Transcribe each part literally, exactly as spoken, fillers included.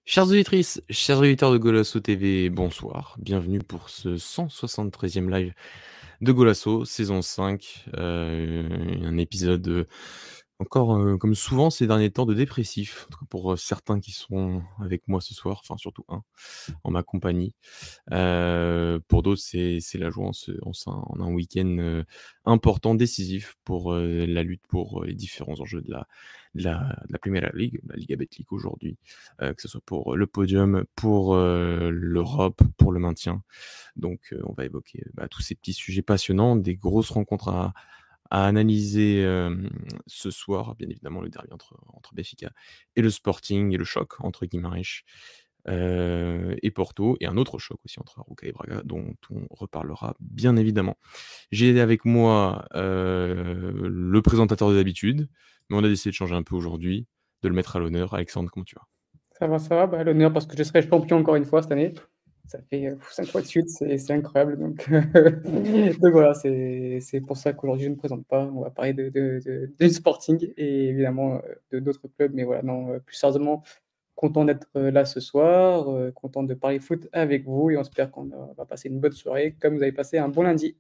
Chères auditrices, chers auditeurs de Golasso T V, bonsoir. Bienvenue pour ce cent soixante-treizième live de Golasso, saison cinq. Euh, un épisode euh, encore, euh, comme souvent ces derniers temps, de dépressif. En tout cas pour euh, certains qui sont avec moi ce soir, enfin surtout un, en ma compagnie. Euh, pour d'autres, c'est c'est la joie. On, se, on, s'en- on a un week-end euh, important, décisif pour euh, la lutte pour euh, les différents enjeux de la, de la, de la Premier League, la Liga Betclic aujourd'hui, euh, que ce soit pour le podium, pour euh, l'Europe, pour le maintien. Donc, euh, on va évoquer bah, tous ces petits sujets passionnants, des grosses rencontres à, à analyser euh, ce soir. Bien évidemment, le derby entre, entre Benfica et le Sporting, et le choc entre Guimarães euh, et Porto, et un autre choc aussi entre Arouca et Braga, dont on reparlera bien évidemment. J'ai avec moi euh, le présentateur de d'habitude, mais on a décidé de changer un peu aujourd'hui, de le mettre à l'honneur. Alexandre, comment tu vas? Ça va, ça va. Bah, l'honneur parce que je serai champion encore une fois cette année. Ça fait euh, cinq fois de suite, c'est c'est incroyable. Donc, donc voilà, c'est c'est pour ça qu'aujourd'hui je ne me présente pas. On va parler de, de, de- du Sporting et évidemment euh, de d'autres clubs. Mais voilà, non, euh, plus sérieusement, content d'être euh, là ce soir, euh, content de parler foot avec vous et on espère qu'on euh, va passer une bonne soirée comme vous avez passé un bon lundi.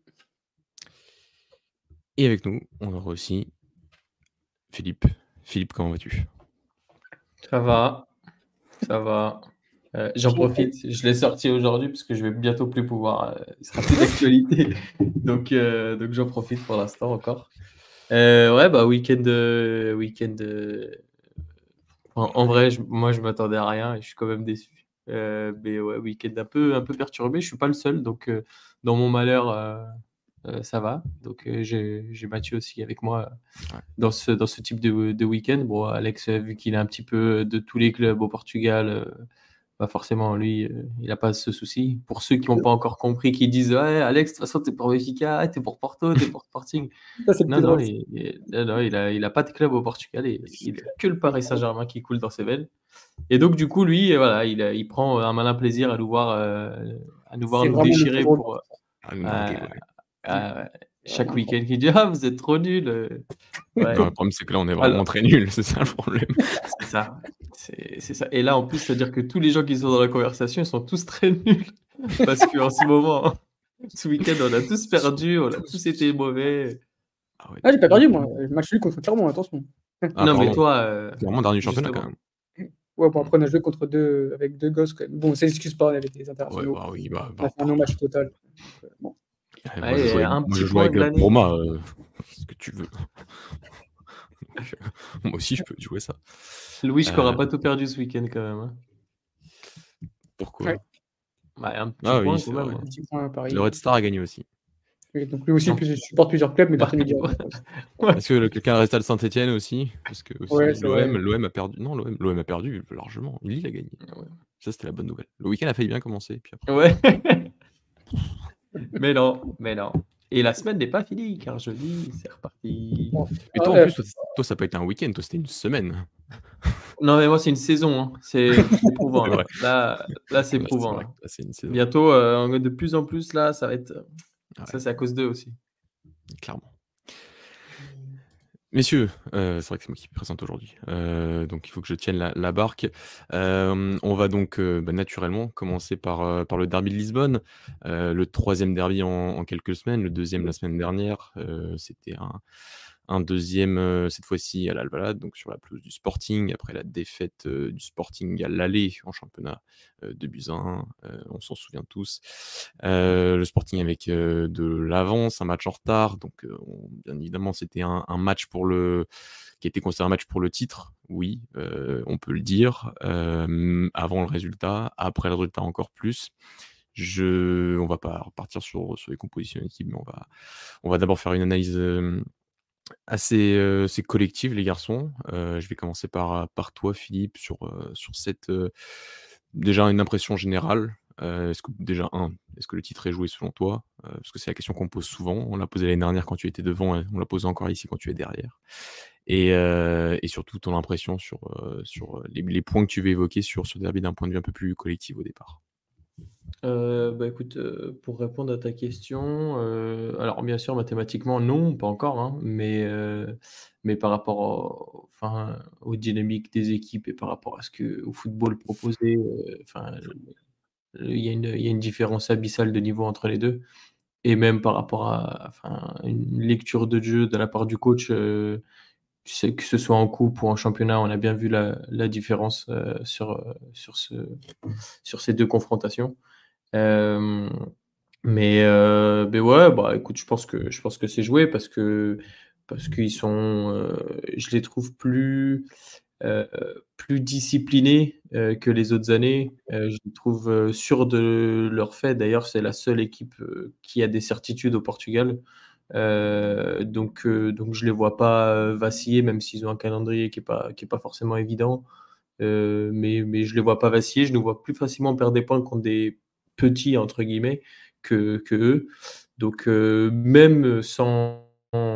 Et avec nous, on aura aussi Philippe. Philippe, comment vas-tu? Ça va, ça va. Euh, j'en profite, je l'ai sorti aujourd'hui parce que je vais bientôt plus pouvoir, euh, il sera plus d'actualité. Donc, euh, donc j'en profite pour l'instant encore. Euh, ouais, bah week-end, euh, week-end. euh, En, en vrai, je- moi je m'attendais à rien et je suis quand même déçu. Euh, mais ouais, week-end un peu, un peu perturbé. Je suis pas le seul, donc euh, dans mon malheur, euh, euh, ça va. Donc euh, j'ai, j'ai Mathieu aussi avec moi Ouais. dans ce, dans ce type de, de week-end. Bon, Alex, euh, vu qu'il a un petit peu de tous les clubs au Portugal, euh, bah forcément, lui, euh, il n'a pas ce souci. Pour ceux qui n'ont pas encore compris, qui disent ouais, Alex, de toute façon, t'es pour Benfica, t'es pour Porto, t'es pour Sporting. Ça, c'est le Non, plus non, drôle. il, il- non, non, il a, il a pas de club au Portugal et il a que le Paris Saint-Germain qui coule dans ses veines. Et donc, du coup, lui, euh, voilà, il, a- il prend un malin plaisir à nous voir, euh, à nous voir C'est nous vraiment le plus déchirer drôle. pour, À nous euh, narguer, ouais. euh, C'est chaque vraiment week-end qui dit ah, vous êtes trop nuls. euh. Ouais. Non, le problème, c'est que là, on est vraiment Alors, très nuls, c'est ça le problème. c'est ça. C'est c'est ça. Et là, en plus, c'est-à-dire que tous les gens qui sont dans la conversation, ils sont tous très nuls. Parce qu'en ce moment, ce week-end, on a tous perdu, on a tous été mauvais. Ah ouais, Ah, j'ai pas tous. perdu, moi. Le match nul contre Clermont, attention. Ah, Non, mais pardon. toi, euh, Clairement, dernier du championnat, quand justement. même. Ouais, bon, après, on a joué contre deux, avec deux gosses, quand même. Bon, ça excuse pas, on avait des Ouais, internationaux. bah oui, bah, On a bah, fait un non-match total. Donc, euh, bon. ouais, moi, je joue Ouais, avec, un moi, je petit joue point avec la glané. Proma, euh, ce que tu veux. Donc, euh, moi aussi, je peux jouer ça. Louis, je n'aura Euh, pas tout perdu ce week-end quand même, hein. pourquoi? Ouais, Ouais, un petit Ah oui, point quand c'est même, vrai. hein. un petit point à Le Paris. Red Star a gagné aussi. Et donc, lui aussi, Non. plus, je supporte plusieurs clubs, mais Bah, personne ne me dit ouais. rien. Ouais. Est-ce que le- quelqu'un reste à le Saint-Etienne aussi? Parce que Ouais, aussi c'est l'O M, vrai. l'O M a perdu. Non, l'O M, l'O M a perdu largement. Lille a gagné. Ouais. Ça, c'était la bonne nouvelle. Le week-end a failli bien commencer, puis après. Ouais. Mais non, mais non. Et la semaine n'est pas finie, car jeudi, c'est reparti. Bon. Mais Ah, toi, en euh, plus, toi, toi, ça n'a pas été un week-end, toi, c'était une semaine. Non, mais moi, c'est une saison, hein. C'est c'est éprouvant, C'est là. vrai. Là, là c'est Ouais, c'est éprouvant, vrai. là. Là, c'est une saison. Bientôt, euh, de plus en plus, là, ça va être. Ça, Ouais, c'est à cause d'eux aussi. clairement. Messieurs, euh, c'est vrai que c'est moi qui me présente aujourd'hui, euh, donc il faut que je tienne la, la barque. Euh, on va donc euh, bah, naturellement commencer par, euh, par le derby de Lisbonne, euh, le troisième derby en, en quelques semaines, le deuxième la semaine dernière. Euh, c'était un, un deuxième euh, cette fois-ci à l'Alvalade, donc sur la pelouse du Sporting, après la défaite euh, du Sporting à l'aller en championnat euh, de buts à un, euh, on s'en souvient tous. Euh, le Sporting avec euh, de l'avance, un match en retard, donc euh, on- bien évidemment c'était un, un match pour le qui était considéré un match pour le titre, oui, euh, on peut le dire, euh, avant le résultat, après le résultat encore plus. Je, on va pas repartir sur, sur les compositions d'équipe, mais on va, on va d'abord faire une analyse euh, assez, euh, assez collective, les garçons. Euh, je vais commencer par, par toi, Philippe, sur, euh, sur cette. Euh, déjà, une impression générale. Euh, est-ce que, déjà, un, est-ce que le titre est joué selon toi? Euh, Parce que c'est la question qu'on pose souvent. On l'a posé l'année dernière quand tu étais devant, et on l'a posé encore ici quand tu es derrière. Et, euh, et surtout, ton impression sur, euh, sur les, les points que tu veux évoquer sur ce derby d'un point de vue un peu plus collectif au départ. Heu, bah, écoute, heu, pour répondre à ta question, heu, alors bien sûr mathématiquement non, pas encore, hein, mais heu, mais par rapport au enfin, aux dynamiques des équipes et par rapport à ce que au football proposé, heu, enfin, heu, il y a une il y a une différence abyssale de niveau entre les deux et même par rapport à enfin, une lecture de jeu de la part du coach, heu, c'est que ce soit en coupe ou en championnat, on a bien vu la la différence, heu, sur, heu, sur ce sur ces deux confrontations. Hem, mais heu, beh, ouais, bah, écoute, je pense que je pense que c'est joué parce que parce qu'ils sont, heu, je les trouve plus, heu, plus disciplinés, heu, que les autres années. Heu, je les trouve, heu, sûrs de leurs faits. D'ailleurs, c'est la seule équipe, heu, qui a des certitudes au Portugal. Heu, donc heu, donc je les vois pas, heu, vaciller, même s'ils ont un calendrier qui est pas qui est pas forcément évident. Heu, mais mais je les vois pas vaciller. Je nous vois plus facilement perdre des points contre des «petits» entre guillemets que qu'eux. Donc heu, même sans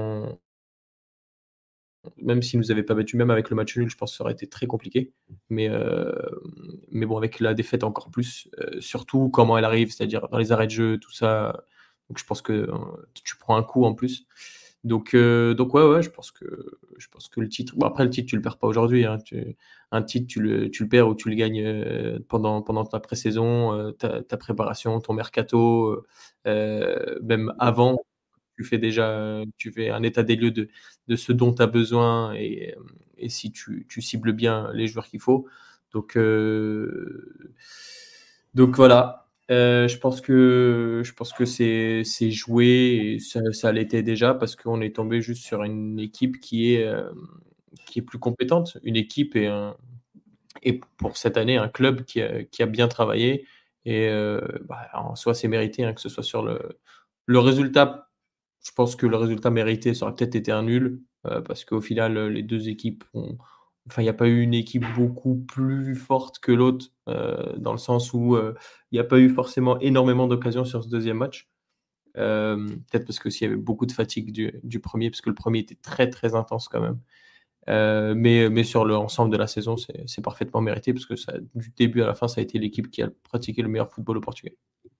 même s'ils nous avaient pas battus, même avec le match nul, je pense que ça aurait été très compliqué. Mais hem, mais bon, avec la défaite encore plus, heu, surtout comment elle arrive, c'est-à-dire dans les arrêts de jeu, tout ça. Donc je pense que, heu, tu prends un coup en plus. Donc heu, donc ouais, ouais, je pense que je pense que le titre bon après le titre, tu le perds pas aujourd'hui, hein. Tu un titre, tu le tu le perds ou tu le gagnes, heu, pendant pendant ta pré-saison, heu, ta ta préparation, ton mercato, heu heu, même avant. Tu fais déjà, tu fais un état des lieux de de ce dont tu as besoin et hem et si tu tu cibles bien les joueurs qu'il faut. Donc heu, donc voilà, heu, je pense que je pense que c'est c'est joué et ça ça l'était déjà parce qu'on est tombé juste sur une équipe qui est, hem, qui est plus compétente. Une équipe et un et pour cette année, un club qui a qui a bien travaillé et heu, bah, en soi, c'est mérité, hein, que ce soit sur le le résultat. Je pense que le résultat mérité, ça aurait peut-être été un nul, heu, parce qu'au final, heu, les deux équipes ont enfin, il n'y a pas eu une équipe beaucoup plus forte que l'autre, heu, dans le sens où, heu, il n'y a pas eu forcément énormément d'occasions sur ce deuxième match. Hem, peut-être parce qu'aussi il y avait beaucoup de fatigue du du premier, parce que le premier était très, très intense quand même. Heu, mais mais sur l'ensemble de la saison, c'est c'est parfaitement mérité parce que ça du début à la fin, ça a été l'équipe qui a pratiqué le meilleur football au Portugal.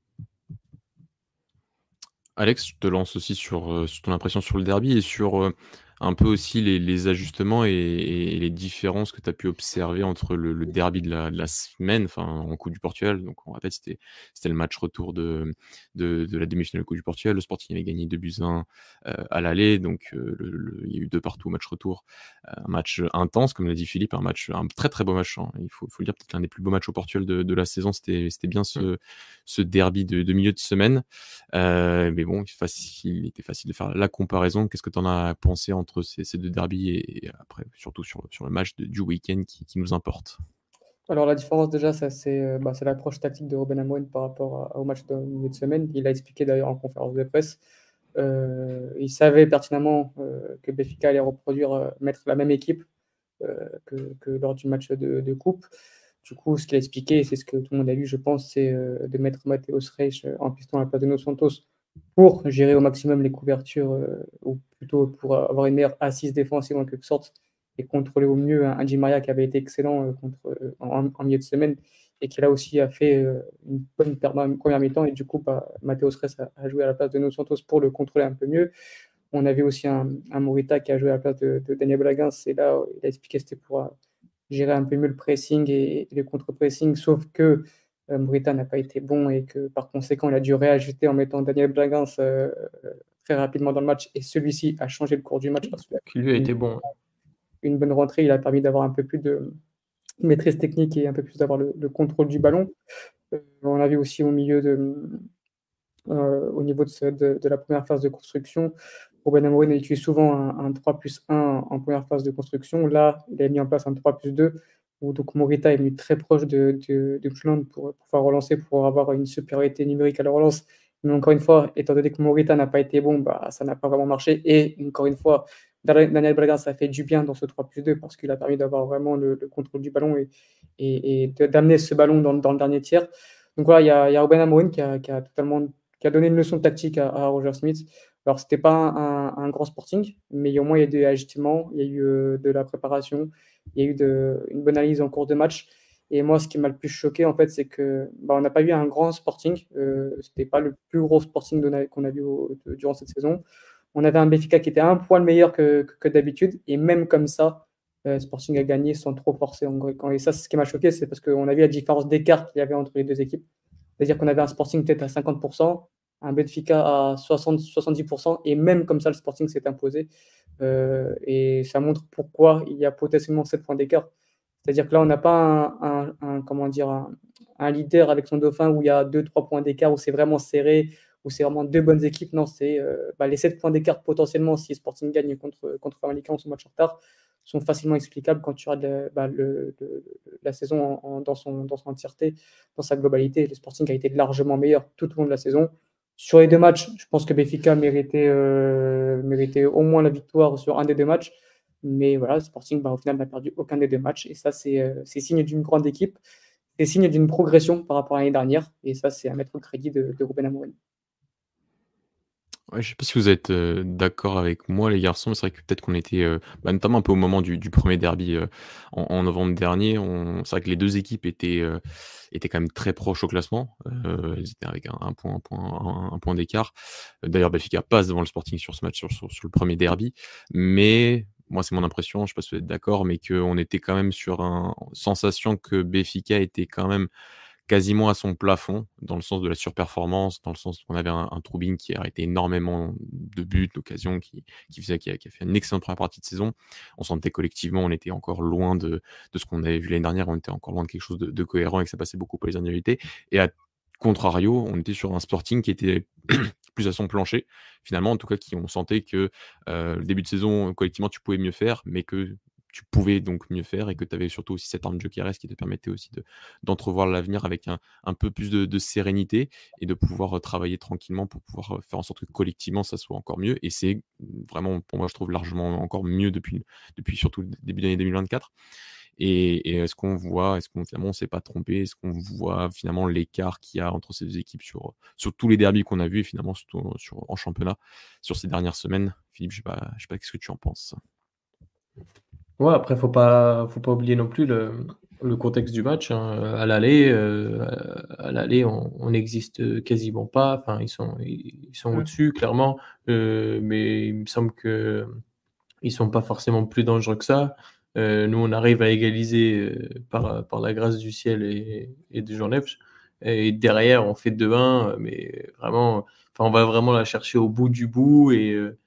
Alex, je te lance aussi sur, heu, sur ton impression sur le derby et sur, heu, un peu aussi les les ajustements et et les différences que tu as pu observer entre le le derby de la de la semaine, enfin, en Coupe du Portugal. Donc on rappelle, c'était c'était le match retour de de de la demi-finale de Coupe du Portugal. Le Sporting avait gagné deux buts à un, heu, à l'aller, donc heu, le le il y a eu deux partout au match retour. Heu, un match intense, comme l'a dit Philippe, un match un très, très beau match, hein. Il faut faut le dire, peut-être l'un des plus beaux matchs au Portugal de de la saison. C'était c'était bien Mmh. ce ce derby de de milieu de semaine. Heu, mais bon, facile il était facile de faire la comparaison. Qu'est-ce que tu en as pensé entre ces ces deux derbys et et après surtout sur sur le match de du week-end qui qui nous importe? Alors la différence déjà, ça c'est, heu, bah, c'est l'approche tactique de Ruben Amorim par rapport à au match de milieu de semaine. Il l'a expliqué d'ailleurs en conférence de presse. Heu, il savait pertinemment, heu, que Benfica allait reproduire, heu, mettre la même équipe, heu, que que lors du match de de coupe. Du coup, ce qu'il a expliqué et c'est ce que tout le monde a vu, je pense, c'est, heu, de mettre Mateus Reis, heu, en piston à la place de Nuno Santos pour gérer au maximum les couvertures, heu, ou plutôt pour avoir une meilleure assise défensive en quelque sorte et contrôler au mieux un un Di Maria qui avait été excellent, heu, contre, heu, en en milieu de semaine et qui là aussi a fait, heu, une bonne perma première mi-temps et du coup, bah, Mateus Reis a a joué à la place de Nuno Santos pour le contrôler un peu mieux. On avait aussi un un Morita qui a joué à la place de de Daniel Bragins et là, il a expliqué que c'était pour, heu, gérer un peu mieux le pressing et et le contre-pressing, sauf que, heu, Morita n'a pas été bon et que par conséquent, il a dû réajuster en mettant Daniel Bragins, heu, très rapidement dans le match et celui-ci a changé le cours du match parce qu'il a Qui lui a une été bon. une bonne rentrée. Il a permis d'avoir un peu plus de maîtrise technique et un peu plus d'avoir le le contrôle du ballon. Heu, on a vu aussi au milieu de, mmh, heu, au niveau de ce de de la première phase de construction, Ruben Amorim utilise souvent un un trois plus un en première phase de construction. Là, il a mis en place un trois plus deux où donc Morita est venu très proche de de de Pjulland pour, pour pouvoir relancer, pour avoir une supériorité numérique à la relance. Mais encore une fois, étant donné que Morita n'a pas été bon, bah, ça n'a pas vraiment marché et encore une fois, Daniel Daniel Braga, ça fait du bien dans ce trois plus deux parce qu'il a permis d'avoir vraiment le le contrôle du ballon et et et de d'amener ce ballon dans dans le dernier tiers. Donc voilà, il y a il y a Ruben Amorim qui a qui a totalement qui a donné une leçon tactique à à Roger Smith. Alors c'était pas un un grand Sporting, mais au moins il y a eu des ajustements, il y a eu, heu, de la préparation, il y a eu de une bonne analyse en cours de match Et moi, ce qui m'a le plus choqué, en fait, c'est que bah, on n'a pas eu un grand Sporting. Euh, c'était pas le plus gros Sporting de- qu'on a vu au- de- durant cette saison. On avait un Benfica qui était un point meilleur que, que, que d'habitude. Et même comme ça, euh, Sporting a gagné sans trop forcer. En gros. Et ça, ce qui m'a choqué, c'est parce qu'on a vu la différence d'écart qu'il y avait entre les deux équipes. C'est-à-dire qu'on avait un Sporting peut-être à cinquante pour cent, un Benfica à soixante soixante-dix pour cent. Et même comme ça, le Sporting s'est imposé. Euh, et ça montre pourquoi il y a potentiellement sept points d'écart. C'est-à-dire que là, on n'a pas un, un, un, comment dire, un, un leader avec son dauphin où il y a deux trois points d'écart, où c'est vraiment serré, où c'est vraiment deux bonnes équipes. Non, c'est euh, bah, les sept points d'écart potentiellement si Sporting gagne contre, contre Famalicão ou son match en retard sont facilement explicables quand tu regardes bah, le, le, la saison en, en, dans, son, dans son entièreté, dans sa globalité. Le Sporting a été largement meilleur tout au long de la saison. Sur les deux matchs, je pense que Benfica méritait, euh, méritait au moins la victoire sur un des deux matchs. Mais voilà, le Sporting, bah, au final, n'a perdu aucun des deux matchs. Et ça, c'est euh, signe d'une grande équipe. C'est signe d'une progression par rapport à l'année dernière. Et ça, c'est à mettre au crédit de, de Ruben Amorim. Ouais, je sais pas si vous êtes euh, d'accord avec moi, les garçons, mais c'est vrai que peut-être qu'on était, euh, bah, notamment un peu au moment du, du premier derby euh, en, en novembre dernier, on... c'est vrai que les deux équipes étaient, euh, étaient quand même très proches au classement. Euh, elles étaient avec un, un point, un point, un, un point d'écart. D'ailleurs, Benfica passe devant le Sporting sur ce match, sur, sur, sur le premier derby, mais moi, c'est mon impression, je sais pas si vous êtes d'accord, mais qu'on était quand même sur une sensation que Benfica était quand même quasiment à son plafond, dans le sens de la surperformance, dans le sens qu'on avait un, un Troubine qui a arrêté énormément de buts, d'occasions, qui, qui, faisait, qui, a, qui a fait une excellente première partie de saison. On sentait collectivement, on était encore loin de, de ce qu'on avait vu l'année dernière, on était encore loin de quelque chose de, de cohérent et que ça passait beaucoup pour les individualités. Et à contrario, on était sur un Sporting qui était plus à son plancher, finalement, en tout cas, qui on sentait que euh, le début de saison, collectivement, tu pouvais mieux faire, mais que tu pouvais donc mieux faire et que tu avais surtout aussi cette arme de Jokeres qui te permettait aussi de, d'entrevoir l'avenir avec un, un peu plus de, de sérénité et de pouvoir euh, travailler tranquillement pour pouvoir euh, faire en sorte que collectivement ça soit encore mieux. Et c'est vraiment, pour moi, je trouve largement encore mieux depuis, depuis surtout le début de l'année deux mille vingt-quatre. Et, et est-ce qu'on voit, est-ce qu'on finalement on s'est pas trompé, est-ce qu'on voit finalement l'écart qu'il y a entre ces deux équipes sur, sur tous les derbys qu'on a vus et finalement surtout sur, en championnat sur ces dernières semaines. Philippe, je sais pas, je sais pas qu'est-ce que tu en penses. Ouais, après, faut pas, faut pas oublier non plus le, le contexte du match. Hein. À l'aller, euh, à l'aller, on on n'existe quasiment pas. Enfin, ils sont, ils sont Mm. au-dessus, clairement. Euh, mais il me semble que ils sont pas forcément plus dangereux que ça. Euh, nous, on arrive à égaliser euh, par, par la grâce du ciel et, et de Jean Neves. Et derrière, on fait deux un, mais vraiment, enfin, on va vraiment la chercher au bout du bout et euh,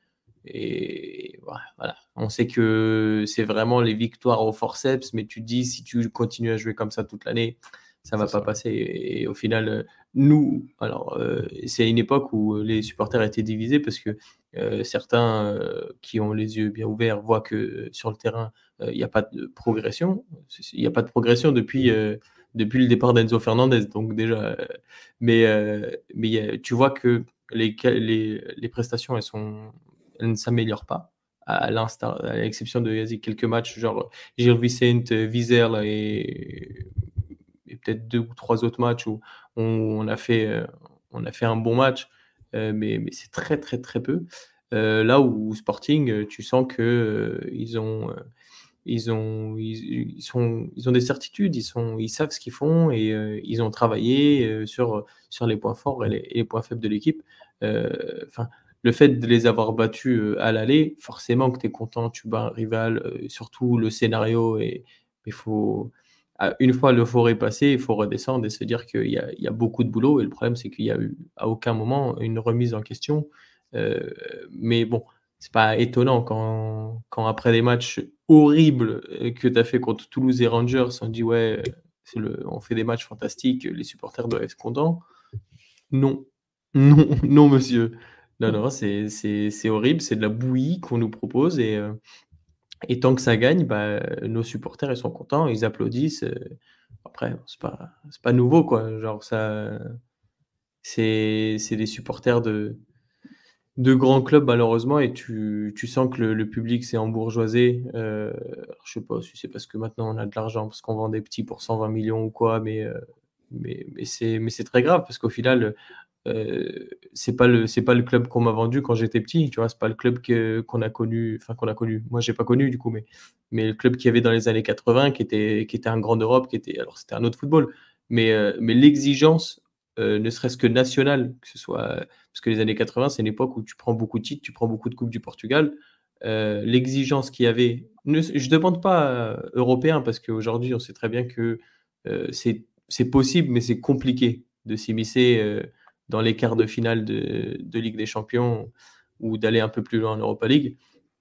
et voilà, on sait que c'est vraiment les victoires au forceps, mais tu te dis, si tu continues à jouer comme ça toute l'année, ça va C'est pas ça. passer. Et, et au final, euh, nous, alors, euh, c'est une époque où les supporters étaient divisés parce que euh, certains euh, qui ont les yeux bien ouverts voient que euh, sur le terrain, il n'y a pas de progression. Il n'y a pas de progression depuis, euh, depuis le départ d'Enzo Fernandez. Donc, déjà, euh, mais, euh, mais y a- tu vois que les, les, les prestations, elles sont elle ne s'améliore pas, à l'instar, à l'exception de vas-y, quelques matchs, genre Gil Vicente, Wiesel et, et peut-être deux ou trois autres matchs où on, on a, fait, euh, on a fait un bon match, euh, mais, mais c'est très très très peu. Euh, là où Sporting, euh, tu sens que euh, ils ont, euh, ils ont, ils, ils sont, ils ont des certitudes, ils sont, ils savent ce qu'ils font et euh, ils ont travaillé euh, sur sur les points forts et les, et les points faibles de l'équipe. Euh, Enfin, le fait de les avoir battus euh, à l'aller, forcément que tu es content, tu bats un rival, euh, surtout le scénario et il faut à- une fois l'euphorie passée, il faut redescendre et se dire qu'il y a, il y a beaucoup de boulot et le problème c'est qu'il y a eu à aucun moment une remise en question. Euh, mais bon, c'est pas étonnant quand, quand après des matchs horribles euh, que tu as fait contre Toulouse et Rangers, on dit ouais, c'est le, on fait des matchs fantastiques, les supporters doivent être contents. Non, non, non, monsieur. Non, non, c'est, c'est, c'est horrible, c'est de la bouillie qu'on nous propose et, euh, et tant que ça gagne, bah, nos supporters ils sont contents, ils applaudissent. euh. Après, c'est pas, c'est pas nouveau quoi. Genre ça, c'est, c'est des supporters de de grands clubs malheureusement et tu, tu sens que le, le public s'est embourgeoisé. Euh, alors, je sais pas si c'est parce que maintenant on a de l'argent, parce qu'on vend des petits pour cent vingt millions ou quoi, mais, euh, mais, mais c'est mais c'est très grave parce qu'au final, euh, c'est pas le c'est pas le club qu'on m'a vendu quand j'étais petit, tu vois, c'est pas le club que qu'on a connu, enfin qu'on a connu. Moi, j'ai pas connu du coup, mais mais le club qu'il y avait dans les années quatre-vingts, qui était qui était un grand d'Europe, qui était alors c'était un autre football, mais euh, mais l'exigence, euh, ne serait-ce que nationale, que ce soit parce que les années quatre-vingts, c'est une époque où tu prends beaucoup de titres, tu prends beaucoup de coupes du Portugal. Euh, l'exigence qu'il y avait, ne, je demande pas euh, européen parce qu'aujourd'hui, on sait très bien que euh, c'est c'est possible, mais c'est compliqué de s'immiscer. Euh, dans les quarts de finale de, de Ligue des Champions ou d'aller un peu plus loin en Europa League.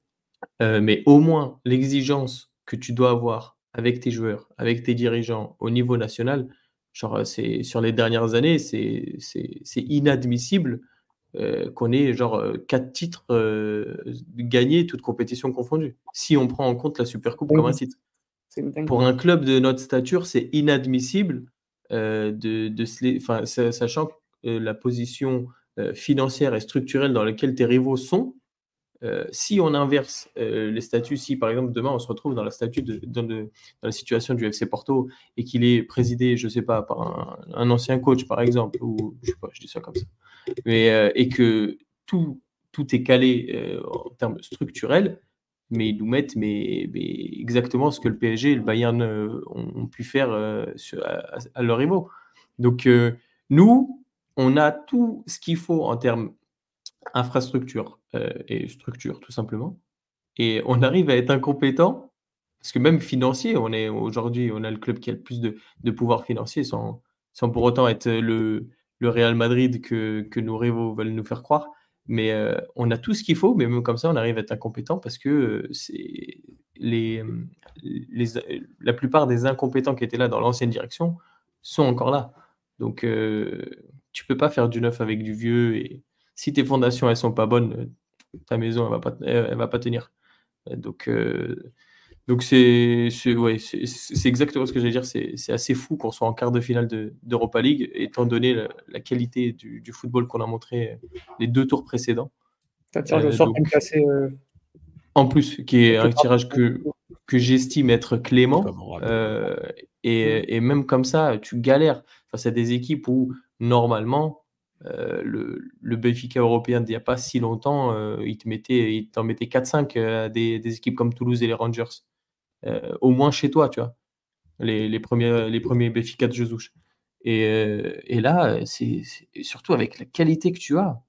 Euh, mais au moins, l'exigence que tu dois avoir avec tes joueurs, avec tes dirigeants au niveau national, genre, c'est, sur les dernières années, c'est, c'est, c'est inadmissible euh, qu'on ait genre euh, quatre titres euh, gagnés, toutes compétitions confondues, si on prend en compte la Supercoupe comme un Oui, titre. c'est une dingue. Pour un club de notre stature, c'est inadmissible euh, de, de se la- enfin, sa- sachant que euh, la position euh, financière et structurelle dans laquelle tes rivaux sont. Euh, si on inverse euh, les statuts, si par exemple demain on se retrouve dans la statut de, dans, de- dans la situation du F C Porto et qu'il est présidé, je sais pas, par un, un ancien coach par exemple, ou je sais pas, je dis ça comme ça, mais euh, et que tout tout est calé euh, en termes structurels, mais ils nous mettent mais, mais exactement ce que le P S G et le Bayern euh, ont, ont pu faire euh, sur- à, à leurs rivaux. Donc euh, nous, on a tout ce qu'il faut en termes infrastructure euh, et structure, tout simplement. Et on arrive à être incompétent, parce que même financier, on est aujourd'hui, on a le club qui a le plus de, de pouvoir financier sans, sans pour autant être le, le Real Madrid que, que nos rivaux veulent nous faire croire. Mais euh, on a tout ce qu'il faut, mais même comme ça, on arrive à être incompétent parce que euh, c'est les, les, la plupart des incompétents qui étaient là dans l'ancienne direction sont encore là. Donc, euh, tu peux pas faire du neuf avec du vieux. Et si tes fondations, elles sont pas bonnes, ta maison, elle va pas, elle, elle va pas tenir. Donc, euh, donc c'est, c'est, ouais, c'est, c'est exactement ce que j'allais dire. C'est, c'est assez fou qu'on soit en quart de finale de, d'Europa League, étant donné la, la qualité du, du football qu'on a montré les deux tours précédents. Un tirage au Euh, sort quand donc, même assez, euh, en plus, qui est assez un tirage que, que j'estime être clément. Favorable. Euh, et, et même comme ça, tu galères face à des équipes où, normalement, euh, le, le Benfica européen d'il n'y a pas si longtemps, euh, il te mettait, il t'en mettait quatre cinq euh, à des, des équipes comme Toulouse et les Rangers. Euh, au moins chez toi, tu vois, les, les premiers, les premiers Benfica de Jesus. Et, euh, et là, c'est, c'est surtout avec la qualité que tu as.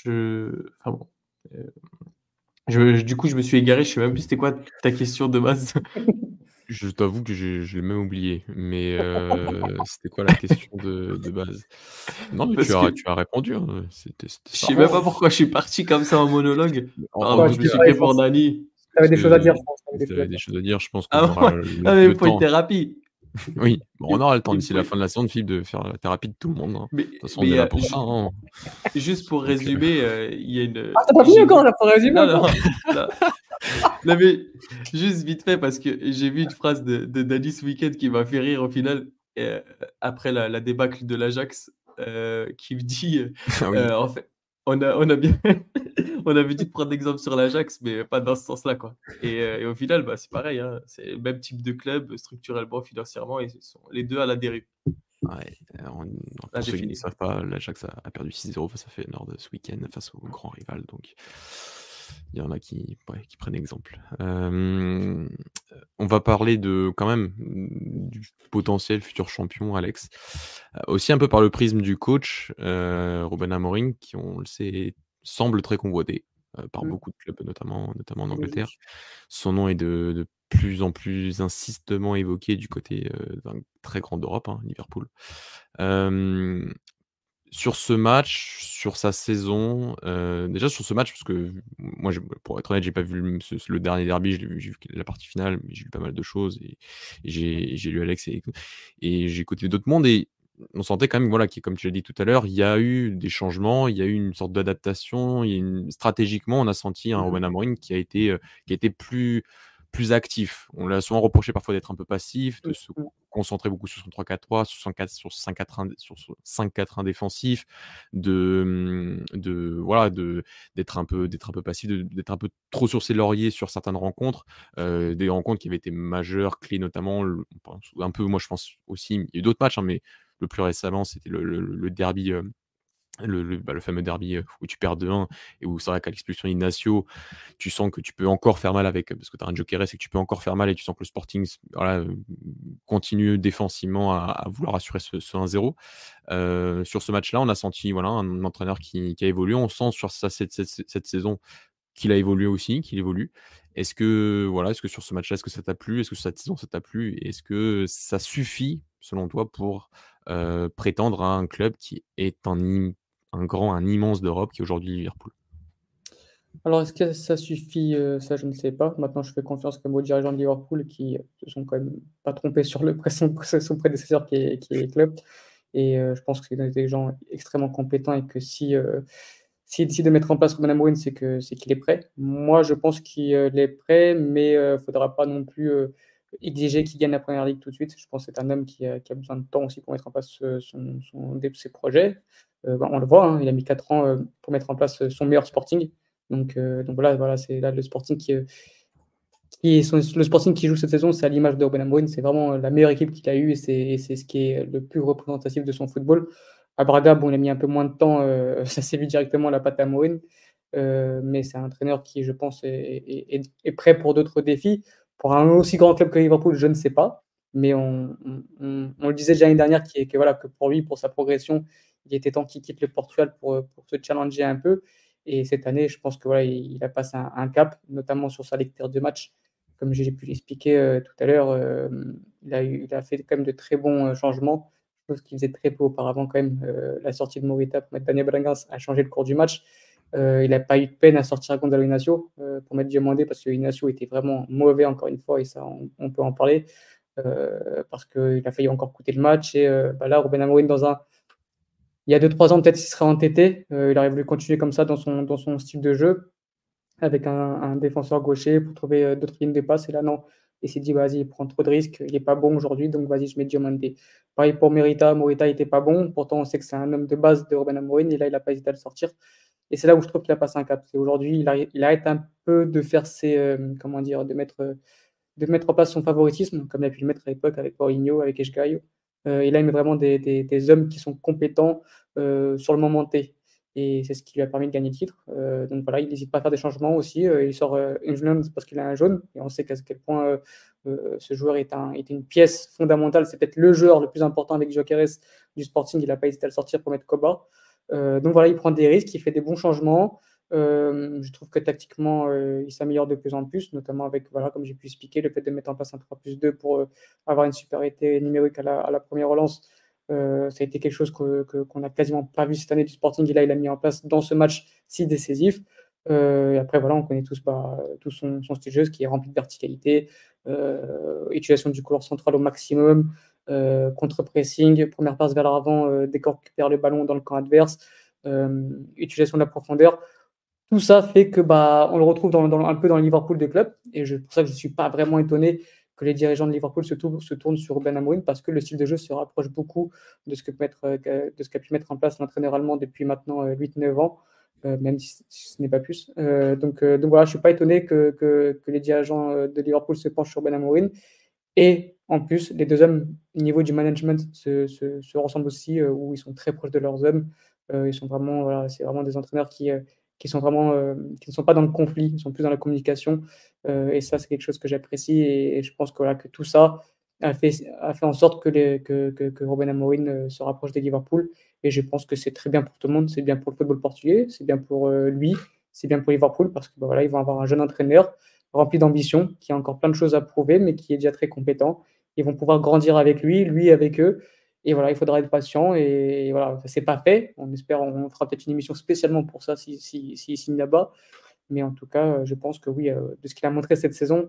Je, enfin bon, euh, je, je- du coup, je me suis égaré. Je sais même plus c'était quoi ta question de base. Je t'avoue que j'ai je l'ai même oublié, mais heu, c'était quoi la question de de base? Non, mais tu Parce que as tu as répondu, hein, c'était c'était je ça, sais hein. même pas pourquoi je suis parti comme ça en monologue. En en Pardon, Ouais, je tout me c'est suis cas, pareil, pris je pour pense. Nani. Tu avais parce des choses à dire, que je pense. Tu avais si des tu choses à avais des dire. choses à dire, je pense qu'on Ah, aura ouais. le Ah, mais il le me faut une temps. thérapie. Oui, bon, on Il, aura le temps il me d'ici la faut... fin de la séance de Philippe de faire la thérapie de tout le monde, hein. De Mais, toute façon, on est mais là euh, pour ça, ju- hein, juste pour donc heu résumer, euh, il y a une. Ah, t'as pas fini J'ai encore, vu. là, pour résumer Non, encore? non, non. Non, mais juste vite fait, parce que j'ai vu une phrase de, de Nani ce week-end qui m'a fait rire au final, euh, après la, la débâcle de l'Ajax, euh, qui me dit euh, ah oui. euh, en fait, on a, on a bien. On avait dit de prendre l'exemple sur l'Ajax, mais pas dans ce sens-là, quoi. Et, euh, et au final, bah, c'est pareil, hein, c'est le même type de club, structurellement, financièrement, et ils sont les deux à la dérive. Ouais, heu, on Là, pour j'ai ceux qui ne fini. savent pas, l'Ajax a a perdu six zéro face à Feyenoord ce week-end face au grand rival, donc il y en a qui ouais, qui prennent exemple. Hem, on va parler de quand même, mmh, du potentiel futur champion Alex, heu, aussi un peu par le prisme du coach, heu, Ruben Amorim qui, on le sait, semble très convoité, heu, par Mmh, beaucoup de clubs, notamment notamment en c'est Angleterre. logique. Son nom est de de plus en plus insistement évoqué du côté, heu, d'un très grand d'Europe, hein, Liverpool. Hem, sur ce match, sur sa saison, heu, déjà sur ce match parce que moi je pour être honnête, j'ai pas vu le ce le dernier derby, je l'ai vu j'ai vu la partie finale, mais j'ai vu pas mal de choses et et j'ai j'ai lu Alex et et j'ai écouté d'autres mondes et on sentait quand même, voilà, qui comme tu l'as dit tout à l'heure, il y a eu des changements, il y a eu une sorte d'adaptation, il y a une stratégiquement, on a senti un Mmh. Ruben Amorim qui a été, heu, qui a été plus plus actif. On l'a souvent reproché parfois d'être un peu passif, de Mmh se mh. concentrer beaucoup sur son trois quatre trois, sur son quatre sur cinq quatre un sur son cinq quatre un défensif, de, mmh, de voilà, de d'être un peu d'être un peu passif, de d'être un peu trop sur ses lauriers sur certaines rencontres, heu, des rencontres qui avaient été majeures, clés notamment, le on pense un peu moi je pense aussi, il y a eu d'autres matchs, hein, mais le plus récemment, c'était le le le derby, hem, Le le, bah, le fameux derby, heu, où tu perds deux un et où c'est vrai qu'à l'expulsion d'Ignacio, tu sens que tu peux encore faire mal avec parce que tu as un Gyökeres et que tu peux encore faire mal et tu sens que le Sporting s voilà, heu, continue défensivement à à vouloir assurer ce ce un zéro. Heu, sur ce match-là, on a senti voilà, un entraîneur qui qui a évolué. On sent sur sa cette cette cette saison qu'il a évolué aussi, qu'il évolue. Est-ce que voilà, est-ce que sur ce match-là, est-ce que ça t'a plu? Est-ce que cette saison, ça t'a plu? Et est-ce que ça suffit, selon toi, pour, heu, prétendre à un club qui est un im un grand, un immense d'Europe qui est aujourd'hui Liverpool? Alors est-ce que ça suffit? Heu, ça je ne sais pas. Maintenant je fais confiance quand même aux dirigeants de Liverpool qui, heu, se sont quand même pas trompés sur le pré son son prédécesseur qui est qui est Klopp et heu, je pense que c'est des des gens extrêmement compétents et que si, heu, s'il décide de mettre en place Ruben Amorim, c'est que c'est qu'il est prêt. Moi je pense qu'il, heu, est prêt, mais heu, faudra pas non plus, heu, exiger qu'il gagne la première ligue tout de suite. Je pense que c'est un homme qui a qui a besoin de temps aussi pour mettre en place, heu, son son dé ses projets. Heu, bah, on le voit, hein, il a mis quatre ans, heu, pour mettre en place, heu, son meilleur Sporting. Donc heu, donc voilà voilà, c'est là le Sporting qui, heu, qui est son le Sporting qui joue cette saison, c'est à l'image de Ruben Amorim. C'est vraiment, heu, la meilleure équipe qu'il a eue et c'est et c'est ce qui est le plus représentatif de son football. À Braga, bon, il a mis un peu moins de temps, heu, ça s'est vu directement la patte à Amorim, heu, mais c'est un entraîneur qui, je pense, est est est est prêt pour d'autres défis. Pour un aussi grand club que Liverpool, je ne sais pas, mais on on on on le disait déjà l'année dernière qui est que voilà, que pour lui, pour sa progression, il était temps qu'il quitte le Portugal pour, heu, pour se challenger un peu et cette année, je pense que voilà, il il a passé un un cap, notamment sur sa lecture de match. Comme j'ai pu l'expliquer, heu, tout à l'heure, hem, il a eu il a fait quand même de très bons, heu, changements, chose qu'il faisait très peu auparavant quand même. Heu, la sortie de Morita pour mettre Daniel Bragança a changé le cours du match. Heu, il a pas eu de peine à sortir Gonzalo Ignacio, heu, pour mettre Diomandé parce que Ignacio était vraiment mauvais encore une fois et ça on on peut en parler, heu, parce qu'il a failli encore coûter le match et heu, bah, là Ruben Amorim dans un il y a deux trois ans peut-être il serait entêté, heu, il aurait voulu continuer comme ça dans son dans son style de jeu avec un un défenseur gaucher pour trouver, heu, d'autres lignes de passe et là non, il s'est dit: «Vas-y, il prend trop de risques, il est pas bon aujourd'hui donc vas-y, je mets Diomandé». Pareil pour Morita, Morita était pas bon, pourtant on sait que c'est un homme de base de Ruben Amorim et là il a pas hésité à le sortir et c'est là où je trouve qu'il a passé un cap. C'est aujourd'hui, il arrête il arrête un peu de faire ses, hem, comment dire? De mettre, heu, de mettre en place son favoritisme comme il a pu le mettre à l'époque avec Paulinho, avec Esgaio. Heu et là, il met vraiment des des des hommes qui sont compétents, heu, sur le moment T et c'est ce qui lui a permis de gagner le titre. Heu, donc voilà, il n'hésite pas à faire des changements aussi, heu, il sort, heu, Højlund parce qu'il a un jaune et on sait qu'à quel point, heu heu, ce joueur est un est une pièce fondamentale. C'est peut-être le joueur le plus important avec Gyökeres du Sporting. Il a pas hésité à le sortir pour mettre Koba. Heu, donc voilà, il prend des risques, il fait des bons changements. Hem, je trouve que tactiquement, heu, il s'améliore de plus en plus, notamment avec, voilà, comme j'ai pu expliquer, le fait de mettre en place un trois plus deux pour, heu, avoir une supériorité numérique à la à la première relance. Heu, ça a été quelque chose que que qu'on n'a quasiment pas vu cette année du Sporting et là, il l'a mis en place dans ce match si décisif. Heu et après voilà, on connaît tous, bah, tout son son style de jeu qui est rempli de verticalité, heu, utilisation du couloir central au maximum, heu, contre-pressing, première passe vers l'avant, heu, dès qu'on récupère le ballon dans le camp adverse, hem, utilisation de la profondeur. Tout ça fait que, bah, on le retrouve dans dans un peu dans le Liverpool des clubs et je pour ça que je ne suis pas vraiment étonné que les dirigeants de Liverpool se tournent se tournent sur Ruben Amorim parce que le style de jeu se rapproche beaucoup de ce que peut mettre, heu, que de ce qu'a pu mettre en place l'entraîneur allemand depuis maintenant, heu, huit neuf ans, heu, même si si ce n'est pas plus. Heu, donc heu, donc voilà, je ne suis pas étonné que que que les dirigeants, heu, de Liverpool se penchent sur Ben Amorim et en plus, les deux hommes, au niveau du management, se se se ressemblent aussi, heu, où ils sont très proches de leurs hommes. Heu, ils sont vraiment, voilà, c'est vraiment des entraîneurs qui, heu, qui sont vraiment, hem, qui ne sont pas dans le conflit, ils sont plus dans la communication, heu et ça, c'est quelque chose que j'apprécie et et je pense que, voilà, que tout ça a fait a fait en sorte que les que que que Ruben Amorim, heu, se rapproche de Liverpool et je pense que c'est très bien pour tout le monde. C'est bien pour le football portugais, c'est bien pour, heu, lui, c'est bien pour Liverpool parce que, bah, voilà, ils vont avoir un jeune entraîneur rempli d'ambition, qui a encore plein de choses à prouver, mais qui est déjà très compétent. Ils vont pouvoir grandir avec lui, lui avec eux. Et voilà, il faudra être patient. Et voilà, ça c'est pas fait. On espère, on fera peut-être une émission spécialement pour ça si, si, si, signe là-bas. Mais en tout cas, je pense que oui, euh, de ce qu'il a montré cette saison,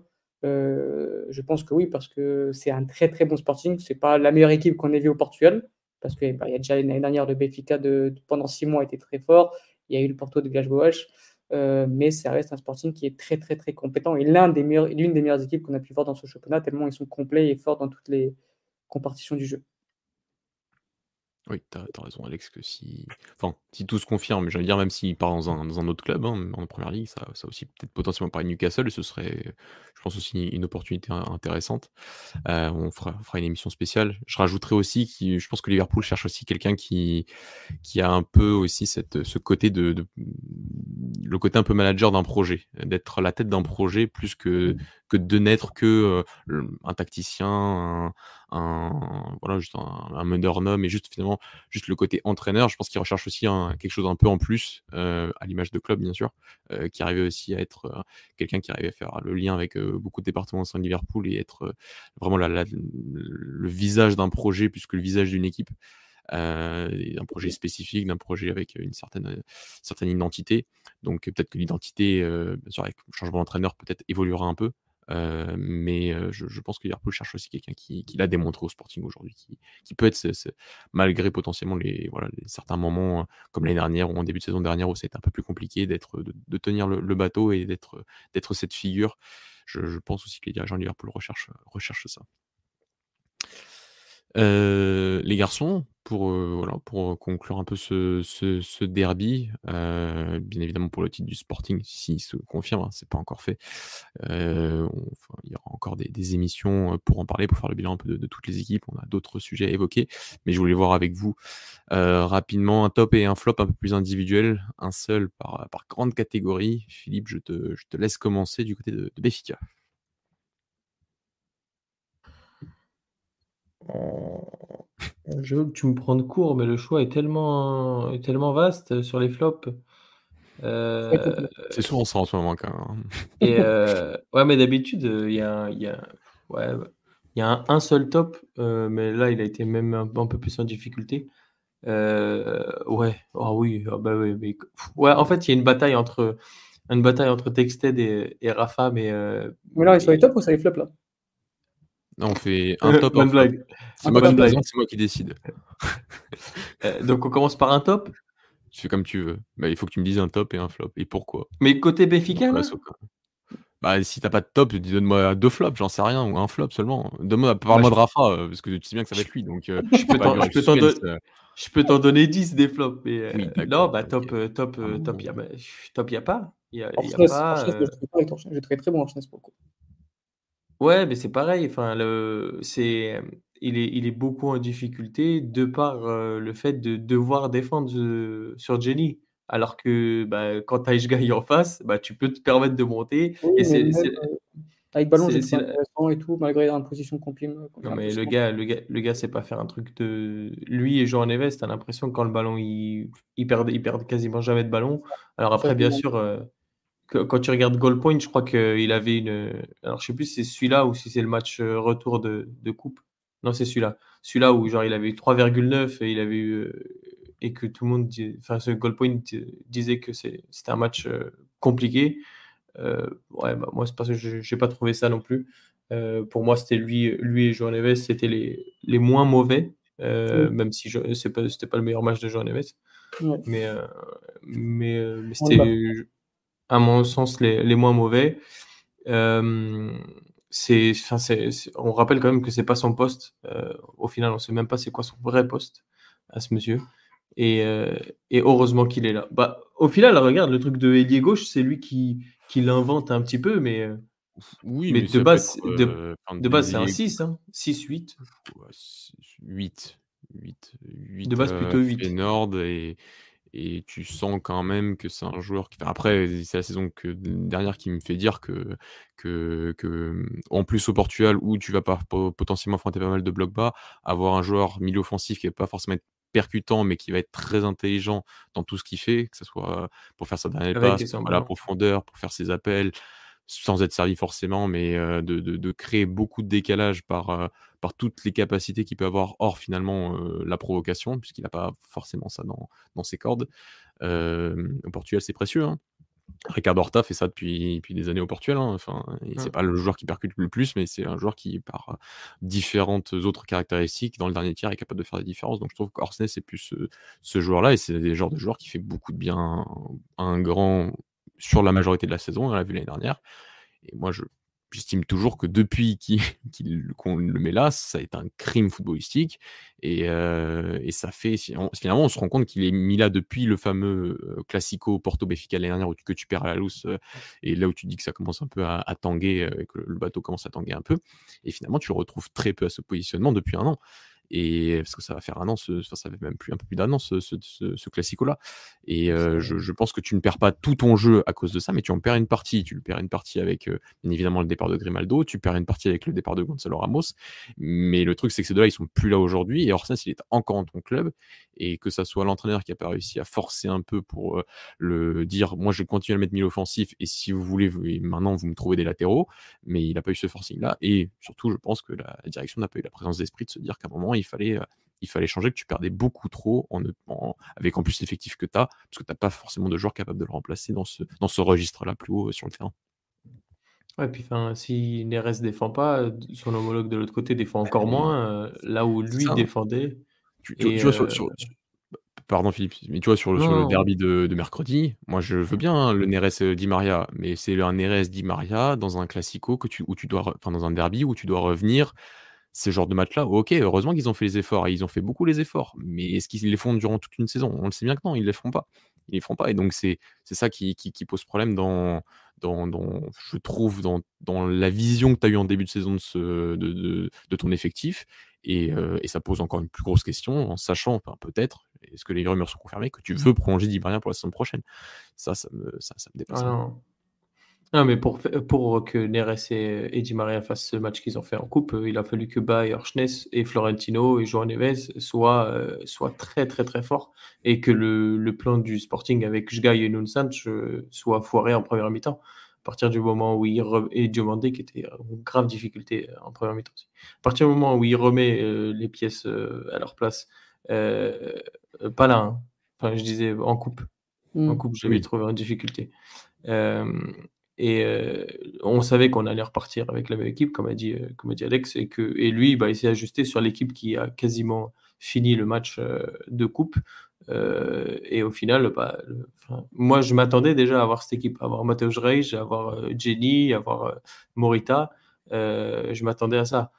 euh, je pense que oui, parce que c'est un très très bon Sporting. C'est pas la meilleure équipe qu'on ait vue au Portugal, parce qu'il bah, y a déjà l'année dernière le Benfica de, de- pendant six mois était très fort. Il y a eu le Porto de Villas-Boas, euh, mais ça reste un Sporting qui est très très très compétent et l'un des meilleurs, l'une des meilleures équipes qu'on a pu voir dans ce championnat, tellement ils sont complets et forts dans toutes les compartitions du jeu. Oui, tu as tu as raison Alex que si enfin, si tout se confirme, j'allais dire même s'il part dans un dans un autre club, hein, en première ligue, ça ça aussi peut-être potentiellement parler de Newcastle et ce serait, je pense aussi une opportunité in intéressante. Heu, on fera on fera une émission spéciale. Je rajouterai aussi qui je pense que Liverpool cherche aussi quelqu'un qui qui a un peu aussi cette ce côté de de le côté un peu manager d'un projet, d'être la tête d'un projet plus que que de n'être que, heu, le un tacticien, un un voilà juste un un meneur homme et juste finalement juste le côté entraîneur. Je pense qu'il recherche aussi un quelque chose un peu en plus, heu, à l'image de Klopp bien sûr, heu, qui arrivait aussi à être, heu, quelqu'un qui arrivait à faire le lien avec, heu, beaucoup de départements au sein de Liverpool et être, heu, vraiment la la le visage d'un projet plus que le visage d'une équipe, heu, et d'un projet spécifique, d'un projet avec une certaine, heu, certaine identité. Donc peut-être que l'identité, heu, bien sûr avec le changement d'entraîneur peut-être évoluera un peu, heu, mais heu, je je pense que Liverpool cherche aussi quelqu'un qui qui l'a démontré au Sporting aujourd'hui, qui qui peut être ce ce malgré potentiellement les voilà, les certains moments, heu, comme l'année dernière ou en début de saison dernière où c'était un peu plus compliqué d'être, de de tenir le le bateau et d'être, d'être cette figure. Je je pense aussi que les dirigeants de Liverpool recherchent, recherchent ça. Heu, les garçons, pour, heu, voilà, pour conclure un peu ce ce ce derby, heu, bien évidemment pour le titre du Sporting, s'il se confirme, hein, c'est pas encore fait. Heu, on enfin, il y aura encore des des émissions, heu, pour en parler, pour faire le bilan un peu de de toutes les équipes. On a d'autres sujets à évoquer, mais je voulais voir avec vous, heu, rapidement un top et un flop un peu plus individuel, un seul par, par grande catégorie. Philippe, je te je te laisse commencer du côté de de Béfica. Heu, j'avoue que tu me prends de court, mais le choix est tellement est tellement vaste sur les flops. Heu C'est souvent ça en ce moment quand même, hein. et heu, ouais, mais d'habitude, heu, il y a il y a ouais, ouais, il y a un un seul top, heu, mais là, il a été même un un peu plus en difficulté. Heu, ouais, ah oui, ah bah, oui, mais ouais, en fait, il y a une bataille entre une bataille entre Texted et et Rafa, mais heu, Mais là, on est sur mais les tops ou sur les flops, là? Non, on fait un top, un bonne flop. blague, C'est Un moi top, un qui bonne flop? blague. présente, c'est moi qui décide. Heu, donc on commence par un top? Tu fais comme tu veux. Bah, il faut que tu me dises un top et un flop et pourquoi? Mais côté Sinon Benfica, je là? reste au cas. Bah, si tu as pas de top, dis donne-moi deux flops, j'en sais rien ou un flop seulement. Donne-moi Bah, parle-moi je de Rafa, heu, parce que tu sais bien que ça va je être lui, donc heu, je faut peux pas t'en durer je le peux t'en suspense, don heu. je peux t'en donner dix des flops, mais heu, Oui, non, d'accord, bah, OK. top, heu, top, Un heu, top, il y a moment. bah, top, il y a pas. Il y a il y a Orsnes, pas, Orsnes, moi, je heu trouvais pas avec Orsnes, j'ai trouvé très, très bon Orsnes pour le coup. Ouais, mais c'est pareil, enfin le c'est, hem, il est il est beaucoup en difficulté de par, heu, le fait de devoir défendre, heu, sur Djeny. Alors que, bah, quand tu as Aïch-Gaï en face, bah, tu peux te permettre de monter Oui, et mais c'est même, c'est heu, avec ballon, j'ai c'est c'est trouvé la intéressant et tout, malgré en position complim non, comme un peu mais le souvent. gars le gars le gars sait pas faire un truc de lui et João Neves, tu as l'impression que quand le ballon, ils ils perdent ils perdent quasiment jamais de ballon. Alors après, bien sûr, heu, que quand tu regardes Goal Point, je crois qu'il avait une, heu, alors je sais plus si c'est celui-là ou si c'est le match, heu, retour de de coupe. Non, c'est celui-là. Celui-là où genre il avait eu trois virgule neuf et il avait eu, heu et que tout le monde dit enfin ce Goal Point, heu, disait que c'est c'était un match, heu, compliqué. Heu, ouais, bah, moi c'est parce que j'ai j'ai pas trouvé ça non plus. Heu, pour moi, c'était lui lui et João Neves, c'était les les moins mauvais, heu, Oui, même si je c'est pas c'était pas le meilleur match de João Neves. ouais. Mais heu mais heu, mais On est c'était, à mon sens, les les moins mauvais. Hem, c'est enfin, c'est c'est on rappelle quand même que c'est pas son poste. Heu, au final, on sait même pas c'est quoi son vrai poste à ce monsieur et heu et heureusement qu'il est là. Bah, au final, regarde, le truc de ailier gauche, c'est lui qui qui l'invente un petit peu, mais heu, Oui, mais mais de ça peut être, base de heu, enfin de base, des c'est un ailiers six, hein, six huit. ouais, s huit, huit, De huit, base, heu, plutôt huit. Feyenoord et et tu sens quand même que c'est un joueur qui enfin après, c'est la saison que dernière qui me fait dire que que que, mmh, en plus au Portugal où tu vas pas po potentiellement affronter pas mal de blocs bas, avoir un joueur milieu offensif qui va pas forcément être percutant, mais qui va être très intelligent dans tout ce qu'il fait, que ça soit pour faire sa dernière Avec passe, et pour sans aller à la ballon. profondeur, pour faire ses appels, sans être servi forcément, mais heu, de de de créer beaucoup de décalage par, heu, par toutes les capacités qu'il peut avoir hors finalement, heu, la provocation, puisqu'il a pas forcément ça dans dans ses cordes. Hem, au Portugal, c'est précieux, hein. Ricardo Horta fait ça depuis depuis des années au Portugal, hein, enfin et c'est Mmh. pas le joueur qui percute le plus, mais c'est un joueur qui, par, heu, différentes autres caractéristiques, dans le dernier tiers, est capable de faire la différence. Donc je trouve qu'Orsnes, c'est plus ce ce joueur-là et c'est le genre de joueur qui fait beaucoup de bien à un grand sur la majorité de la saison, on l'a vu l'année dernière et moi je j'estime toujours que depuis qu'il, qu'il- qu'on le met là, ça est un crime footballistique. Et, euh, et ça fait, finalement, on se rend compte qu'il est mis là depuis le fameux euh, Classico Porto-Béfica l'année dernière où tu- que tu perds à la lousse. euh, et là où tu dis que ça commence un peu à, à tanguer, euh, que le bateau commence à tanguer un peu. Et finalement, tu le retrouves très peu à ce positionnement depuis un an. Et parce que ça va faire un an, ce, enfin, ça fait même plus un peu plus d'un an ce, ce, ce, ce classico-là. Et euh, je, je pense que tu ne perds pas tout ton jeu à cause de ça, mais tu en perds une partie. Tu le perds une partie avec euh, bien évidemment le départ de Grimaldo, tu perds une partie avec le départ de Gonzalo Ramos. Mais le truc, c'est que ces deux-là, ils sont plus là aujourd'hui. Et Orsnes, il est encore en ton club. Et que ça soit l'entraîneur qui a pas réussi à forcer un peu pour euh, le dire, moi, je continue à mettre milieu offensif. Et si vous voulez, vous, maintenant, vous me trouvez des latéraux. Mais il n'a pas eu ce forcing-là. Et surtout, je pense que la, la direction n'a pas eu la présence d'esprit de se dire qu'à un moment, il fallait, euh, il fallait changer, que tu perdais beaucoup trop en, en- avec en plus l'effectif que tu as, parce que tu n'as pas forcément de joueurs capables de le remplacer dans ce, dans ce registre-là plus haut euh, sur le terrain. Ouais, puis enfin, si Neres défend pas, euh, son homologue de l'autre côté défend encore Et moins, euh, là où c'est lui ça, hein. défendait. Tu, tu vois, Et tu vois, sur, euh, sur- sur- pardon Philippe, mais tu vois, sur le, non, sur le non, derby de, de mercredi, moi je veux bien hein, le Neres euh, Di Maria, mais c'est un Neres Di Maria dans un classico que tu, où tu dois, re- enfin dans un derby où tu dois revenir. Ce genre de match-là, ok, heureusement qu'ils ont fait les efforts, et ils ont fait beaucoup les efforts, mais est-ce qu'ils les font durant toute une saison? On le sait bien que non, ils ne les feront pas. Ils les feront pas, et donc c'est c'est ça qui, qui, qui pose problème dans, dans, dans, je trouve, dans, dans la vision que tu as eue en début de saison de, ce, de, de, de ton effectif, et, euh, et ça pose encore une plus grosse question, en sachant, enfin, peut-être, est-ce que les rumeurs sont confirmées, que tu veux prolonger Di Maria pour la saison prochaine? Ça, ça me, ça, ça me ah dépasse un peu. non. Non, mais pour, fa- pour que Neres et, et Di Maria fassent ce match qu'ils ont fait en coupe, euh, il a fallu que Bay, Orsnes et Florentino et João Neves soient, euh, soient très très très forts et que le, le plan du Sporting avec Jgai et Nuno Santos euh, soit foiré en première mi-temps. À partir du moment où il re- et Diomandé qui était en grave difficulté euh, en première mi-temps aussi. À partir du moment où il remet euh, les pièces euh, à leur place, euh, euh, pas là, hein. Enfin je disais en coupe, en Mm. coupe je l'avais Oui, trouvé en difficulté. Euh, et euh, on savait qu'on allait repartir avec la même équipe, comme a dit, euh, comme a dit Alex, et, que, et lui, bah, il s'est ajusté sur l'équipe qui a quasiment fini le match euh, de coupe. Euh, et au final, bah, le- enfin, moi, je m'attendais déjà à avoir cette équipe, à avoir Mateusz Reis, à avoir euh, Jenny, à avoir euh, Morita. Euh, je m'attendais à ça.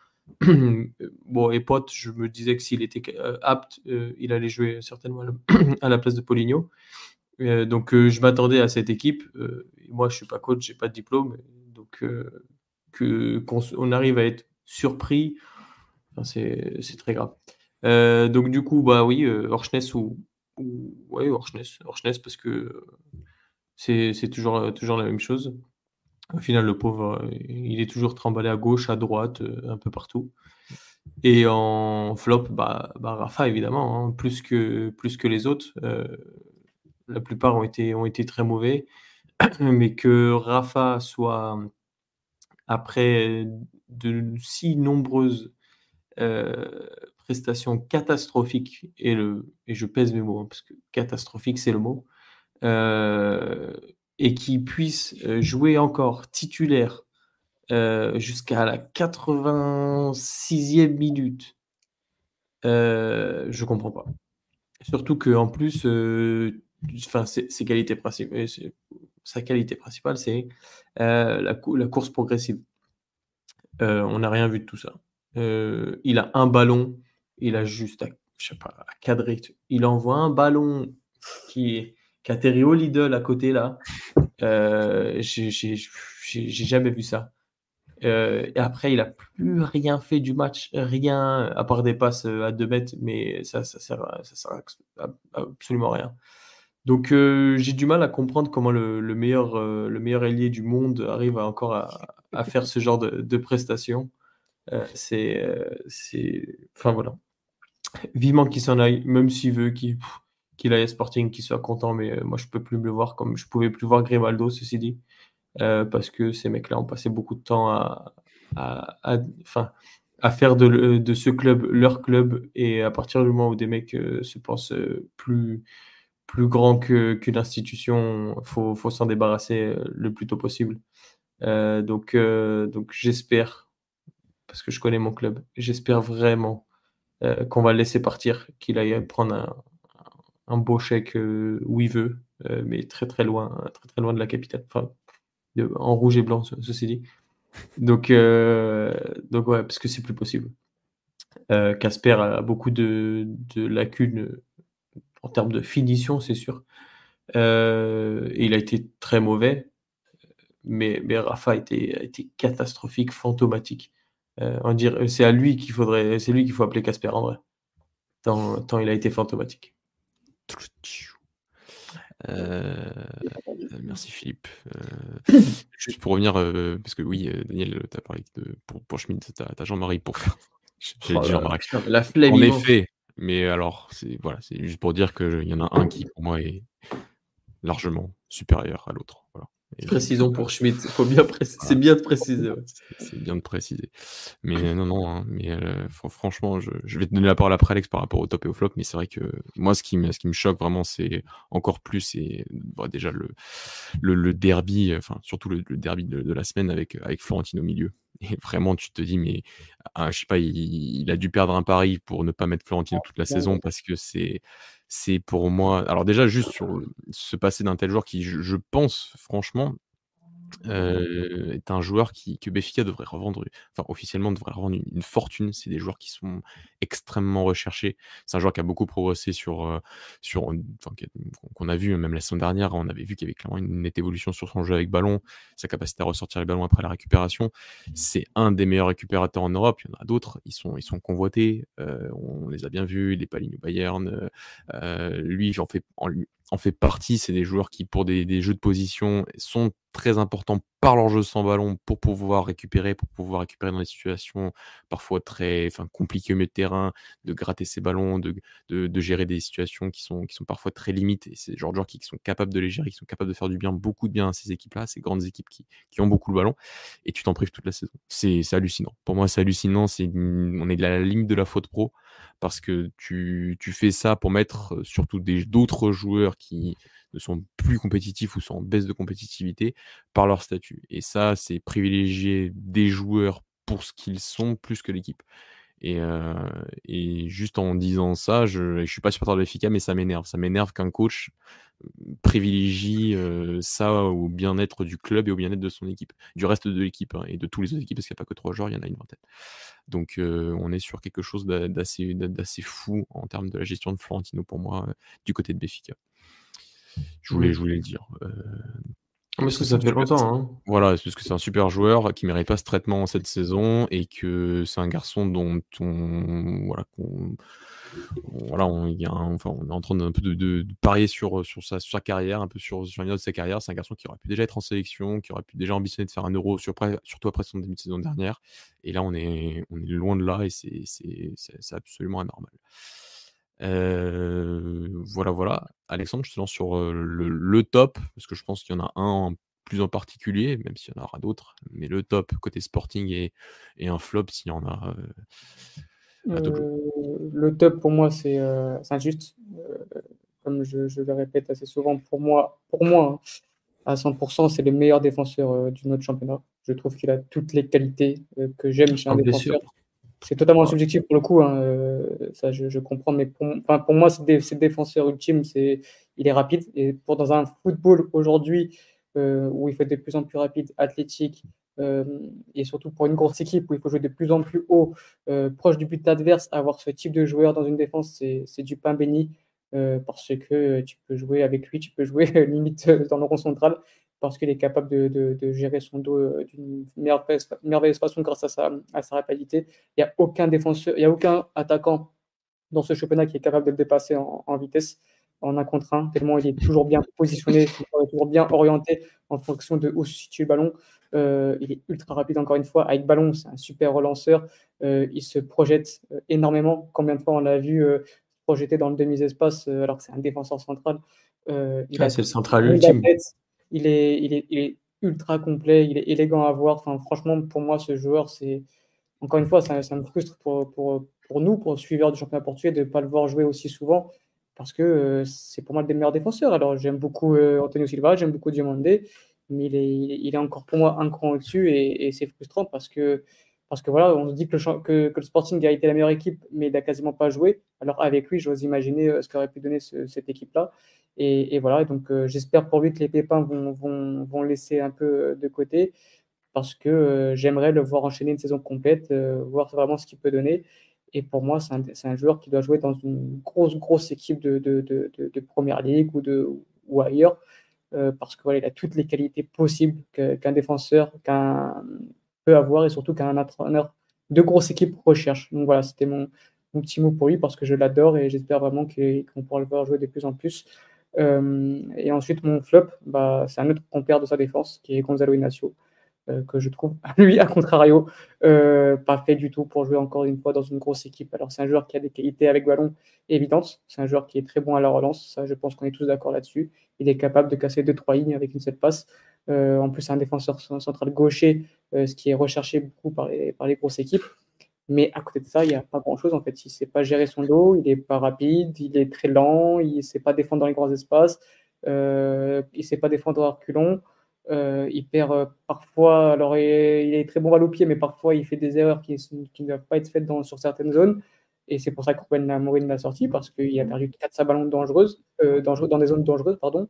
Bon, et Pote, je me disais que s'il était euh, apte, euh, il allait jouer certainement à la, à la place de Poligno. Euh, donc, euh, je m'attendais à cette équipe. Euh, et moi, je suis pas coach, j'ai pas de diplôme. Donc, euh, que, qu'on s- on arrive à être surpris, enfin, c'est, c'est très grave. Euh, donc, du coup, bah oui, euh, Orchnes ou, ou ouais, Orchnes, Orchnes parce que c'est, c'est toujours, euh, toujours la même chose. Au final, le pauvre, euh, il est toujours trimballé à gauche, à droite, euh, un peu partout. Et en flop, bah, bah Rafa, évidemment, hein, plus que, plus que les autres. Euh, la plupart ont été, ont été très mauvais. Mais que Rafa soit, après de si nombreuses euh, prestations catastrophiques, et, le, et je pèse mes mots, hein, parce que catastrophique, c'est le mot, euh, et qui puisse euh, jouer encore titulaire euh, jusqu'à la quatre-vingt-sixième minute, euh, je comprends pas. Surtout qu'en plus, euh, enfin, ses, ses qualités principales, sa qualité principale, c'est euh, la, cou- la course progressive. Euh, on n'a rien vu de tout ça. Euh, il a un ballon, il a juste à, je sais pas, à cadrer. Il envoie un ballon qui, qui atterrit au Lidl à côté là. Euh, j'ai j'ai- j'ai- j'ai jamais vu ça. Euh, et après, il a plus rien fait du match, rien à part des passes euh, à deux mètres, mais ça, ça sert, à- ça sert à à absolument rien. Donc euh, j'ai du mal à comprendre comment le, le meilleur, euh, le meilleur ailier du monde arrive à encore à, à faire ce genre de, de prestations. Euh, c'est, euh, c'est, enfin voilà. Vivement qu'il s'en aille, même s'il veut qu'il pff, qu'il aille à Sporting, qu'il soit content, mais euh, moi je peux plus me le voir comme je pouvais plus voir Grimaldo, ceci dit, euh, parce que ces mecs-là ont passé beaucoup de temps à, à, à- enfin, à faire de, le- de ce club leur club, et à partir du moment où des mecs euh, se pensent euh, plus plus grand que qu'une institution, faut faut s'en débarrasser euh, le plus tôt possible. Euh, donc euh, donc j'espère, parce que je connais mon club, j'espère vraiment euh, qu'on va le laisser partir, qu'il aille prendre un, un beau chèque euh, où il veut, euh, mais très très loin, très très loin de la capitale, enfin de- en rouge et blanc, ce- ceci dit. Donc, euh, donc ouais, parce que c'est plus possible. Euh, Casper a beaucoup de, de lacunes en termes de finition, c'est sûr. Euh, et il a été très mauvais, mais, mais Rafa a été, a été catastrophique, fantomatique. Euh, on dirait, c'est à lui qu'il faudrait, c'est lui qu'il faut appeler Casper en vrai. Tant, tant il a été fantomatique. Euh, merci Philippe. Euh, juste pour revenir, euh, parce que oui, euh, Daniel, tu as parlé de, pour, pour Schmidt, tu as Jean-Marie pour faire. J'ai Oh dit là là, Jean-Marie. putain, la flemme En immense. effet, mais alors, c'est voilà, c'est juste pour dire qu'il y en a un qui, pour moi, est largement supérieur à l'autre. Voilà. Et donc, Précisons pour Schmidt, faut bien préciser, voilà. c'est bien de préciser. Ouais. C'est c'est bien de préciser. Mais non, non, hein, mais euh, fr- franchement, je, je vais te donner la parole après, Alex, par rapport au top et au flop, mais c'est vrai que moi, ce qui me, ce qui me choque vraiment, c'est encore plus, c'est bah, déjà le, le, le derby, enfin, surtout le, le derby de, de la semaine avec, avec Florentino au milieu. Et vraiment, tu te dis, mais ah, je sais pas, il, il a dû perdre un pari pour ne pas mettre Florentino toute la saison parce que c'est, c'est pour moi. Alors, déjà, juste sur le- se passer d'un tel joueur qui, je, je pense, franchement, Heu, est un joueur qui que Benfica devrait revendre, enfin officiellement devrait revendre une une fortune. C'est des joueurs qui sont extrêmement recherchés. C'est un joueur qui a beaucoup progressé sur, heu, sur enfin qui a qu'on a vu même la saison dernière, on avait vu qu'il y avait clairement une nette évolution sur son jeu avec ballon, sa capacité à ressortir les ballons après la récupération. C'est un des meilleurs récupérateurs en Europe, il y en a d'autres, ils sont ils sont convoités, heu, on les a bien vus, les Palhinha au Bayern, heu heu, lui en fait en lui en fait partie. C'est des joueurs qui, pour des, des jeux de position, sont très importants par leur jeu sans ballon pour pouvoir récupérer, pour pouvoir récupérer dans des situations parfois très enfin, compliquées au milieu de terrain, de gratter ses ballons, de, de, de gérer des situations qui sont, qui sont parfois très limites. Et c'est le genre de joueurs qui, qui sont capables de les gérer, qui sont capables de faire du bien, beaucoup de bien à ces équipes-là, ces grandes équipes qui, qui ont beaucoup le ballon. Et tu t'en prives toute la saison. C'est c'est hallucinant. Pour moi, c'est hallucinant. C'est une- on est à la limite de la faute pro parce que tu, tu fais ça pour mettre euh, surtout des- d'autres joueurs qui ne sont plus compétitifs ou sont en baisse de compétitivité par leur statut. Et ça, c'est privilégier des joueurs pour ce qu'ils sont plus que l'équipe. Et, euh, et juste en disant ça, je ne suis pas supporter de l'F I C A, mais ça m'énerve. Ça m'énerve qu'un coach privilégie euh, ça au bien-être du club et au bien-être de son équipe, du reste de l'équipe hein, et de tous les autres équipes, parce qu'il n'y a pas que trois joueurs, il y en a une vingtaine. Donc euh, on est sur quelque chose d'a- d'assez, d'a- d'assez fou en termes de la gestion de Florentino pour moi euh, du côté de Benfica. Je voulais, Mhm. je voulais le dire. Euh, Parce parce que que c'est ça un fait super, longtemps. Hein. voilà, c'est parce que c'est un super joueur qui mérite pas ce traitement cette saison et que c'est un garçon dont on, voilà, qu'on, on- voilà, on, il y a un- enfin, on est en train d'un peu de, de- de parier sur, sur, sa, sur sa carrière, un peu sur, sur l'avenir de sa carrière. C'est un garçon qui aurait pu déjà être en sélection, qui aurait pu déjà ambitionner de faire un euro, sur, surtout après son début de saison dernière. Et là, on est, on est loin de là et c'est, c'est, c'est, c'est absolument anormal. Euh, voilà, voilà. Alexandre, je te lance sur euh, le, le top, parce que je pense qu'il y en a un plus en particulier, même s'il y en aura d'autres, mais le top côté sporting et, et un flop s'il y en a euh, à d'autres. Euh, le top pour moi, c'est euh, c'est injuste. Euh, comme je, je le répète assez souvent, pour moi, pour moi, hein, à cent pour cent, c'est le meilleur défenseur euh, du notre championnat. Je trouve qu'il a toutes les qualités euh, que j'aime chez un Sans blessure. défenseur. C'est totalement Ouais. subjectif pour le coup, hein, euh, ça je, je comprends, mais pour, enfin, pour moi, c'est dé- c'est le défenseur ultime, c'est, il est rapide. Et pour dans un football aujourd'hui euh, où il faut être de plus en plus rapide, athlétique, euh, et surtout pour une grosse équipe où il faut jouer de plus en plus haut, euh, proche du but adverse, avoir ce type de joueur dans une défense, c'est c'est du pain béni. Euh, parce que tu peux jouer avec lui, tu peux jouer limite euh, dans le rond central, parce qu'il est capable de, de- de gérer son dos euh, d'une merveilleuse, merveilleuse façon grâce à sa, à sa rapidité. Il n'y a aucun défenseur, il y a aucun attaquant dans ce championnat qui est capable de le dépasser en, en vitesse, en un contre un, tellement il est toujours bien positionné, son corps est toujours bien orienté en fonction de où se situe le ballon. Euh, il est ultra rapide, encore une fois. Avec ballon, c'est un super relanceur. Euh, il se projette euh, énormément. Combien de fois on l'a vu euh, se projeter dans le demi-espace euh, alors que c'est un défenseur central. Euh, il Ah, a c'est le central il a la ultime. tête, il est, il est, il est ultra complet, il est élégant à voir. Enfin, franchement, pour moi, ce joueur, c'est encore une fois, ça, ça me frustre pour, pour, pour nous, pour suiveurs du championnat portugais, de ne pas le voir jouer aussi souvent, parce que euh, c'est pour moi le des meilleurs défenseurs. Alors, j'aime beaucoup euh, Antonio Silva, j'aime beaucoup Diomandé, mais il est, il est encore pour moi un cran au-dessus, et, et c'est frustrant parce que, parce que voilà, on se dit que le, champ- que, que le Sporting a été la meilleure équipe, mais il n'a quasiment pas joué. Alors, avec lui, j'ose imaginer euh, ce qu'aurait pu donner ce- cette équipe-là. Et, et voilà, donc euh, j'espère pour lui que les pépins vont, vont, vont laisser un peu de côté parce que euh, j'aimerais le voir enchaîner une saison complète, euh, voir vraiment ce qu'il peut donner. Et pour moi, c'est un, c'est un joueur qui doit jouer dans une grosse, grosse équipe de, de, de, de, de Première Ligue ou, de, ou ailleurs, euh, parce que voilà, il a toutes les qualités possibles que- qu'un défenseur qu'un, peut avoir et surtout qu'un entraîneur de grosse équipe recherche. Donc voilà, c'était mon, mon petit mot pour lui parce que je l'adore et j'espère vraiment qu'il- qu'on pourra le voir jouer de plus en plus. Euh, et ensuite, mon flop, bah, c'est un autre compère de sa défense qui est Gonzalo Inacio, euh, que je trouve, lui, à contrario, euh, pas fait du tout pour jouer encore une fois dans une grosse équipe. Alors, c'est un joueur qui a des qualités avec ballon évidentes. C'est un joueur qui est très bon à la relance. Ça, je pense qu'on est tous d'accord là-dessus. Il est capable de casser deux, trois lignes avec une seule passe. Euh, en plus, c'est un défenseur central gaucher, euh, ce qui est recherché beaucoup par les, par les grosses équipes. Mais à côté de ça, il n'y a pas grand-chose en fait. Il ne sait pas gérer son dos, il n'est pas rapide, il est très lent, il ne sait pas défendre dans les grands espaces, euh, il ne sait pas défendre à reculons. Euh, il perd euh, parfois, alors il est, il est très bon balle au pied, mais parfois il fait des erreurs qui, sont- qui ne doivent pas être faites dans, sur certaines zones. Et c'est pour ça que Ruben Amorim l'a sorti, parce qu'il a perdu quatre sa ballons dangereuses, euh, dangereux, dans des zones dangereuses, pardon.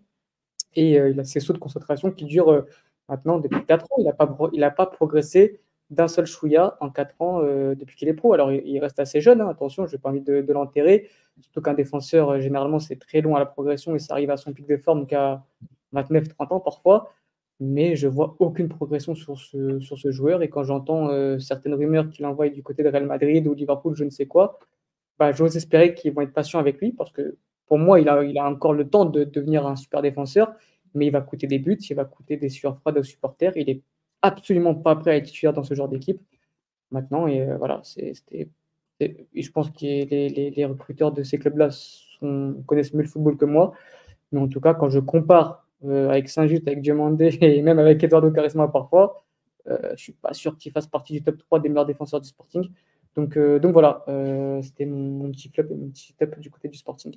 Et euh, il a ces sauts de concentration qui durent euh, maintenant depuis quatre ans. Il n'a pas, il a pas progressé d'un seul chouïa en quatre ans euh, depuis qu'il est pro. Alors il, il reste assez jeune, hein, attention, je n'ai pas envie de, de l'enterrer. Surtout qu'un défenseur, euh, généralement, c'est très long à la progression et ça arrive à son pic de forme qu'à vingt-neuf trente ans parfois. Mais je vois aucune progression sur ce, sur ce joueur. Et quand j'entends euh, certaines rumeurs qu'il envoie du côté de Real Madrid ou Liverpool, je ne sais quoi, bah, j'ose espérer qu'ils vont être patients avec lui parce que pour moi, il a, il a encore le temps de devenir un super défenseur, mais il va coûter des buts, il va coûter des sueurs froides aux supporters. Il est absolument pas prêt à être titulaire dans ce genre d'équipe maintenant. Et euh, voilà, c'est, c'était, c'est- et je pense que les, les, les recruteurs de ces clubs-là sont- connaissent mieux le football que moi. Mais en tout cas, quand je compare euh, avec Saint-Just, avec Diomandé et même avec Eduardo Quaresma parfois, euh, je ne suis pas sûr qu'il fasse partie du top trois des meilleurs défenseurs du Sporting. Donc, euh, donc voilà, euh, c'était mon, mon petit flop et mon petit top du côté du Sporting.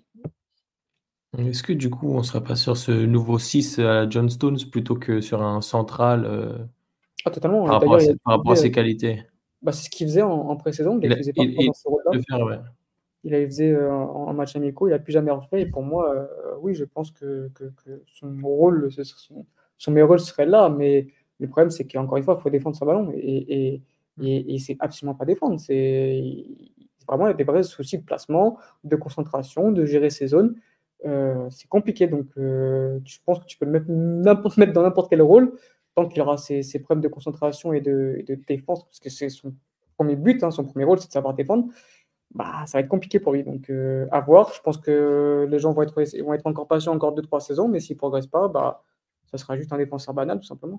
Est-ce que du coup, on serait pas sur ce nouveau six à la John Stones plutôt que sur un central euh, Ah, totalement. par Et rapport à, d'ailleurs, il a ses- par rapport à utilisé, euh, ses qualités? bah, c'est ce qu'il faisait en, en pré-saison. Il Il, ne a- faisait pas il, trop il- dans ce rôle-là. le faire, ouais. Il le faisait euh, en, en match amicaux. Il n'a plus jamais refait. Et pour moi, euh, oui, je pense que, que, que son rôle, ce- son, son meilleur rôle serait là. Mais le problème, c'est qu'encore une fois, il faut défendre son ballon. Et, et, et, et c'est absolument pas défendre. C'est vraiment il y a des vrais soucis de placement, de concentration, de gérer ses zones. Euh, c'est compliqué. Donc, euh, je pense que tu peux le mettre, n'importe, mettre dans n'importe quel rôle tant qu'il aura ses, ses problèmes de concentration et de, et de défense, parce que c'est son premier but, hein, son premier rôle, c'est de savoir défendre. Bah, ça va être compliqué pour lui. Donc, euh, à voir. Je pense que les gens vont être, vont être encore patients encore deux trois saisons, mais s'il ne progresse pas, bah, ça sera juste un défenseur banal, tout simplement.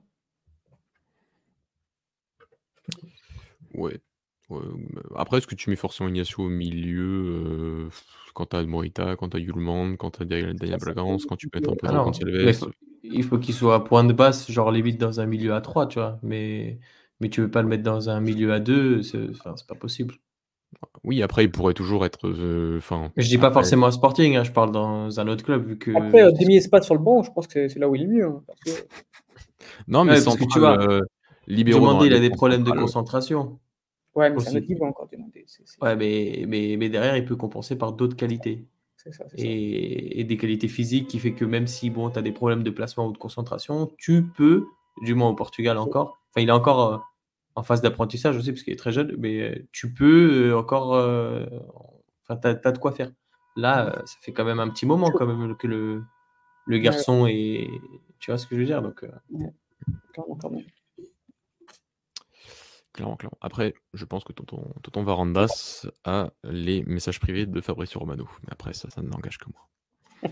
Ouais. Ouais, mais après, est-ce que tu mets forcément Ignacio au milieu euh, quand t'as Morita, quand t'as Yulman, quand t'as Daniel Ça, c'est Bragance, quand tu peux être un peu Ah dans non, Gonçalves? mais faut- il faut qu'il soit à point de basse, genre limite dans un milieu à trois, tu vois. Mais, mais tu veux pas le mettre dans un milieu à deux, c'est enfin, c'est pas possible. Oui, après, il pourrait toujours être. euh, Enfin, Je dis pas après, forcément à Sporting, hein, je parle dans un autre club, vu que. Après, euh, demi-espace sur le banc, je pense que c'est c'est là où il est mieux, hein, perso. non, mais Ouais, parce que tu central, vois, euh, libéraux dans Diomandé, la il a des défense problèmes de centrale. concentration Ouais, mais c'est un autre aussi. niveau encore demandé. C'est c'est- Ouais, mais, mais, mais derrière, il peut compenser par d'autres qualités. c'est ça, c'est ça. Et, et des qualités physiques qui fait que même si bon, tu as des problèmes de placement ou de concentration, tu peux, du moins au Portugal encore, enfin il est encore euh, en phase d'apprentissage aussi parce qu'il est très jeune, mais euh, tu peux euh, encore, euh, enfin tu as, de quoi faire. Là, euh, ça fait quand même un petit moment quand même que le, le Ouais, garçon est, tu vois ce que je veux dire, donc euh, ouais, clairement, clairement. Clairement, clairement. Après, je pense que tonton, tonton Varandas a les messages privés de Fabrizio Romano. Mais après, ça, ça ne n'engage que moi.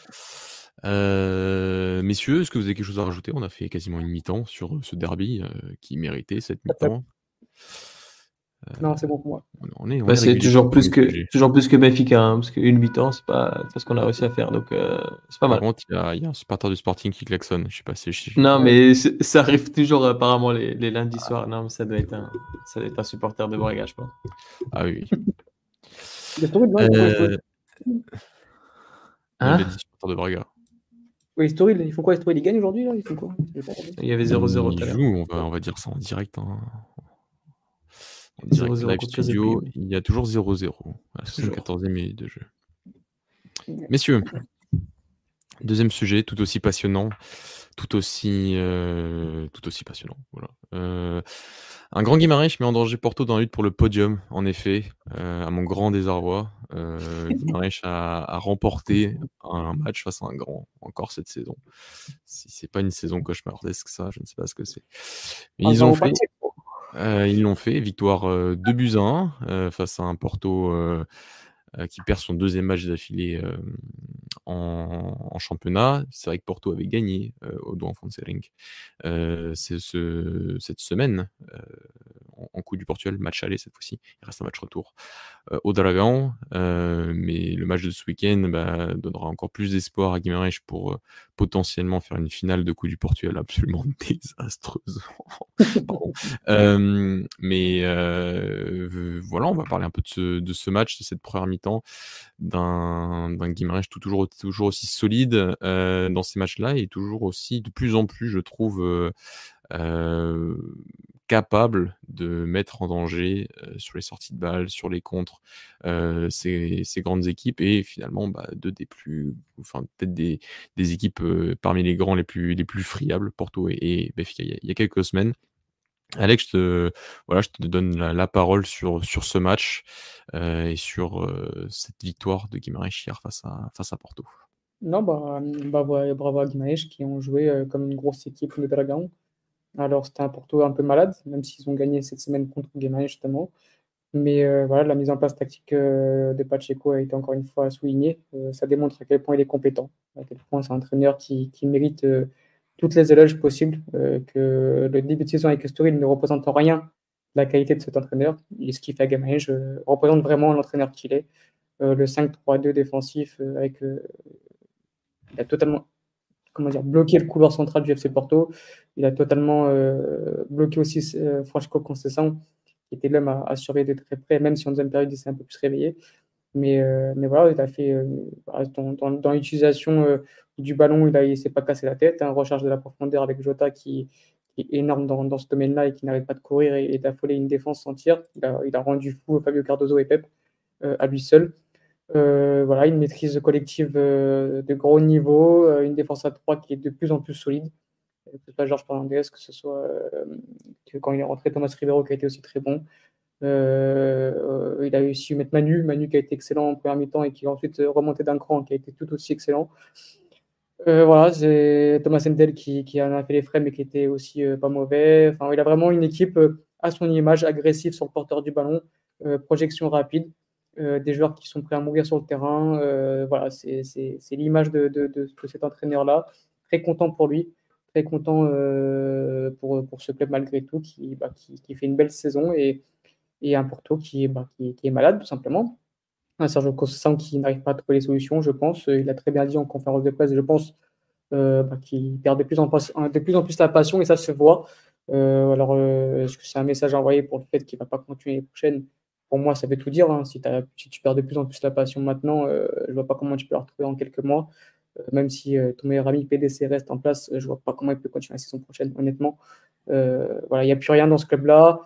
Euh, messieurs, est-ce que vous avez quelque chose à rajouter? On a fait quasiment une mi-temps sur euh, ce derby euh, qui méritait cette mi-temps. Euh, Non, c'est bon pour moi. on est, on bah, est c'est régulier toujours sur plus le que sujet. toujours plus que Benfica, hein, parce qu'une mi-temps, c'est pas, c'est pas ce qu'on a réussi à faire, donc euh, c'est pas Par mal. contre, il y, a- il y a un supporter du Sporting qui klaxonne. Je sais pas si je... Non, mais c'est- ça arrive toujours apparemment les, les lundis soirs. Non, mais ça doit être un, ça doit être un supporter de Braga, je pense. Ah oui. Les stories, non, ils font quoi, les stories Euh... Hein Il a dit supporter de Braga. Oui, les stories, ils font quoi, les stories? Ils gagnent aujourd'hui, là? Ils font quoi? J'ai pas regardé. Il y avait zéro zéro Il tout à l'heure. joue, on va, on va dire ça en direct. hein. En zéro direct zéro live contre studio, Kazepio. il y a toujours zéro zéro à la Toujours. soixante-quatorzième minute de jeu. Messieurs, Deuxième sujet, tout aussi passionnant, tout aussi, heu, tout aussi passionnant, voilà. Heu, un grand Guimarães met en danger Porto dans la lutte pour le podium, en effet, heu, à mon grand désarroi. Heu, Guimarães a a remporté un match face à un grand, encore cette saison. Si c'est pas une saison cauchemardesque ça, je ne sais pas ce que c'est. Mais Un ils grand ont au fait, Pacheco. heu, ils l'ont fait, victoire, heu, deux buts à un, heu, face à un Porto, heu heu, qui perd son deuxième match d'affilée, hem, en en championnat. C'est vrai que Porto avait gagné, heu, au João Fonserengue, heu, c'est ce cette semaine, heu, en en Coupe du Portugal, match aller cette fois-ci. Il reste un match retour, heu, au Dragão, heu, mais le match de ce week-end, bah, donnera encore plus d'espoir à Guimarães pour, heu, potentiellement faire une finale de Coupe du Portugal absolument désastreuse. Pardon. Hem, mais heu, v voilà, on va parler un peu de ce de ce match, de cette première mi-temps, d'un d'un Guimarães tout toujours toujours aussi solide, heu, dans ces matchs-là et toujours aussi de plus en plus, je trouve, heu heu, capable de mettre en danger, heu, sur les sorties de balles, sur les contres, heu, ces ces grandes équipes et finalement, bah, deux des plus enfin peut-être des des équipes, heu, parmi les grands les plus les plus friables, Porto et et Benfica, il y a il y a quelques semaines. Alex, je te voilà, je te donne la la parole sur sur ce match, heu, et sur, heu, cette victoire de Guimarães hier face à face à Porto. Non, bah, mmh, bah, ouais, bravo à Guimarães qui ont joué, heu, comme une grosse équipe, le Dragão. Alors c'était un Porto un peu malade, même s'ils ont gagné cette semaine contre Guimarães justement. Mais heu, voilà, la mise en place tactique, heu, de Pacheco a été encore une fois soulignée. Heu, ça démontre à quel point il est compétent, à quel point c'est un entraîneur qui qui mérite, heu, toutes les éloges possibles, heu, que le début de saison avec Estoril ne représente en rien la qualité de cet entraîneur et ce qu'il fait à Guimarães, heu, représente vraiment l'entraîneur qu'il est. Heu, le cinq trois deux défensif, heu, avec, heu, il a totalement, comment dire, bloqué le couloir central du F C Porto. Il a totalement, heu, bloqué aussi s heu, Francisco Conceição, qui était l'homme à à surveiller de très près, même si en deuxième période, il s'est un peu plus réveillé. Mais heu, mais voilà, il a fait, heu, bah, dans dans dans l'utilisation, heu, du ballon, il a il s'est pas cassé la tête, hein. Recherche de la profondeur avec Jota qui qui est énorme dans dans ce domaine-là et qui n'arrête pas de courir et et d'affoler une défense entière. Il a il a rendu fou Fabio Cardoso et Pep, heu, à lui seul. Heu, voilà, une maîtrise collective, heu, de gros niveau, heu, une défense à trois qui est de plus en plus solide, que ce soit Jorge Fernandes, que ce soit, hem, que quand il est rentré, Thomas Ribeiro qui a été aussi très bon. Heu, il a réussi à mettre Manu, Manu qui a été excellent en première mi-temps et qui est ensuite remonté d'un cran, qui a été tout aussi excellent. Heu, voilà, c'est Thomas Hendel qui qui en a fait les frais, mais qui était aussi, heu, pas mauvais. Enfin, il a vraiment une équipe, heu, à son image, agressive sur le porteur du ballon, heu, projection rapide, heu, des joueurs qui sont prêts à mourir sur le terrain. Heu, voilà, c'est c'est c'est l'image de de de de cet entraîneur-là. Très content pour lui, très content, heu, pour, pour ce club malgré tout qui, bah, qui qui fait une belle saison et et un Porto qui est, bah, qui est qui est malade tout simplement. Un Sergio Conceição qui n'arrive pas à trouver les solutions, je pense. Heu, il a très bien dit en conférence de presse, je pense, heu, bah, qu'il perd de plus en pas de plus en plus la passion et ça se voit. Heu, alors, heu, est-ce que c'est un message envoyé pour le fait qu'il va pas continuer l'année prochaine? Pour moi, ça veut tout dire, hein. Si tu si tu perds de plus en plus la passion maintenant, heu, je vois pas comment tu peux la retrouver en quelques mois. Heu, même si, heu, ton meilleur ami P D C reste en place, heu, je vois pas comment il peut continuer la saison prochaine, honnêtement. Heu, voilà, il y a plus rien dans ce club-là.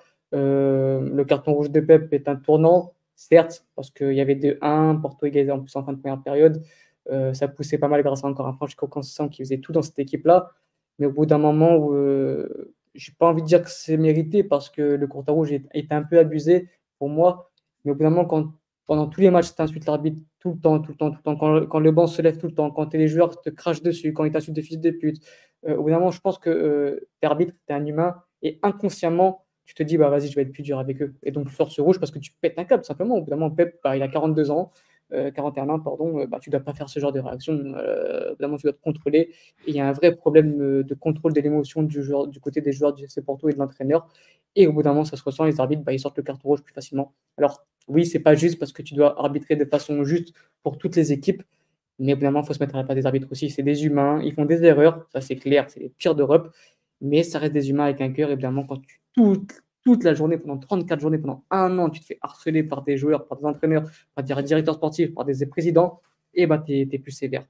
Heu, le carton rouge de Pep est un tournant, certes, parce qu'il y avait deux un, Porto égalisait en plus en fin de première période. Heu, ça poussait pas mal grâce à encore un Francisco Conceição qui faisait tout dans cette équipe-là. Mais au bout d'un moment où, heu, j'ai pas envie de dire que c'est mérité parce que le carton rouge est est un peu abusé pour moi. Mais au bout d'un moment, quand pendant tous les matchs, tu insultes l'arbitre tout le temps, tout le temps, tout le temps, quand quand le banc se lève tout le temps, quand les joueurs te crachent dessus, quand ils t'insultent de fils de pute, heu, au bout d'un moment, je pense que, heu, tu es arbitre, tu es un humain et inconsciemment, tu te dis: «Bah, vas-y, je vais être plus dur avec eux» et donc tu sors ce rouge parce que tu pètes un câble, tout simplement. Au bout d'un moment, Pep, bah, il a quarante-deux ans, heu, quarante et un ans, pardon, heu, bah, tu dois pas faire ce genre de réaction. Heu, au bout d'un moment, tu dois te contrôler et il y a un vrai problème, heu, de contrôle de l'émotion du joueur du côté des joueurs du F C Porto et de l'entraîneur et au bout d'un moment, ça se ressent. Les arbitres, bah, ils sortent le carton rouge plus facilement. Alors oui, c'est pas juste parce que tu dois arbitrer de façon juste pour toutes les équipes, mais au bout d'un moment, il faut se mettre à la place des arbitres aussi. C'est des humains, ils font des erreurs, ça c'est clair, c'est les pires d'Europe, mais ça reste des humains avec un cœur. Évidemment, quand tu toute, toute la journée, pendant trente-quatre journées, pendant un an, tu te fais harceler par des joueurs, par des entraîneurs, par des directeurs sportifs, par des présidents, et bah, tu es plus sévère.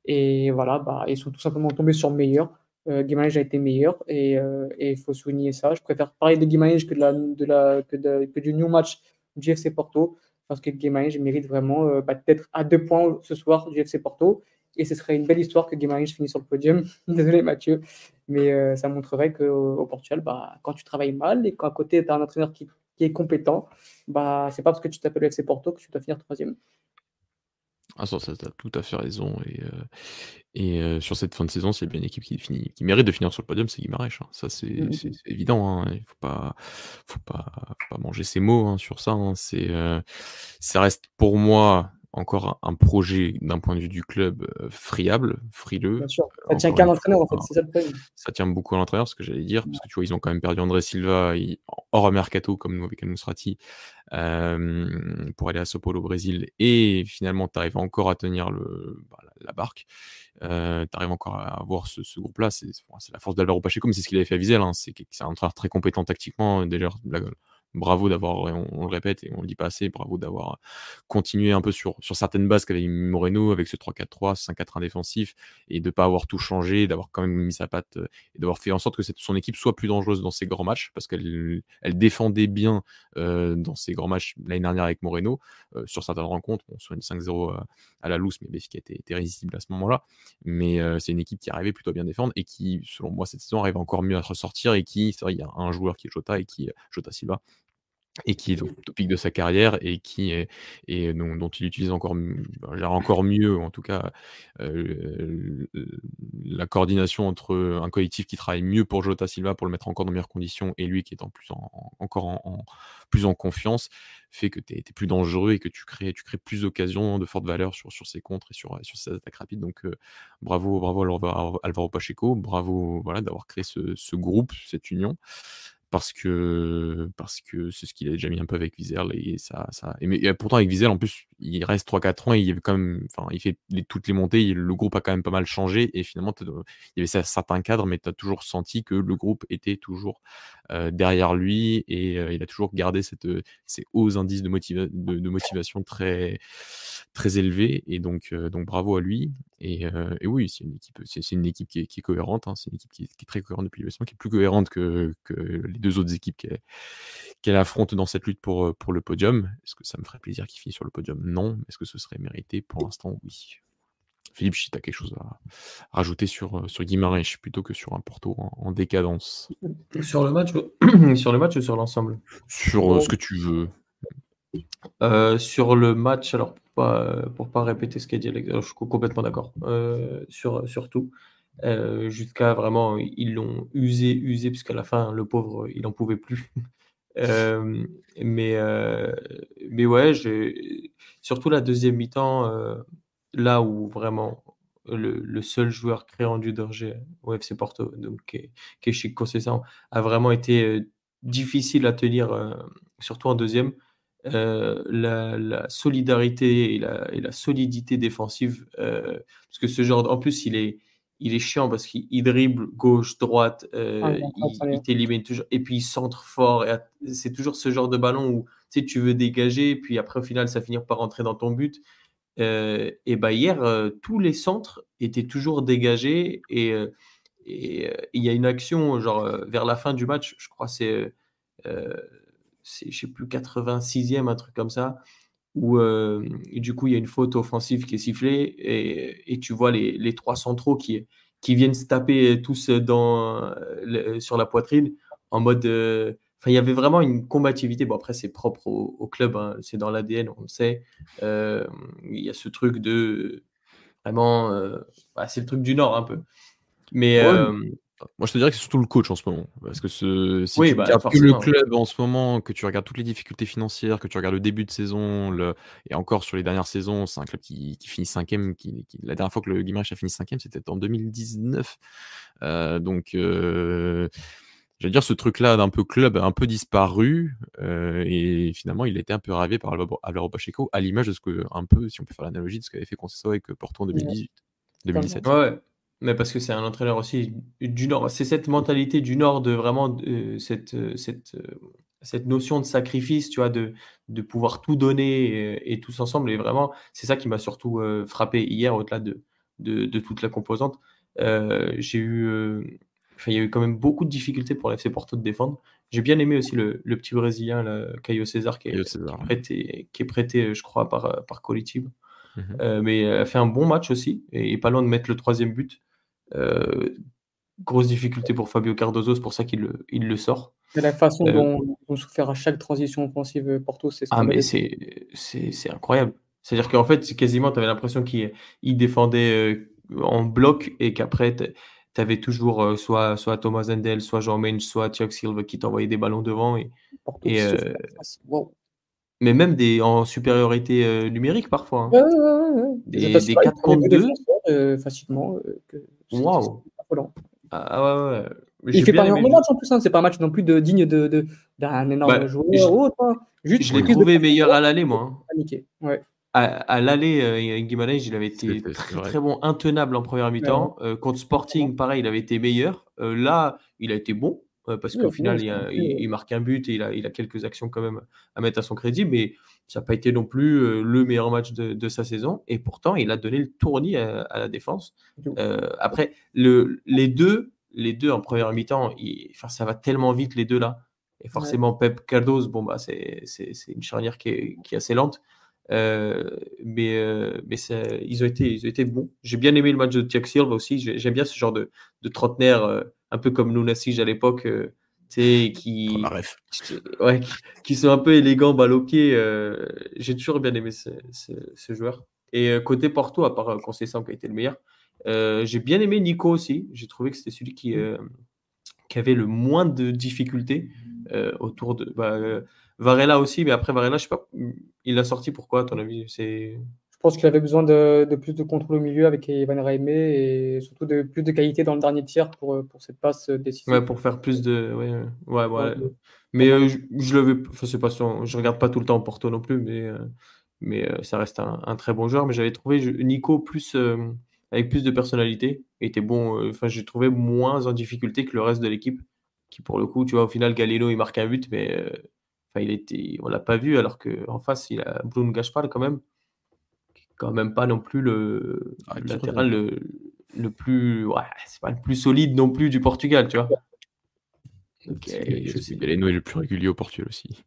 Et voilà, bah, ils sont tout simplement tombés sur le meilleur. Euh, Guimarães a été meilleur et euh, et il faut souligner ça. Je préfère parler de Guimarães que, de la, de la, que, de, que du new match du F C Porto parce que Guimarães mérite vraiment euh, bah, d'être à deux points ce soir du F C Porto Et ce serait une belle histoire que Guimarães finisse sur le podium. Désolé Mathieu, mais euh, ça montrerait qu'au au Portugal, bah, quand tu travailles mal et qu'à côté, tu as un entraîneur qui, qui est compétent, bah, c'est pas parce que tu t'appelles F C Porto que tu dois finir troisième. Ah ça, ça tu as tout à fait raison et heu et heu, sur cette fin de saison, s'il y a bien une équipe qui finit qui mérite de finir sur le podium, c'est Guimarães, hein. Ça, c'est c'est Mhm. c'est évident, hein. Il faut pas faut pas faut pas manger ses mots, hein, sur ça, hein. C'est, heu, ça reste pour moi encore un un projet d'un point de vue du club, heu, friable, frileux. Bien sûr, Heu, ça tient encore qu'à une fois, l'entraîneur en fait, hein, c'est ça le problème. ça tient beaucoup à l'entraîneur, ce que j'allais dire, parce que tu vois, ils ont quand même perdu André Silva, ils hors mercato comme nous avec Al Musrati, hem, pour aller à Sao Paulo au Brésil et finalement tu arrives encore à tenir le bah, la la barque. Heu, tu arrives encore à avoir ce ce groupe-là, c'est c'est c'est la force d'Alvaro Pacheco, mais c'est ce qu'il avait fait à Wiesel, hein. C'est que c'est un entraîneur très compétent tactiquement, d'ailleurs la bravo d'avoir on on le répète et on le dit pas assez, bravo d'avoir continué un peu sur sur certaines bases qu'avait mis Moreno avec ce trois quatre trois, ce cinq quatre un défensif et de pas avoir tout changé, d'avoir quand même mis sa patte, heu et d'avoir fait en sorte que cette son équipe soit plus dangereuse dans ses grands matchs parce qu'elle elle défendait bien, heu, dans ses grands matchs l'année dernière avec Moreno, heu, sur certaines rencontres, bon sur une cinq zéro, heu, à la Luz, mais Benfica était était irrésistible à ce moment-là. Mais heu, c'est une équipe qui arrivait plutôt à bien défendre et qui, selon moi, cette saison arrive encore mieux à se ressortir et qui c'est vrai, il y a un joueur qui est Jota et qui, heu, Jota Silva et qui est au au pic de sa carrière et qui est et dont dont il utilise encore m bah, je encore mieux, ou en tout cas, heu, l la coordination entre, un collectif qui travaille mieux pour Jota Silva, pour le mettre encore dans de meilleures conditions et lui qui est en plus en en encore en en plus en confiance, fait que tu es tu es plus dangereux et que tu crées tu crées plus d'occasions de forte valeur sur sur ses contres et sur, sur ses attaques rapides donc heu, bravo bravo à Alvaro Alvaro Pacheco, bravo, voilà, d'avoir créé ce ce groupe, cette union. Parce que parce que c'est ce qu'il a déjà mis un peu avec Wiesel et ça ça et mais et pourtant avec Wiesel en plus, il reste trois quatre ans et il y avait quand même enfin, il fait les toutes les montées, il le groupe a quand même pas mal changé et finalement tu il y avait cer certains cadres, mais tu as toujours senti que le groupe était toujours, heu, derrière lui et heu, il a toujours gardé cette, heu, ces hauts indices de motiva de de motivation très très élevés et donc heu, donc bravo à lui et heu et oui, c'est une équipe c'est c'est une équipe qui est qui est cohérente, hein. C'est une équipe qui est qui est très cohérente depuis le début de la saison, qui est plus cohérente que que les deux autres équipes qu'elle qu'elle affronte dans cette lutte pour, heu, pour le podium. Est-ce que ça me ferait plaisir qu'ils finissent sur le podium? Non. Est-ce que ce serait mérité? Pour l'instant, oui. Philippe, si tu as quelque chose à rajouter sur, heu, sur Guimarães plutôt que sur un Porto en en décadence? Sur le match ou sur le match ou sur l'ensemble? Sur, heu, ce Bon, que tu veux. Heu, sur le match, alors pour pas, pour pas répéter ce qu'a dit Alex, alors je suis co complètement d'accord, heu, sur, sur tout. Heu, jusqu'à vraiment, ils l'ont usé, usé puisqu'à la fin, le pauvre, il en pouvait plus. Hem, mais heu, mais ouais, j'ai surtout la deuxième mi-temps, heu, là où vraiment le le seul joueur créant du danger au F C Porto, donc qui est qui est Chico Conceição, a vraiment été, heu, difficile à tenir, heu, surtout en deuxième. Heu, la la solidarité et la et la solidité défensive, heu, parce que ce genre d en plus, il est il est chiant parce qu'il il dribble gauche, droite, ah, heu, il est incroyable, il ça, il t'élimine toujours et puis il centre fort et at c'est toujours ce genre de ballon où, tu sais, tu veux dégager, puis après au final ça finit par rentrer dans ton but. Heu et bah, hier, heu, tous les centres étaient toujours dégagés et heu et heu, il y a une action genre, heu, vers la fin du match, je crois c'est, heu c'est je sais plus quatre-vingt-sixième, un truc comme ça, où, hem, du coup, il y a une faute offensive qui est sifflée et et tu vois les les trois centraux qui qui viennent se taper tous dans, heu, le sur la poitrine en mode, heu, enfin, il y avait vraiment une combativité. Bon, après, c'est propre au au club, hein, c'est dans l'A D N, on le sait. Hem, il y a ce truc de vraiment, heu, bah, c'est le truc du Nord un peu. Mais, Ouais. hem, Moi, je te dirais que c'est surtout le coach en ce moment. Parce que ce si oui, tu bah, regardes que le forcément. club en ce moment, que tu regardes toutes les difficultés financières, que tu regardes le début de saison, le et encore sur les dernières saisons, c'est un club qui qui finit cinquième, qui qui la dernière fois que le Guimarães a fini cinquième, c'était en deux mille dix-neuf. Heu, donc heu, j'allais dire ce truc-là d'un peu club a un peu disparu, heu et finalement il a été un peu ravivé par Alvaro Alvaro Pacheco, à l'image de ce que un peu, si on peut faire l'analogie, de ce qu'avait fait Conceição avec Porto en ouais, totalement. deux mille dix-huit-deux mille dix-sept. Ouais, ouais, mais parce que c'est un entraîneur aussi du Nord. C'est cette mentalité du Nord de vraiment de cette, heu, cette, heu, cette notion de sacrifice, tu vois? De de pouvoir tout donner et et tous ensemble et vraiment, c'est ça qui m'a surtout, heu, frappé hier au-delà de de de toute la composante. Heu, j'ai eu, heu, enfin, il y a eu quand même beaucoup de difficultés pour le F C Porto de défendre. J'ai bien aimé aussi le le petit brésilien là, Caio César qui Caio est qui est César, ouais. prêté qui est prêté, heu, je crois par, heu, par Coritiba. Mmh. Euh, mais elle a fait un bon match aussi, et, et pas loin de mettre le troisième but. Euh, grosse difficulté pour Fabio Cardozo, c'est pour ça qu'il le, il le sort. Mais la façon Euh, dont ils ont souffert à chaque transition offensive euh, Porto, c'est ah, mais scandaleux. c'est, c'est, c'est incroyable. C'est-à-dire qu'en fait, c'est quasiment, tu avais l'impression qu'il il défendait euh, en bloc, et qu'après, tu avais toujours euh, soit, soit Thomas Zendel, soit João Mendes, soit Thiago Silva qui t'envoyait des ballons devant. Et, Porto qui et, se euh, fait la face. Wow. mais même des, en supériorité euh, numérique parfois. Hein. Ouais, ouais, ouais, ouais. Des Des, des attaques, ils quatre prenaient contre deux deux. défenseurs euh, facilement. Euh, que c'était Waouh! c'était affolant. Ah ouais, ouais. Et il J'ai fait pas bien un aimé énorme le jeu. match en plus, hein. C'est pas un match non plus de, digne de, de- d'un énorme Bah, joueur je, ou autre, hein. Juste je l'ai Oui, prise de trouvé meilleur contrôle, à l'aller, moi. Hein. paniqué. Ouais. À, à l'aller, euh, Guimarães, il avait été c'est c'est très vrai. très bon, intenable en première Ouais, ouais. mi-temps. Euh, contre Sporting, pareil, il avait été meilleur. Euh, là, il a été bon, euh, parce Oui, qu'au au final, final, il, c'est un a- peu, il- euh, il marque un but et il a, il a quelques actions quand même à mettre à son crédit, mais ça n'a pas été non plus euh, le meilleur match de, de sa saison. Et pourtant, il a donné le tournis à, à la défense. de ouf. Euh, après, le, les deux, les deux en première mi-temps, il- enfin, ça va tellement vite les deux là. Et Ouais. forcément, Pep Cardoz, bon, bah, c'est c'est- c'est une charnière qui est, qui est assez lente. Euh, mais euh, mais ça- ils, ont été, ils ont été bons. J'ai bien aimé le match de Thiago Silva aussi. J'ai- J'aime bien ce genre de, de trentenaire, euh, un peu comme Lunasig à l'époque, euh, tu sais, Oh, la qui, ref. qui- ouais, qui, qui sont un peu élégants, balle au pied. euh, J'ai toujours bien aimé ce, ce, ce joueur. Et euh, côté Porto, à part euh, Conceição qui a été le meilleur, euh, j'ai bien aimé Nico aussi. J'ai trouvé que c'était celui qui, euh, qui avait le moins de difficultés euh, autour de. Bah, euh, Varela aussi, mais après Varela, je sais pas, il l'a sorti pourquoi, à ton avis? C'est Je pense qu'il avait besoin de, de plus de contrôle au milieu avec Ivan Raimé et surtout de plus de qualité dans le dernier tiers pour, euh, pour cette passe euh, ouais, décisive. pour faire plus de. Ouais, ouais, ouais. Ouais, Ouais. de- Mais vraiment. euh, je, je le veux. Enfin, c'est pas son- je regarde pas tout le temps Porto non plus, mais, euh, mais euh, ça reste un, un très bon joueur. Mais j'avais trouvé je- Nico plus, euh, avec plus de personnalité. Il était bon. euh, Enfin, j'ai trouvé moins en difficulté que le reste de l'équipe. Qui, pour le coup, tu vois, au final, Galeno, il marque un but, mais euh, enfin, il était, on l'a pas vu, alors qu'en face, il a Bruno Gaspar quand même. Quand même pas non plus le, Ah, le qui latéral revient. le, le plus. Ouais, c'est pas le plus solide non plus du Portugal, tu vois. Donc, Parce que euh, Gal- je parce que sais. Galeno est le plus régulier au Portugal aussi.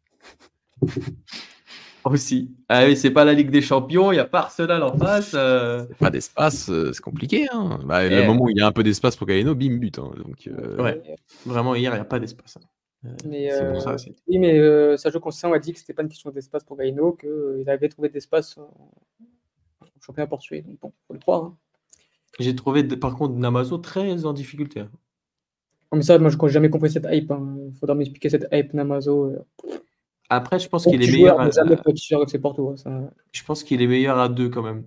Aussi. Ah oui, c'est pas la Ligue des Champions, il n'y a pas Arsenal en face. euh, Pas d'espace, euh, c'est compliqué. Hein. Bah, le eh, moment où il y a un peu d'espace pour Galeno, bim, but. Hein. Donc, euh, ouais, Mais, vraiment, hier, il n'y a pas d'espace. Hein. Euh, mais, c'est pour euh, ça. c'est- oui, mais euh, Sergio Conceição a dit que c'était pas une question d'espace pour Gaino, qu'il avait trouvé de l'espace en, en championnat portugais. Donc bon, faut le croire. Hein. J'ai trouvé, par contre, Namazo très en difficulté. Hein. Comme ça, moi, je n'ai jamais compris cette hype. Il faudra m'expliquer cette hype Namazo. Euh, Après, je pense bon qu'il est petit meilleur joueur, mais à, jamais à- pour être titulaire avec ses Porto. Hein, ça, je pense qu'il est meilleur à deux quand même.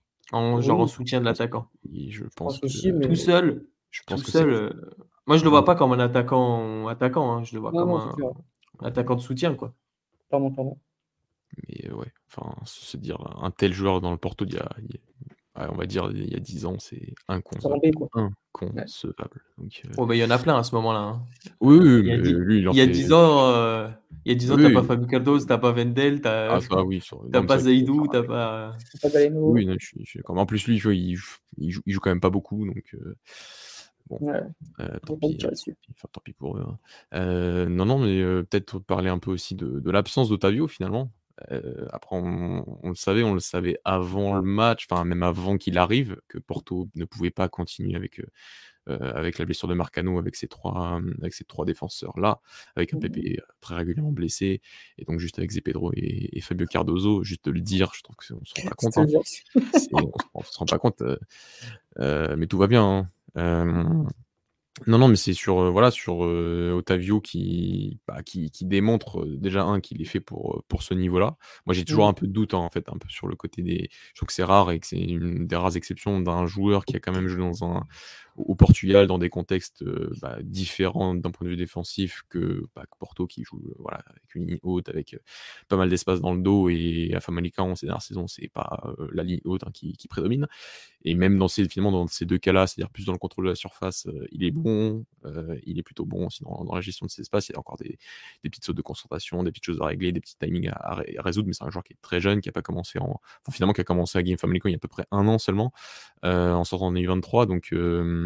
En, genre en oui, soutien de je pense, l'attaquant. je je pense pense que, aussi, Tout mais seul, je tout pense que c'est. seul. euh, Moi, je le vois pas comme un attaquant attaquant. Hein. Je le vois non, comme non, c'est un, clair. un attaquant de soutien, quoi. Clairement, clairement. Mais euh, ouais, enfin, se se dire un tel joueur dans le Porto, il y a, il y a- ouais, on va dire, il y a dix ans, c'est C'est en inconcevable. B, quoi. Ouais. Inconcevable. Donc, euh, Oh, bah, il y en a plein à ce moment-là. Hein. oui, oui, Il y a mais dix, lui, il en il y a fait. dix ans, euh, il y a dix ans, t'as pas Oui, Fabio Cardoso, t'as pas Vendel, t'as, ah, ça, oui, sur... t'as non, mais pas c'est vrai qu'il faut Zaidou, faire t'as avec. pas. C'est pas Galeno. Oui, non, je suis, je suis d'accord. Mais en plus, lui, il, faut- il joue, il joue, il joue quand même pas beaucoup, donc euh, bon, Ouais, euh, faut tant pas lui pis, tirer hein, dessus. enfin, tant pis pour eux. Hein. Euh, non, non, mais euh, peut-être parler un peu aussi de, de l'absence d'Otavio finalement. Euh, après, on, on le savait, on le savait avant le match, enfin même avant qu'il arrive, que Porto ne pouvait pas continuer avec, euh, euh, avec la blessure de Marcano, avec ces trois, avec ces trois défenseurs-là, avec un Mhm. Pepe très régulièrement blessé, et donc juste avec Zé Pedro et, et Fabio Cardozo, juste de le dire, je trouve que c'est- on se rend pas compte. C'est Hein. dur. C'est- on, se, on se rend pas compte, euh, euh, mais tout va bien. Hein. Euh, non, non, mais c'est sur, heu, voilà, sur, heu, Otavio qui, bah, qui qui démontre, heu, déjà un qu'il est fait pour, heu, pour ce niveau-là. Moi, j'ai toujours Mhm. un peu de doute, hein, en fait, un peu sur le côté des je trouve que c'est rare et que c'est une des rares exceptions d'un joueur qui a quand même joué dans un au Portugal dans des contextes, heu, bah, différents d'un point de vue défensif que, bah, que Porto qui joue, heu, voilà, avec une ligne haute, avec, heu, pas mal d'espace dans le dos et à Famalicão ces dernières saisons, c'est pas, heu, la ligne haute, hein, qui qui prédomine. Et même dans ces, finalement, dans ces deux cas-là, c'est-à-dire plus dans le contrôle de la surface, euh, il est bon, euh, il est plutôt bon aussi dans, dans la gestion de ses espaces. Il y a encore des, des petites sautes de concentration, des petites choses à régler, des petits timings à, à ré- à résoudre, mais c'est un joueur qui est très jeune, qui a pas commencé en, enfin, finalement, qui a commencé à Game Family Con il y a à peu près un an seulement, euh, en sortant en U vingt-trois. Donc, euh,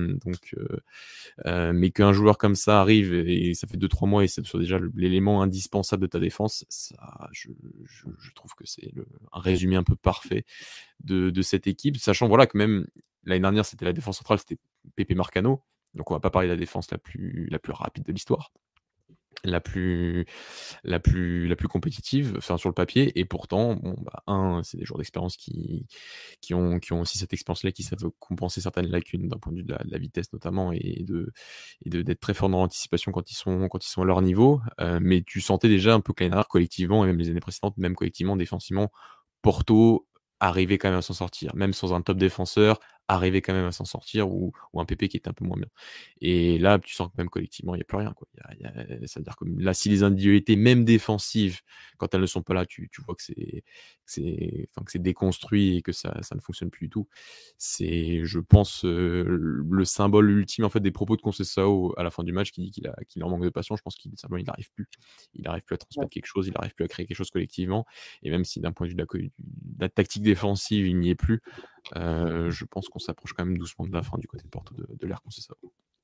Euh, donc, euh, euh, mais qu'un joueur comme ça arrive et, et ça fait deux trois mois et c'est soit déjà l'élément indispensable de ta défense, ça, je, je, je trouve que c'est le, un résumé un peu parfait de, de cette équipe, sachant voilà que même l'année dernière c'était la défense centrale, c'était Pepe Marcano, donc on va pas parler de la défense la plus la plus rapide de l'histoire, la plus la plus la plus compétitive, enfin sur le papier, et pourtant bon bah un c'est des joueurs d'expérience qui qui ont qui ont aussi cette expérience là, qui savent compenser certaines lacunes d'un point de vue de la, de la vitesse notamment, et de et de d'être très forts dans l'anticipation quand ils sont quand ils sont à leur niveau, euh, mais tu sentais déjà un peu que l'année dernière collectivement et même les années précédentes, même collectivement défensivement, Porto arrivait quand même à s'en sortir, même sans un top défenseur, arrivait quand même à s'en sortir, ou, ou un P P qui était un peu moins bien. Et là, tu sens que même collectivement, il n'y a plus rien, quoi. Il y a, il y a, ça veut dire que là, si les individualités, même défensives, quand elles ne sont pas là, tu, tu vois que c'est, que c'est, enfin, que c'est déconstruit et que ça, ça ne fonctionne plus du tout. C'est, je pense, euh, le symbole ultime en fait des propos de Conceição à la fin du match, qui dit qu'il a, qu'il en manque de passion. Je pense qu'il simplement il n'arrive plus, il n'arrive plus à transmettre quelque chose, il n'arrive plus à créer quelque chose collectivement. Et même si d'un point de vue de la, de la tactique défensive, il n'y est plus, euh, je pense qu'on s'approche quand même doucement de la fin du côté de Porto de, de l'ère Conceição.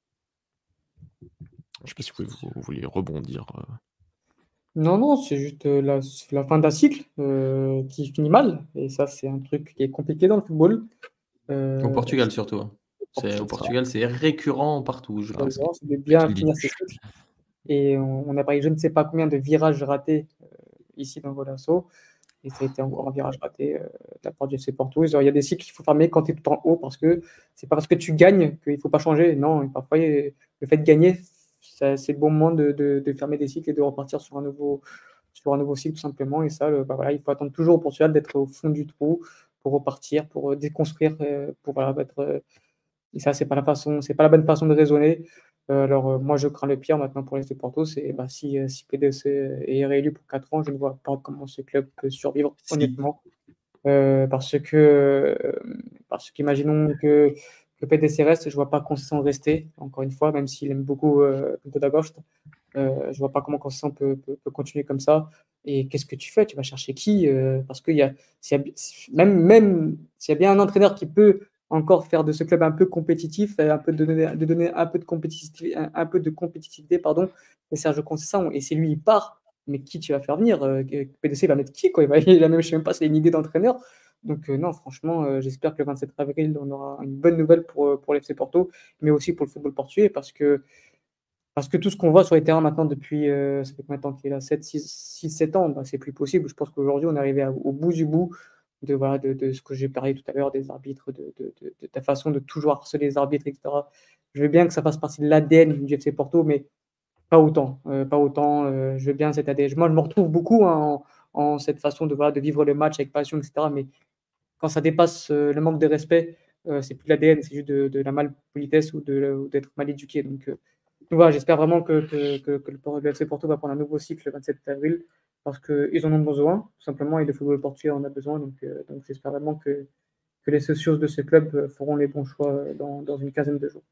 Je ne sais pas si vous, vous, vous voulez rebondir. Euh... Non, non, c'est juste euh, la, la fin d'un cycle euh, qui finit mal. Et ça, c'est un truc qui est compliqué dans le football. Euh, au Portugal surtout. Hein. C'est, au Portugal, c'est récurrent partout. Je pense. C'est de bien finir ces cycles. Et on, on a parlé je ne sais pas combien de virages ratés euh, ici dans Golasso. Et ça a été encore un virage raté euh, de la part du F C Porto. Il y a des cycles qu'il faut fermer quand tu es tout en haut, parce que c'est pas parce que tu gagnes qu'il ne faut pas changer. Non, et parfois, le fait de gagner, ça, c'est le bon moment de, de, de fermer des cycles et de repartir sur un nouveau, sur un nouveau cycle, tout simplement. Et ça, le, bah voilà, il faut attendre toujours au Portugal d'être au fond du trou pour repartir, pour déconstruire, euh, pour voilà, être. Euh, et ça, c'est pas la façon, c'est pas la bonne façon de raisonner. Euh, alors, euh, moi, je crains le pire maintenant pour l'F C Porto. C'est bah, si, si P D C est réélu pour quatre ans, je ne vois pas comment ce club peut survivre, si. honnêtement. Euh, parce que, euh, parce qu'imaginons que, que P D C reste, je ne vois pas Conceição rester, encore une fois, même s'il aime beaucoup euh, Pinto da Costa. Euh, je ne vois pas comment Conceição peut, peut, peut continuer comme ça. Et qu'est-ce que tu fais? Tu vas chercher qui? euh, Parce qu'il y a, s'il y a même, même s'il y a bien un entraîneur qui peut encore faire de ce club un peu compétitif, un peu de donner, de donner un peu de compétitivité, un, un peu de compétitivité, pardon, c'est Sergio Conceição. Et si lui il part, mais qui tu vas faire venir? euh, P D C va mettre qui, quoi? Il va, il a même, je sais même pas, c'est une idée d'entraîneur. Donc euh, non, franchement, euh, j'espère que le vingt-sept avril, on aura une bonne nouvelle pour, pour l'F C Porto, mais aussi pour le football portugais, parce que Parce que tout ce qu'on voit sur les terrains maintenant depuis, euh, ça fait combien de temps qu'il est là, sept, six, sept ans, bah, c'est plus possible. Je pense qu'aujourd'hui, on est arrivé à, au bout du bout de, voilà, de, de ce que j'ai parlé tout à l'heure, des arbitres, de, de, de, de ta façon de toujours harceler les arbitres, et cetera. Je veux bien que ça fasse partie de l'A D N du F C Porto, mais pas autant. Euh, pas autant. Euh, je veux bien cet A D N. Moi, je me retrouve beaucoup hein, en, en cette façon de, voilà, de vivre le match avec passion, et cetera. Mais quand ça dépasse euh, le manque de respect, euh, c'est plus l'A D N, c'est juste de, de la malpolitesse ou, de, ou d'être mal éduqué. Donc, euh, donc voilà, j'espère vraiment que, que, que, que le F C Porto va prendre un nouveau cycle le vingt-sept avril, parce qu'ils en ont besoin, tout simplement, et le football portugais en a besoin. Donc, euh, donc j'espère vraiment que, que les socios de ce club feront les bons choix dans, dans une quinzaine de jours.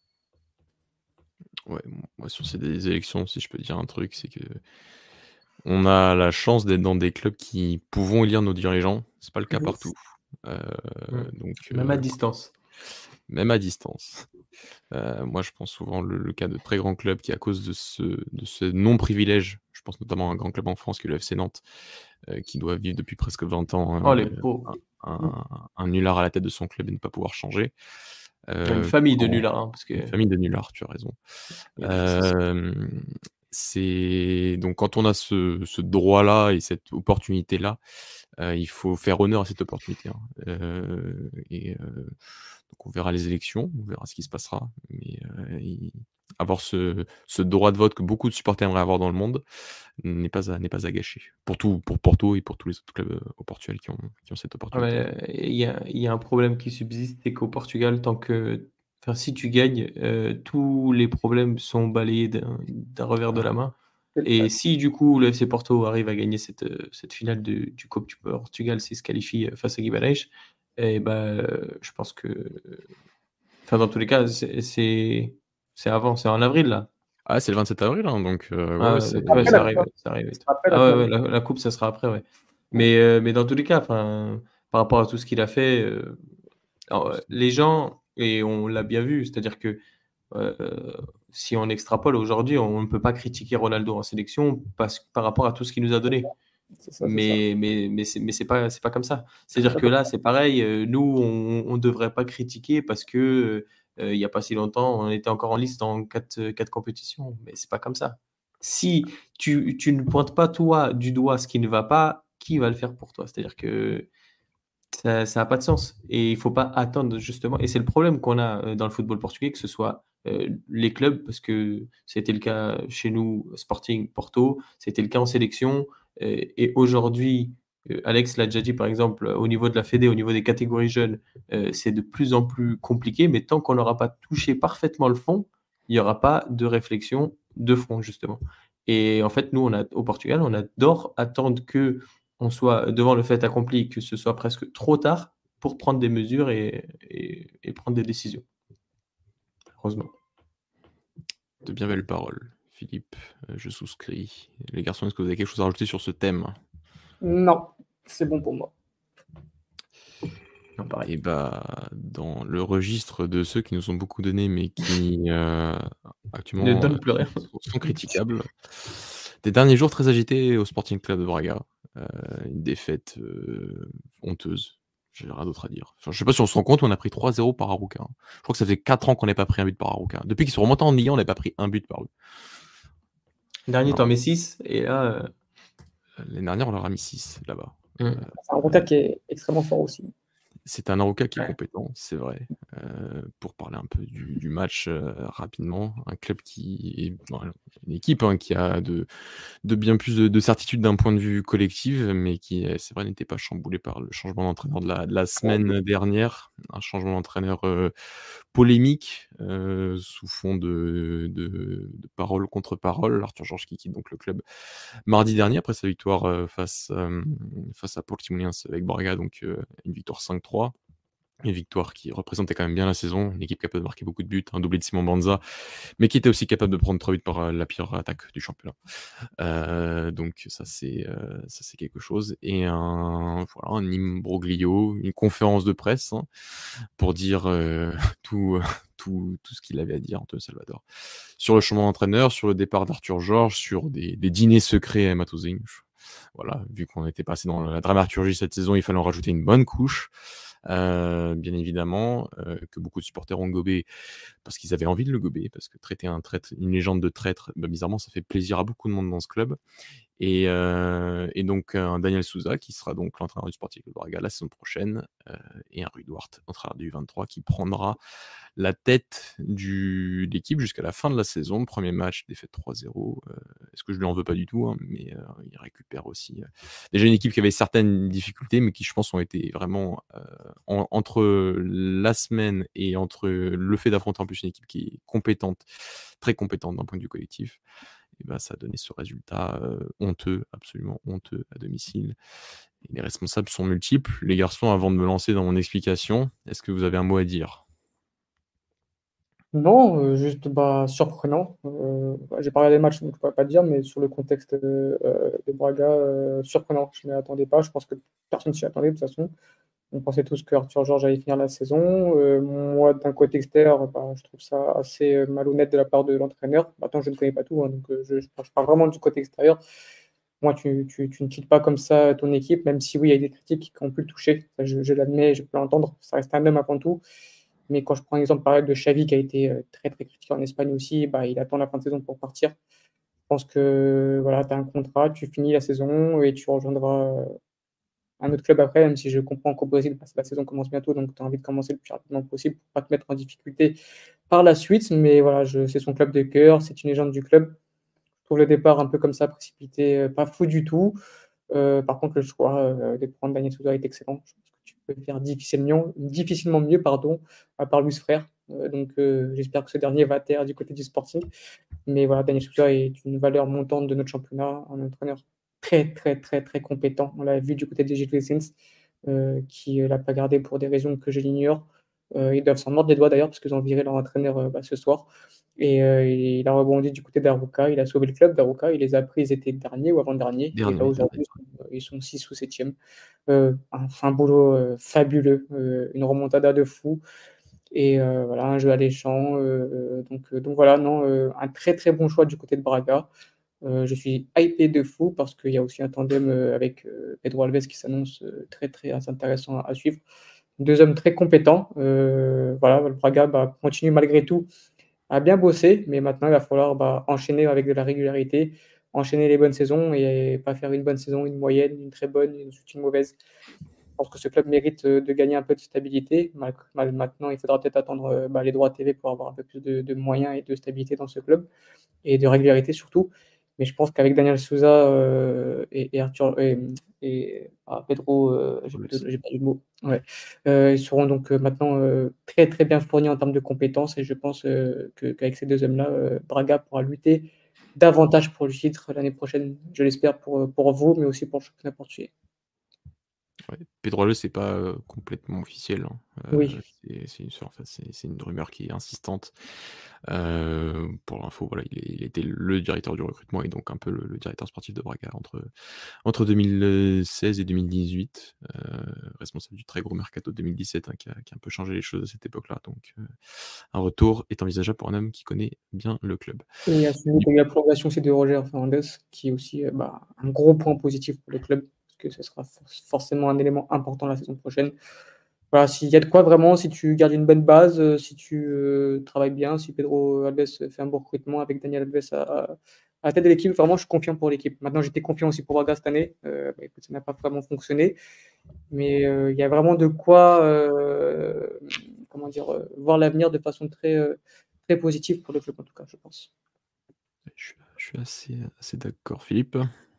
Ouais, moi sur ces des élections, si je peux dire un truc, c'est que on a la chance d'être dans des clubs qui pouvons élire nos dirigeants. C'est pas le cas Oui. partout. Euh, mmh. donc, même euh, à distance. Même à distance. Euh, moi, je pense souvent le, le cas de très grands clubs qui, à cause de ce, de ce non-privilège, je pense notamment à un grand club en France qui est le F C Nantes, euh, qui doit vivre depuis presque vingt ans Oh, les euh, pauvres. un, un, un nulard à la tête de son club et ne pas pouvoir changer. Une Euh, famille de quand- nullards. Hein, parce que... Une famille de nullards, tu as raison. Oui, c'est ça. Euh, c'est donc quand on a ce, ce droit-là et cette opportunité-là, euh, il faut faire honneur à cette opportunité. Hein. Euh, et euh, donc on verra les élections, on verra ce qui se passera. Mais euh, il- avoir ce, ce droit de vote que beaucoup de supporters aimeraient avoir dans le monde n'est pas à, n'est pas à gâcher. Pour tout, pour Porto et pour tous les autres clubs euh, au Portugal qui ont, qui ont cette Ah, opportunité. mais il y a, il y a un problème qui subsiste, c'est qu'au Portugal, tant que, enfin, si tu gagnes, euh, tous les problèmes sont balayés d'un, d'un revers de la main. Et si du coup le F C Porto arrive à gagner cette, cette finale de, du Coupe du Portugal, s'il se qualifie face à Guimarães, et ben, je pense que, enfin, dans tous les cas, c'est, c'est, c'est avant, c'est en avril là. Ah, c'est le vingt-sept avril, hein, donc euh, ouais, Ah, ouais, c'est... ouais, ça arrive, ça arrive. Après, la Ah ouais, finale. ouais, la, la coupe, ça sera après, ouais. Mais, euh, mais dans tous les cas, enfin, par rapport à tout ce qu'il a fait, euh, alors, les gens, Et on l'a bien vu, c'est-à-dire que euh, si on extrapole aujourd'hui, on ne peut pas critiquer Ronaldo en sélection parce, par rapport à tout ce qu'il nous a donné. C'est ça, c'est ça. Mais, mais, mais, c'est, mais c'est pas, c'est pas comme ça. C'est C'est-à-dire pas que comme là, c'est pareil, euh, nous, on ne devrait pas critiquer parce que euh, il n'y a pas si longtemps, on était encore en liste en quatre, quatre compétitions. Mais c'est pas comme ça. Si tu, tu ne pointes pas toi du doigt ce qui ne va pas, qui va le faire pour toi? C'est-à-dire que ça n'a pas de sens. Et il faut pas attendre, justement. Et c'est le problème qu'on a euh, dans le football portugais, que ce soit euh, les clubs, parce que c'était le cas chez nous, Sporting, Porto, c'était le cas en sélection. euh, et aujourd'hui, euh, Alex l'a déjà dit, par exemple, au niveau de la Fédé, au niveau des catégories jeunes, euh, c'est de plus en plus compliqué. Mais tant qu'on n'aura pas touché parfaitement le fond, il n'y aura pas de réflexion de fond, justement. Et en fait, nous, on a, au Portugal, on adore attendre que on soit devant le fait accompli, que ce soit presque trop tard pour prendre des mesures et, et, et prendre des décisions. Heureusement. De bien belles paroles, Philippe. Euh, je souscris. Les garçons, est-ce que vous avez quelque chose à rajouter sur ce thème? Non, c'est bon pour moi. Non, pareil. Et bah, dans le registre de ceux qui nous ont beaucoup donné, mais qui euh, actuellement Ne donne euh, plus rien. sont, sont critiquables. Des derniers jours très agités au Sporting Club de Braga. Euh, une défaite euh, honteuse. J'ai rien d'autre à dire. Enfin, je sais pas si on se rend compte, on a pris trois zéro par Arouca. hein. Je crois que ça fait quatre ans qu'on n'a pas pris un but par Arouca. Depuis qu'ils sont remontés en Ligue un, on n'a pas pris un but par eux. Dernier, Non. t'en mets six. Et là, euh, L'année dernière, on leur a mis six là-bas. mm. Euh, C'est un Arouca qui est extrêmement fort aussi. C'est un Arouca qui est Ouais. compétent, c'est vrai. Euh, pour parler un peu du, du match euh, rapidement, un club qui est voilà, une équipe hein, qui a de, de bien plus de, de certitude d'un point de vue collectif, mais qui, euh, c'est vrai, n'était pas chamboulé par le changement d'entraîneur de la, de la semaine dernière. Un changement d'entraîneur euh, polémique, euh, sous fond de, de, de parole contre parole. Arthur Georges qui quitte donc le club mardi dernier après sa victoire euh, face, euh, face à Portimonense avec Braga, donc euh, une victoire cinq trois. Une victoire qui représentait quand même bien la saison, une équipe capable de marquer beaucoup de buts, un doublé de Simon Banza, mais qui était aussi capable de prendre trois buts par euh, la pire attaque du championnat. Euh, donc ça c'est euh, ça c'est quelque chose. Et un voilà un imbroglio, une conférence de presse hein, pour dire euh, tout, euh, tout tout ce qu'il avait à dire, Antonio Salvador, sur le changement d'entraîneur, sur le départ d'Arthur Georges, sur des, des dîners secrets à Matosing. Voilà, vu qu'on était passé dans la dramaturgie cette saison, il fallait en rajouter une bonne couche. Euh, bien évidemment, euh, que beaucoup de supporters ont gobé parce qu'ils avaient envie de le gober, parce que traiter un traître, une légende de traître, bah, bizarrement, ça fait plaisir à beaucoup de monde dans ce club. Et, euh, et donc, un Daniel Souza, qui sera donc l'entraîneur du Sporting de Braga la saison prochaine, euh, et un Rui Duarte, entraîneur du vingt-trois, qui prendra la tête du, de l'équipe jusqu'à la fin de la saison. Premier match, défaite trois zéro. Euh, est-ce que je lui en veux pas du tout hein, mais euh, il récupère aussi. Euh, déjà une équipe qui avait certaines difficultés, mais qui, je pense, ont été vraiment euh, en, entre la semaine et entre le fait d'affronter en plus une équipe qui est compétente, très compétente d'un point de vue collectif. Et ben, ça a donné ce résultat euh, honteux, absolument honteux à domicile. Et les responsables sont multiples. Les garçons, avant de me lancer dans mon explication, est-ce que vous avez un mot à dire? Non, euh, juste bah, surprenant. Euh, bah, j'ai pas regardé le match, donc je pourrais pas te dire, mais sur le contexte euh, euh, de Braga, euh, surprenant. Je ne m'y attendais pas. Je pense que personne s'y attendait de toute façon. On pensait tous que Arthur Georges allait finir la saison. Euh, moi, d'un côté extérieur, bah, je trouve ça assez euh, malhonnête de la part de l'entraîneur. Maintenant, je ne connais pas tout, hein, donc euh, je, je parle je parle vraiment du côté extérieur. Moi, tu, tu, tu ne quittes pas comme ça ton équipe, même si oui, il y a des critiques qui ont pu le toucher. Ça, je, je l'admets, je peux l'entendre. Ça reste un homme avant tout. Mais quand je prends l'exemple par exemple de Xavi, qui a été euh, très très critiqué en Espagne aussi, bah, il attend la fin de saison pour partir. Je pense que voilà, tu as un contrat, tu finis la saison et tu rejoindras euh, un autre club après, même si je comprends qu'au Brésil, bah, la saison commence bientôt, donc tu as envie de commencer le plus rapidement possible pour ne pas te mettre en difficulté par la suite. Mais voilà, je, c'est son club de cœur, c'est une légende du club. Je trouve le départ un peu comme ça, précipité, euh, pas fou du tout. Euh, par contre, le choix euh, de prendre Daniel Souza est excellent. Je pense que tu peux faire difficilement, difficilement mieux, pardon, à part Luis Frère. Euh, donc, euh, j'espère que ce dernier va taire du côté du Sporting. Mais voilà, Daniel Souza est une valeur montante de notre championnat, un entraîneur très, très, très, très compétent. On l'a vu du côté des Gilles Vicens, euh, qui ne l'a pas gardé pour des raisons que je l'ignore. Euh, ils doivent s'en mordre les doigts d'ailleurs, parce qu'ils ont viré leur entraîneur euh, bah, ce soir. Et euh, il a rebondi du côté d'Arouca, il a sauvé le club d'Arouca, il les a pris, ils étaient derniers ou avant-dernier, et là Dernier, aujourd'hui dernier. ils sont six ou septième. Euh, un, un boulot euh, fabuleux, euh, une remontada de fou. Et euh, voilà, un jeu alléchant. Euh, donc, euh, donc voilà, non, euh, un très très bon choix du côté de Braga. Euh, je suis hypé de fou parce qu'il y a aussi un tandem euh, avec euh, Pedro Alves qui s'annonce euh, très très intéressant à, à suivre. Deux hommes très compétents. Euh, voilà, le Braga bah, continue malgré tout à bien bosser, mais maintenant il va falloir bah, enchaîner avec de la régularité, enchaîner les bonnes saisons et pas faire une bonne saison, une moyenne, une très bonne, une, une mauvaise. Je pense que ce club mérite euh, de gagner un peu de stabilité. Mal- mal- Maintenant, il faudra peut-être attendre euh, bah, les droits T V pour avoir un peu plus de, de moyens et de stabilité dans ce club et de régularité surtout. Mais je pense qu'avec Daniel Souza euh, et, et Arthur et, et ah, Pedro, euh, j'ai Alves. j'ai pas eu le mot. Ouais. Euh, ils seront donc euh, maintenant euh, très très bien fournis en termes de compétences et je pense euh, que- qu'avec ces deux hommes-là, euh, Braga pourra lutter davantage pour le titre l'année prochaine. Je l'espère pour, pour vous, mais aussi pour le championnat portugais. Ouais. Pedro Alves, c'est pas euh, complètement officiel, hein. Euh, Oui. c'est c'est une, enfin, c'est- c'est une rumeur qui est insistante. Euh, pour l'info, voilà, il, est- il était le directeur du recrutement et donc un peu le, le directeur sportif de Braga entre, entre deux mille seize et deux mille dix-huit, euh, responsable du très gros mercato de deux mille dix-sept, hein, qui, a, qui a un peu changé les choses à cette époque-là. Donc euh, un retour est envisageable pour un homme qui connaît bien le club. Et à ce niveau, il y a eu la prolongation aussi de Roger Fernandez, qui est aussi euh, bah, un gros point positif pour le club, parce que ce sera for- forcément un élément important la saison prochaine. Voilà, s'il y a de quoi vraiment, si tu gardes une bonne base, euh, si tu euh, travailles bien, si Pedro Alves fait un bon recrutement avec Daniel Alves à, à- à la tête de l'équipe, vraiment, je suis confiant pour l'équipe. Maintenant, j'étais confiant aussi pour Braga cette année. Euh, bah, écoute, ça n'a pas vraiment fonctionné, mais euh, il y a vraiment de quoi, euh, comment dire, euh, voir l'avenir de façon très, euh, très positive pour le club, en tout cas, je pense. Je, suis- je suis assez, assez d'accord, Philippe.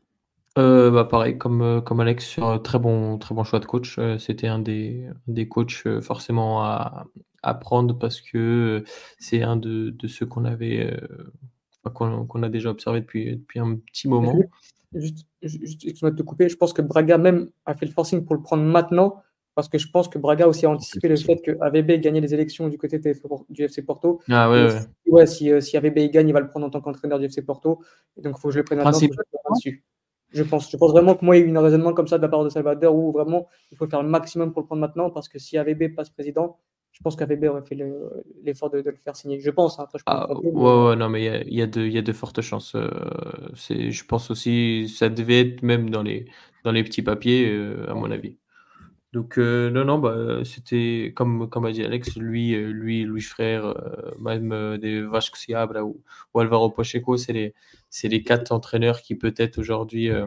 Euh, bah pareil, comme, euh, comme Alex, sur un très bon, très bon choix de coach. Euh, c'était un des, un des coachs euh, forcément à, à prendre parce que euh, c'est un de, de ceux qu'on avait, euh, enfin, qu'on, qu'on a déjà observé depuis, depuis un petit Mais moment. Philippe, juste, juste excuse-moi de te couper, je pense que Braga même a fait le forcing pour le prendre maintenant, parce que je pense que Braga aussi a En plus anticipé le aussi. fait que A V B gagnait les élections du côté de- du F C Porto. Ah ouais, Et ouais. si, ouais, si, euh, si A V B il gagne, il va le prendre en tant qu'entraîneur du F C Porto. Et donc il faut que je le prenne maintenant, il faut que je Principal. le prenne dessus. Je pense, je pense vraiment que moi, il y a eu un raisonnement comme ça de la part de Salvador où vraiment il faut faire le maximum pour le prendre maintenant, parce que si A V B passe président, je pense qu'A V B aurait fait le- l'effort de, de le faire signer. Je pense, hein, après je peux me Ah, tromper, mais ouais, ouais, non, mais il y a, il y a de, il y a de fortes chances. euh, c'est, je pense aussi, ça devait être même dans les, dans les petits papiers, euh, à mon avis. Donc, euh, non, non, bah, c'était comme, comme a dit Alex, lui, euh, lui, Louis Frère, euh, même euh, des Vasco Seabra ou, ou Alvaro Pacheco, c'est les, c'est les quatre entraîneurs qui peut-être aujourd'hui euh,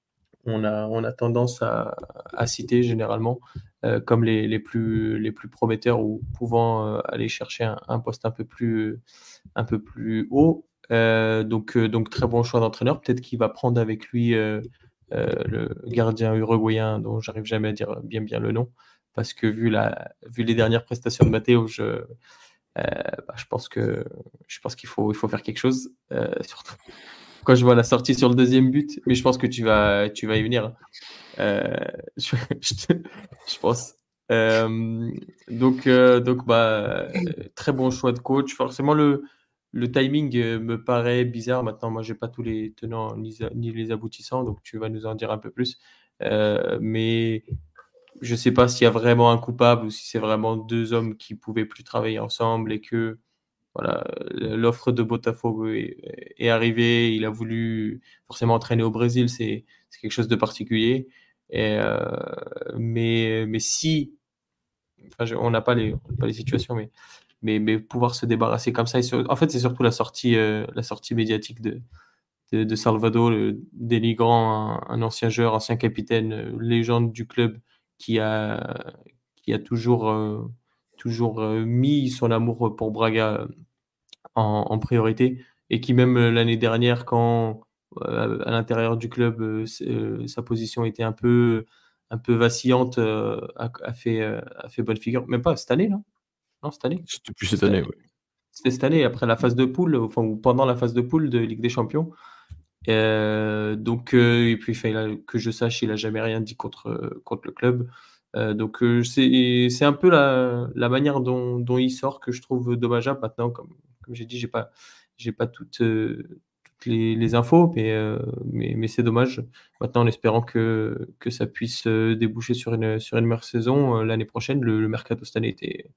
on a, on a tendance à, à citer généralement euh, comme les, les, plus, les plus prometteurs ou pouvant euh, aller chercher un, un poste un peu plus, un peu plus haut. Euh, donc, euh, donc, très bon choix d'entraîneur. Peut-être qu'il va prendre avec lui euh, euh, le gardien uruguayen dont j'arrive jamais à dire bien bien le nom. Parce que vu, la, vu les dernières prestations de Matteo, je, euh, bah, je pense que je pense qu'il faut, il faut faire quelque chose. Euh, surtout quand je vois la sortie sur le deuxième but. Mais je pense que tu vas, tu vas y venir. Euh, je, je, te- je pense. Euh, donc, euh, donc bah, euh, très bon choix de coach. Forcément, le, le timing euh, me paraît bizarre. Maintenant, moi, j'ai pas tous les tenants ni, ni les aboutissants, donc tu vas nous en dire un peu plus. Euh, mais je sais pas s'il y a vraiment un coupable ou si c'est vraiment deux hommes qui pouvaient plus travailler ensemble et que voilà, l'offre de Botafogo est, est arrivée. Il a voulu forcément entraîner au Brésil, c'est c'est quelque chose de particulier. Et, euh, mais, mais si, enfin, je- on n'a pas les, on n'a pas les situations, mais, mais, mais pouvoir se débarrasser comme ça. Et sur- en fait, c'est surtout la sortie, euh, la sortie médiatique de, de, de Salvador, le dénigrant un, un ancien joueur, ancien capitaine, euh, légende du club qui a, qui a toujours, euh, toujours euh, mis son amour pour Braga en, en priorité et qui même euh, l'année dernière, quand euh, à l'intérieur du club, euh, c'est- euh, sa position était un peu, un peu vacillante, euh, a, a fait, euh, a fait bonne figure. Même pas cette année, non? Non, cette année. C'était plus cette C'était année, ouais. c'était cette année, après la phase de poule, enfin, ou pendant la phase de poule de Ligue des Champions. Euh, donc, euh, et puis, enfin, il a- que je sache, il a jamais rien dit contre, euh, contre le club. Euh, donc, euh, c'est, c'est un peu la, la manière dont, dont il sort que je trouve dommageable. Maintenant, comme, comme j'ai dit, j'ai pas, j'ai pas toutes, euh, toutes les, les infos, mais, euh, mais, mais c'est dommage. Maintenant, en espérant que, que ça puisse euh, déboucher sur une, sur une meilleure saison euh, l'année prochaine. Le, le mercato cette année était,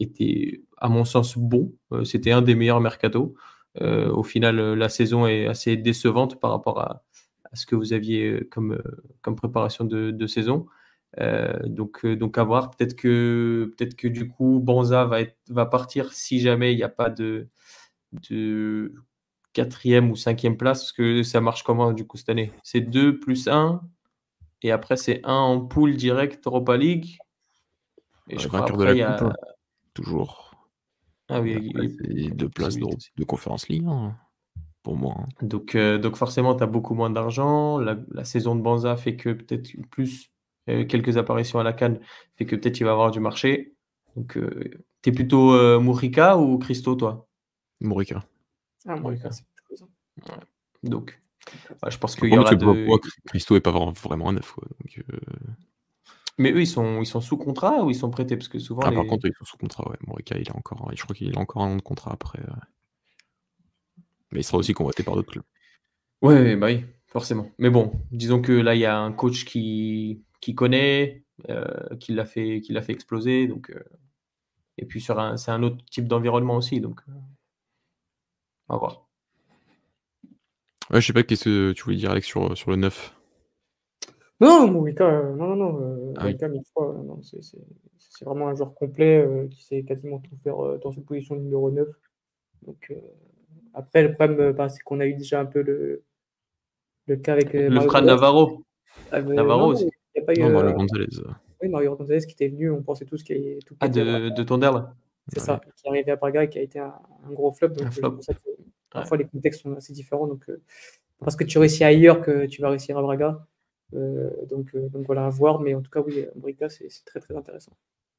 était, à mon sens, bon. Euh, c'était un des meilleurs mercato. Euh, au final, euh, la saison est assez décevante par rapport à, à ce que vous aviez euh, comme, euh, comme préparation de, de saison. Euh, donc, euh, donc à voir. Peut-être que, peut-être que du coup, Banza va, être, va partir si jamais il n'y a pas de, de quatrième ou cinquième place. Parce que ça marche comment du coup cette année? C'est deux plus un. Et après, c'est un en poule direct Europa League. Et je Ouais, crois vainqueur de après, la il y coupe, a. hein, toujours. Ah oui, Et il après, y a c'est deux places de, possibilité aussi. de Conference League, hein, pour moi. hein. Donc, euh, donc forcément, tu as beaucoup moins d'argent. La, la saison de Banza fait que peut-être plus euh, quelques apparitions à la CAN fait que peut-être il va avoir du marché. Donc, euh, tu es plutôt euh, Mourika ou Christo, toi? Morika. Ah, moi, Mourika. c'est quelque chose. Ouais. Donc, ouais, je pense qu'il y Encore mieux, aura parce que pour moi, de. Christo est pas vraiment, vraiment un neuf. Quoi. Donc, euh, Mais eux, ils sont, ils sont sous contrat ou ils sont prêtés? Parce que souvent, Ah, par les. contre, ils sont sous contrat, ouais. Morika, il est encore, je crois qu'il a encore un an de contrat après. euh. Mais il sera aussi convoité par d'autres clubs. Ouais, ouais, bah oui, forcément. Mais bon, disons que là, il y a un coach qui, qui connaît, euh, qui l'a fait, qui l'a fait exploser. Donc, euh, et puis, sur un, c'est un autre type d'environnement aussi. Donc, euh, on va voir. Ouais, je sais pas qu'est-ce que tu voulais dire, Alex, sur, sur le neuf. Non, Morita, euh, non, non, non, euh, Ah oui. Morita, mille fois, euh, non, c'est c'est- c'est vraiment un joueur complet euh, qui sait quasiment tout faire euh, dans une position de numéro neuf. Donc, euh, après, le problème, euh, bah, c'est qu'on a eu déjà un peu le, le cas avec euh, Le Mario frère Gonzalez. Navarro. Ah, mais Navarro non, non, aussi. il n'y a pas eu Non, euh, Mario Gonzalez. euh, oui, Mario Gonzalez qui était venu, on pensait tous qu'il allait tout Ah, péter à de, Braga. de Tondel. C'est ouais. ça, qui est arrivé à Braga et qui a été un, un gros flop. Un Donc, euh, c'est flop. pour ça que Ouais. parfois les contextes sont assez différents. Donc, euh, parce que tu réussis ailleurs que tu vas réussir à Braga. Euh, donc, euh, donc voilà, à voir. Mais en tout cas, oui, Briga, c'est c'est très très intéressant.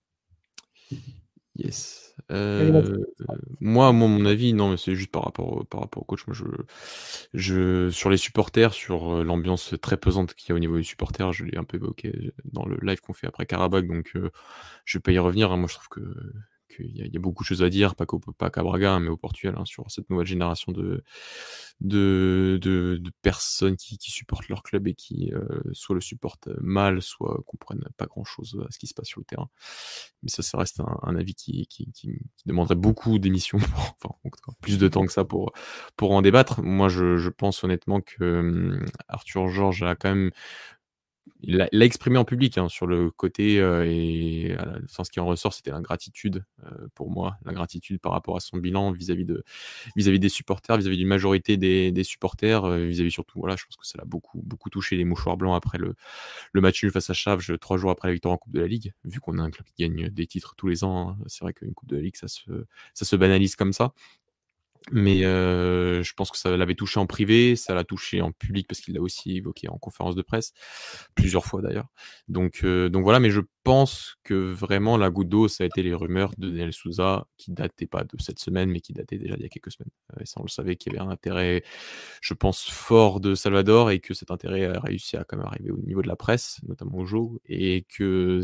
Yes. Vas-y, Mathieu. Euh, moi, moi, mon avis, non, mais c'est juste par rapport, au- par rapport au coach. Moi, je, je, sur les supporters, sur euh, l'ambiance très pesante qu'il y a au niveau des supporters, je l'ai un peu évoqué dans le live qu'on fait après Karabakh, donc euh, je vais pas y revenir. hein. Moi, je trouve que qu'il y, a- il y a beaucoup de choses à dire, pas qu'au pas qu'à Braga, hein, mais au Portugal, hein, sur cette nouvelle génération de de, de, de personnes qui, qui supportent leur club et qui euh, soit le supportent mal, soit comprennent pas grand-chose à ce qui se passe sur le terrain. Mais ça, ça reste un, un avis qui, qui, qui, qui demanderait beaucoup d'émissions, pour, enfin, en tout cas, plus de temps que ça pour, pour en débattre. Moi, je, je pense honnêtement que hum, Arthur Georges a quand même il l'a il l'a exprimé en public hein, sur le côté euh, et à la- enfin, ce qui en ressort, c'était l'ingratitude euh, pour moi, l'ingratitude par rapport à son bilan vis-à-vis de vis-à-vis des supporters, vis-à-vis d'une majorité des, des supporters, euh, vis-à-vis surtout, voilà, je pense que ça l'a beaucoup beaucoup touché les mouchoirs blancs après le, le match nul face à Chaves, trois jours après la victoire en Coupe de la Ligue. Vu qu'on a un club qui gagne des titres tous les ans, hein, c'est vrai qu'une Coupe de la Ligue, ça se ça se banalise comme ça. Mais heu, je pense que ça l'avait touché en privé, ça l'a touché en public parce qu'il l'a aussi évoqué en conférence de presse, plusieurs fois d'ailleurs. Donc heu, donc voilà, mais je pense que vraiment la goutte d'eau, ça a été les rumeurs de Daniel Sousa qui dataient pas de cette semaine, mais qui dataient déjà d'il y a quelques semaines. Heu, et ça, on le savait qu'il y avait un intérêt, je pense, fort de Salvador et que cet intérêt a réussi à quand même arriver au niveau de la presse, notamment au Joe et que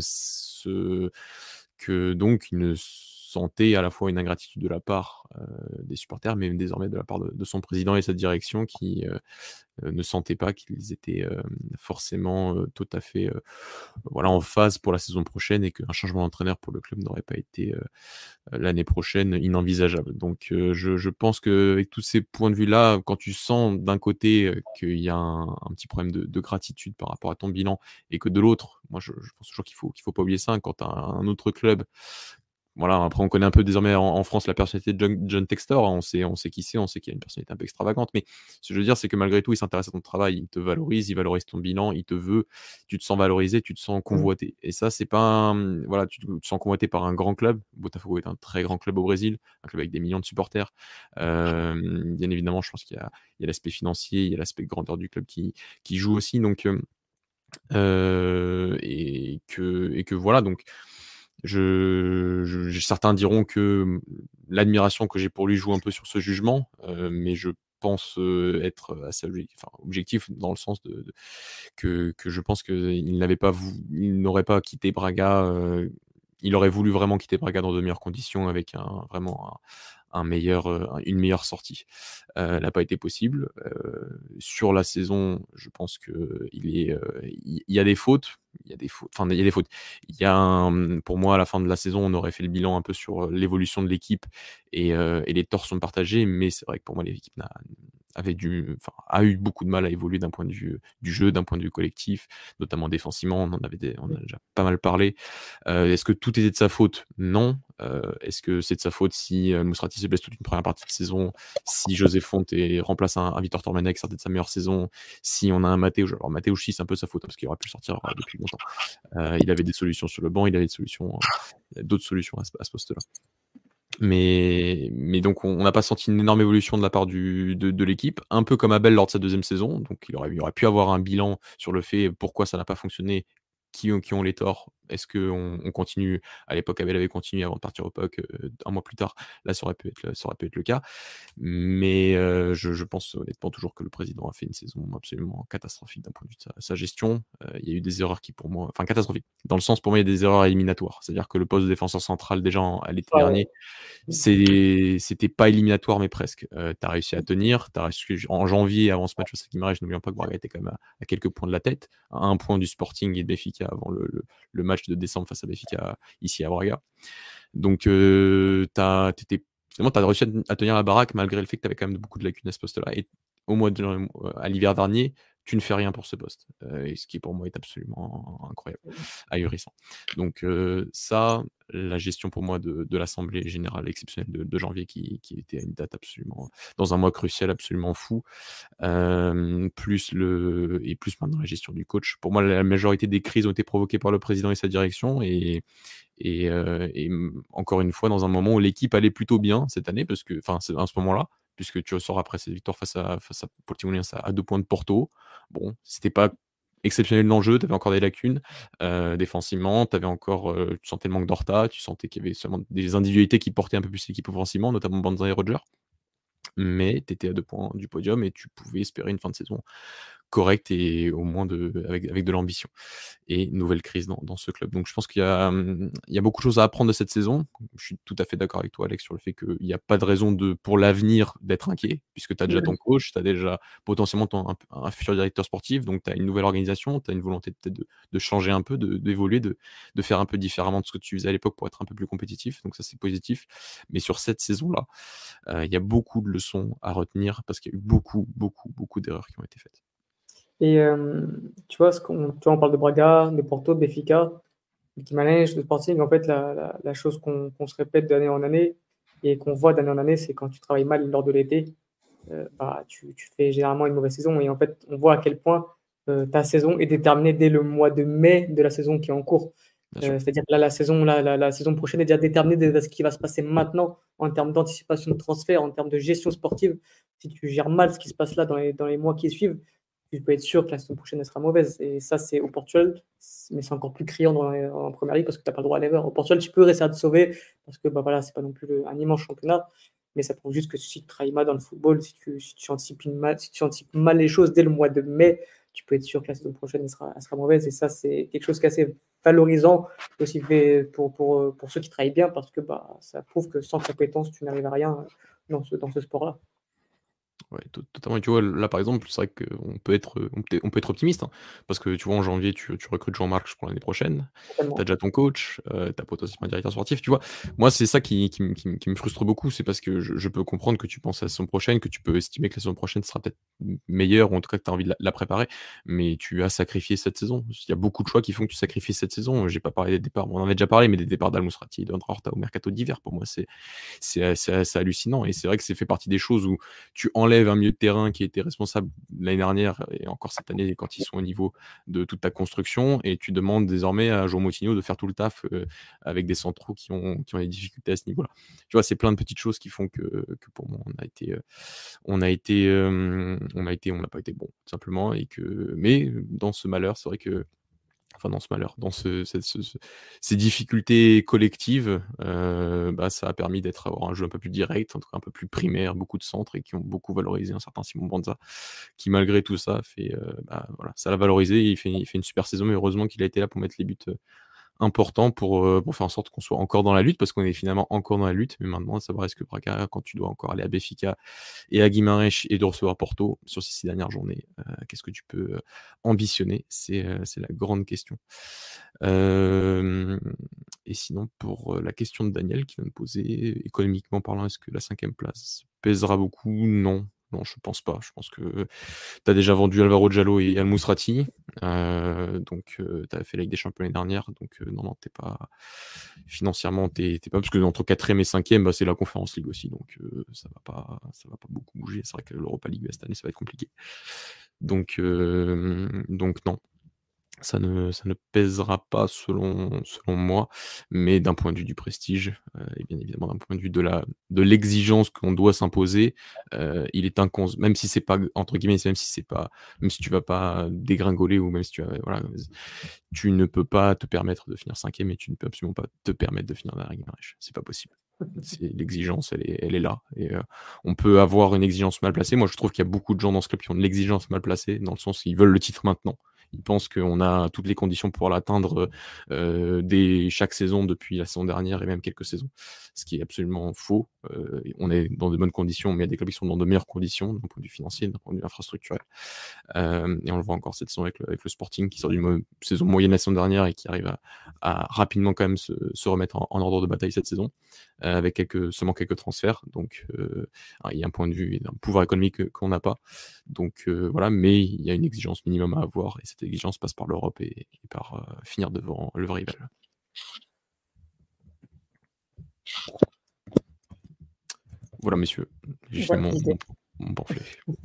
ce que donc il sentait à la fois une ingratitude de la part euh, des supporters, mais désormais de la part de, de son président et sa direction qui euh, euh, ne sentaient pas qu'ils étaient euh, forcément euh, tout à fait euh, voilà, en phase pour la saison prochaine et qu'un changement d'entraîneur pour le club n'aurait pas été euh, l'année prochaine inenvisageable. Donc euh, je, je pense qu'avec tous ces points de vue-là, quand tu sens d'un côté euh, qu'il y a un, un petit problème de, de gratitude par rapport à ton bilan et que de l'autre, moi je, je pense toujours qu'il faut qu'il faut pas oublier ça, hein, quand tu as un autre club. Voilà, après on connaît un peu désormais en, en France la personnalité de John, John Textor, hein, on sait, on sait qui c'est, on sait qu'il a une personnalité un peu extravagante, mais ce que je veux dire c'est que malgré tout il s'intéresse à ton travail, il te valorise, il valorise ton bilan, il te veut, tu te sens valorisé, tu te sens convoité. Et ça c'est pas, un, voilà, tu te, tu te sens convoité par un grand club, Botafogo est un très grand club au Brésil, un club avec des millions de supporters, euh, bien évidemment je pense qu'il y a, il y a l'aspect financier, il y a l'aspect grandeur du club qui, qui joue aussi, donc euh, euh, et, que, et que voilà, donc je, je, certains diront que l'admiration que j'ai pour lui joue un peu sur ce jugement, euh, mais je pense euh, être assez objectif, enfin, objectif dans le sens de, de que, que je pense qu'il n'avait pas, il n'aurait pas quitté Braga. Euh, il aurait voulu vraiment quitter Braga dans de meilleures conditions, avec un, vraiment un meilleur, euh, une meilleure sortie. Euh, elle n'a pas été possible. Euh, sur la saison, je pense que il est, euh, il y a des fautes. Il y a des fautes. Enfin, il y a des fautes. Il y a un- pour moi, à la fin de la saison, on aurait fait le bilan un peu sur euh, l'évolution de l'équipe et, euh, et les torts sont partagés. Mais c'est vrai que pour moi, l'équipe n'a avait dû, enfin, a eu beaucoup de mal à évoluer d'un point de vue du jeu, d'un point de vue collectif, notamment défensivement. On en avait des, on en a déjà pas mal parlé. Euh, est-ce que tout était de sa faute? Non. Euh, est-ce que c'est de sa faute si euh, Moussrati se blesse toute une première partie de saison, si José Fonte est- remplace un, un Victor Tormenek, sortait de sa meilleure saison, si on a un Mateusz, alors Mateusz aussi c'est un peu sa faute hein, parce qu'il aurait pu sortir euh, depuis longtemps. Euh, il avait des solutions sur le banc, il avait des solutions, euh, d'autres solutions à ce, à ce poste-là. Mais, mais donc, on n'a pas senti une énorme évolution de la part du, de, de l'équipe, un peu comme Abel lors de sa deuxième saison. Donc, il aurait, il aurait pu avoir un bilan sur le fait pourquoi ça n'a pas fonctionné, qui ont, qui ont les torts. Est-ce qu'on on continue? À l'époque, Abel avait continué avant de partir au P O C euh, un mois plus tard. Là, ça aurait pu être, le- ça aurait pu être le cas. Mais euh, je, je pense honnêtement toujours que le président a fait une saison absolument catastrophique d'un point de vue de sa, sa gestion. Euh, il y a eu des erreurs qui, pour moi, enfin catastrophiques. Dans le sens, pour moi, il y a des erreurs éliminatoires. C'est-à-dire que le poste de défenseur central, déjà en- à l'été Ah ouais. dernier, c'est, c'était pas éliminatoire, mais presque. Euh, tu as réussi à tenir. T'as réussi, en janvier, avant ce match face à Guimarães, n'oublions pas que Braga était quand même à, à quelques points de la tête, à un point du Sporting et de Benfica avant le, le, le match de décembre face à Benfica ici à Braga. Donc, euh, t'as, t'étais, finalement, tu as réussi à, à tenir la baraque malgré le fait que tu avais quand même beaucoup de lacunes à ce poste-là. Et au mois de, à l'hiver dernier, tu ne fais rien pour ce poste. Euh, et ce qui, pour moi, est absolument incroyable, ahurissant. Donc, euh, ça, la gestion pour moi de, de l'Assemblée générale exceptionnelle de, de janvier, qui, qui était une date absolument, dans un mois crucial, absolument fou, euh, plus le, et plus maintenant la gestion du coach. Pour moi, la majorité des crises ont été provoquées par le président et sa direction. Et, et, euh, et m- encore une fois, dans un moment où l'équipe allait plutôt bien cette année, parce que, enfin, c'est à ce moment-là, puisque tu ressors après cette victoire face à, face à Portimonense à, à deux points de Porto. Bon, c'était pas exceptionnel dans le jeu, tu avais encore des lacunes euh, défensivement, t'avais encore, euh, tu sentais le manque d'Horta, tu sentais qu'il y avait seulement des individualités qui portaient un peu plus l'équipe offensivement, notamment Banza et Roger, mais tu étais à deux points du podium et tu pouvais espérer une fin de saison correcte et au moins de, avec, avec de l'ambition. Et nouvelle crise dans, dans ce club. Donc je pense qu'il y a, hum, il y a beaucoup de choses à apprendre de cette saison. Je suis tout à fait d'accord avec toi, Alex, sur le fait qu'il n'y a pas de raison de, pour l'avenir d'être inquiet, puisque tu as déjà ton coach, tu as déjà potentiellement ton, un, un futur directeur sportif, donc tu as une nouvelle organisation, tu as une volonté peut-être de, de changer un peu, de, d'évoluer, de, de faire un peu différemment de ce que tu faisais à l'époque pour être un peu plus compétitif. Donc ça, c'est positif. Mais sur cette saison-là, euh, il y a beaucoup de leçons à retenir parce qu'il y a eu beaucoup, beaucoup, beaucoup d'erreurs qui ont été faites. Et euh, tu vois, ce qu'on, tu vois, on parle de Braga, de Porto, de Benfica, de Guimarães, de Sporting. En fait, la, la, la chose qu'on qu'on se répète d'année en année et qu'on voit d'année en année, c'est quand tu travailles mal lors de l'été, euh, bah, tu, tu fais généralement une mauvaise saison. Et en fait, on voit à quel point euh, ta saison est déterminée dès le mois de mai de la saison qui est en cours. Bien sûr. Euh, c'est-à-dire que là, la saison, là, la, la saison prochaine est déjà déterminée de ce qui va se passer maintenant en termes d'anticipation de transfert, en termes de gestion sportive. Si tu gères mal ce qui se passe là dans les, dans les mois qui suivent, tu peux être sûr que la saison prochaine elle sera mauvaise. Et ça, c'est au Portugal, mais c'est encore plus criant dans les- en première ligue parce que tu n'as pas le droit à l'erreur. Au Portugal, tu peux réussir à te sauver parce que bah, voilà, c'est pas non plus le- un immense championnat, mais ça prouve juste que si tu travailles mal dans le football, si tu, si tu anticipes mal, si tu anticipes mal les choses dès le mois de mai, tu peux être sûr que la saison prochaine elle sera, elle sera mauvaise. Et ça, c'est quelque chose qui est assez valorisant aussi fait pour, pour, pour ceux qui travaillent bien parce que bah, ça prouve que sans compétence, tu n'arrives à rien dans ce, dans ce sport-là. Ouais, to- totalement. Et tu vois, là, par exemple, c'est vrai qu'on peut être, on peut, on peut être optimiste, hein, parce que tu vois, en janvier, tu, tu recrutes Jean-Marc pour l'année prochaine, tu as déjà ton coach, euh, tu as potentiellement un directeur sportif. Tu vois, moi, c'est ça qui, qui, me- qui me- qui me frustre beaucoup, c'est parce que je, je peux comprendre que tu penses à la saison prochaine, que tu peux estimer que la saison prochaine sera peut-être meilleure, ou en tout cas que tu as envie de la, la préparer, mais tu as sacrifié cette saison. Il y a beaucoup de choix qui font que tu sacrifies cette saison. J'ai pas parlé des départs, on en avait déjà parlé, mais des départs d'Al-Mousrati, d'André Horta au mercato d'hiver, pour moi, c'est c'est c'est assez hallucinant. Et c'est vrai que c'est fait partie des choses où tu enlèves un milieu de terrain qui était responsable l'année dernière et encore cette année quand ils sont au niveau de toute ta construction et tu demandes désormais à João Moutinho de faire tout le taf euh, avec des centraux qui ont, qui ont des difficultés à ce niveau-là. Tu vois, c'est plein de petites choses qui font que, que pour moi on a été, euh, on a été, euh, on a été, on n'a pas été bon tout simplement et que, mais dans ce malheur, c'est vrai que enfin dans ce malheur, dans ce, ce- ce- ce- ces difficultés collectives, euh, bah, ça a permis d'être avoir un jeu un peu plus direct, en tout cas un peu plus primaire, beaucoup de centres et qui ont beaucoup valorisé un certain Simon Banza, qui malgré tout ça fait, euh, bah, voilà, ça l'a valorisé, il fait, il fait une super saison, mais heureusement qu'il a été là pour mettre les buts euh, important pour, euh, pour faire en sorte qu'on soit encore dans la lutte, parce qu'on est finalement encore dans la lutte, mais maintenant, ça va rester que Braga, quand tu dois encore aller à Benfica et à Guimarães et de recevoir Porto sur ces six dernières journées, euh, qu'est-ce que tu peux euh, ambitionner? C'est euh, c'est la grande question. Euh, et sinon, pour euh, la question de Daniel qui vient de poser, économiquement parlant, est-ce que la cinquième place pèsera beaucoup? Non. Non, je pense pas. Je pense que tu as déjà vendu Alvaro Diallo et Al Musrati. Euh, donc, euh, tu as fait la Ligue des Champions l'année dernière. Donc, euh, non, non, t'es pas. Financièrement, t'es, t'es pas. Parce que entre quatrième et cinquième, bah, c'est la Conference League aussi. Donc, euh, ça va pas, ça va pas beaucoup bouger. C'est vrai que l'Europa League cette année, ça va être compliqué. Donc, euh, donc non. Ça ne, ça ne pèsera pas selon, selon moi, mais d'un point de vue du prestige, euh, et bien évidemment d'un point de vue de, la, de l'exigence qu'on doit s'imposer, euh, il est incons... même si c'est pas, entre guillemets, même si c'est pas, même si tu vas pas dégringoler ou même si tu vas, voilà, tu ne peux pas te permettre de finir cinquième et tu ne peux absolument pas te permettre de finir derrière Guimarães. C'est pas possible. C'est, l'exigence, elle est, elle est là. Et euh, on peut avoir une exigence mal placée. Moi, je trouve qu'il y a beaucoup de gens dans ce club qui ont de l'exigence mal placée, dans le sens où ils veulent le titre maintenant. Ils pensent qu'on a toutes les conditions pour l'atteindre euh, dès chaque saison depuis la saison dernière et même quelques saisons, ce qui est absolument faux. Euh, on est dans de bonnes conditions, mais il y a des clubs qui sont dans de meilleures conditions d'un point de vue financier, d'un point de vue infrastructurel. Euh, et on le voit encore cette saison avec le, avec le Sporting qui sort d'une mo- saison moyenne la saison dernière et qui arrive à, à rapidement quand même se, se remettre en, en ordre de bataille cette saison, euh, avec quelques, seulement quelques transferts. Donc euh, il y a un point de vue et un pouvoir économique qu'on n'a pas. Donc euh, voilà, mais il y a une exigence minimum à avoir et cette exigence passe par l'Europe et, et par euh, finir devant le rival. Voilà, messieurs, j'ai Voilà, mon, c'était- mon, mon pamphlet.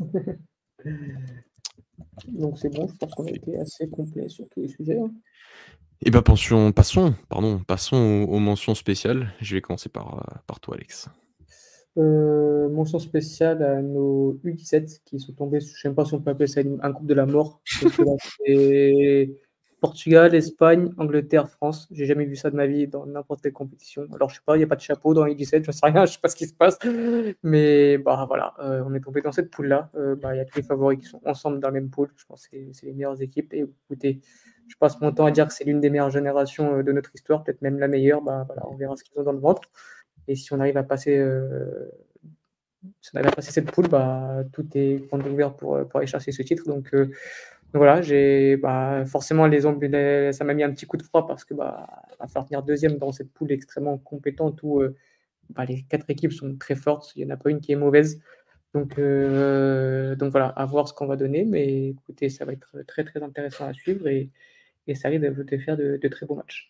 Donc c'est bon, je pense qu'on a été assez complet sur tous les sujets. hein. Et bah pension, passons, pardon, passons aux, aux mentions spéciales. Je vais commencer par, euh, par toi, Alex. Euh, mention spéciale à nos U dix-sept qui sont tombés, je ne sais même pas si on peut appeler ça une- un groupe de la mort. Parce que là, c'est Portugal, Espagne, Angleterre, France. J'ai jamais vu ça de ma vie dans n'importe quelle compétition. Alors, je sais pas, il n'y a pas de chapeau dans U dix-sept, je sais rien, je sais pas ce qui se passe. Mais bah, voilà, euh, on est tombé dans cette poule-là. Euh, bah, il y a tous les favoris qui sont ensemble dans la même poule. Je pense que c'est, c'est les meilleures équipes. Et écoutez, je passe mon temps à dire que c'est l'une des meilleures générations euh, de notre histoire, peut-être même la meilleure. Bah, voilà, on verra ce qu'ils ont dans le ventre. Et si on arrive à passer, euh, si on arrive à passer cette poule, bah, tout est grand ouvert pour, pour aller chercher ce titre. Donc, euh, donc voilà, j'ai bah, forcément les ombres, les- ça m'a mis un petit coup de froid parce que bah, à faire tenir deuxième dans cette poule extrêmement compétente où euh, bah, les quatre équipes sont très fortes, il n'y en a pas une qui est mauvaise. Donc, euh, donc voilà, à voir ce qu'on va donner. Mais écoutez, ça va être très très intéressant à suivre et, et ça risque de, de faire de, de très beaux matchs.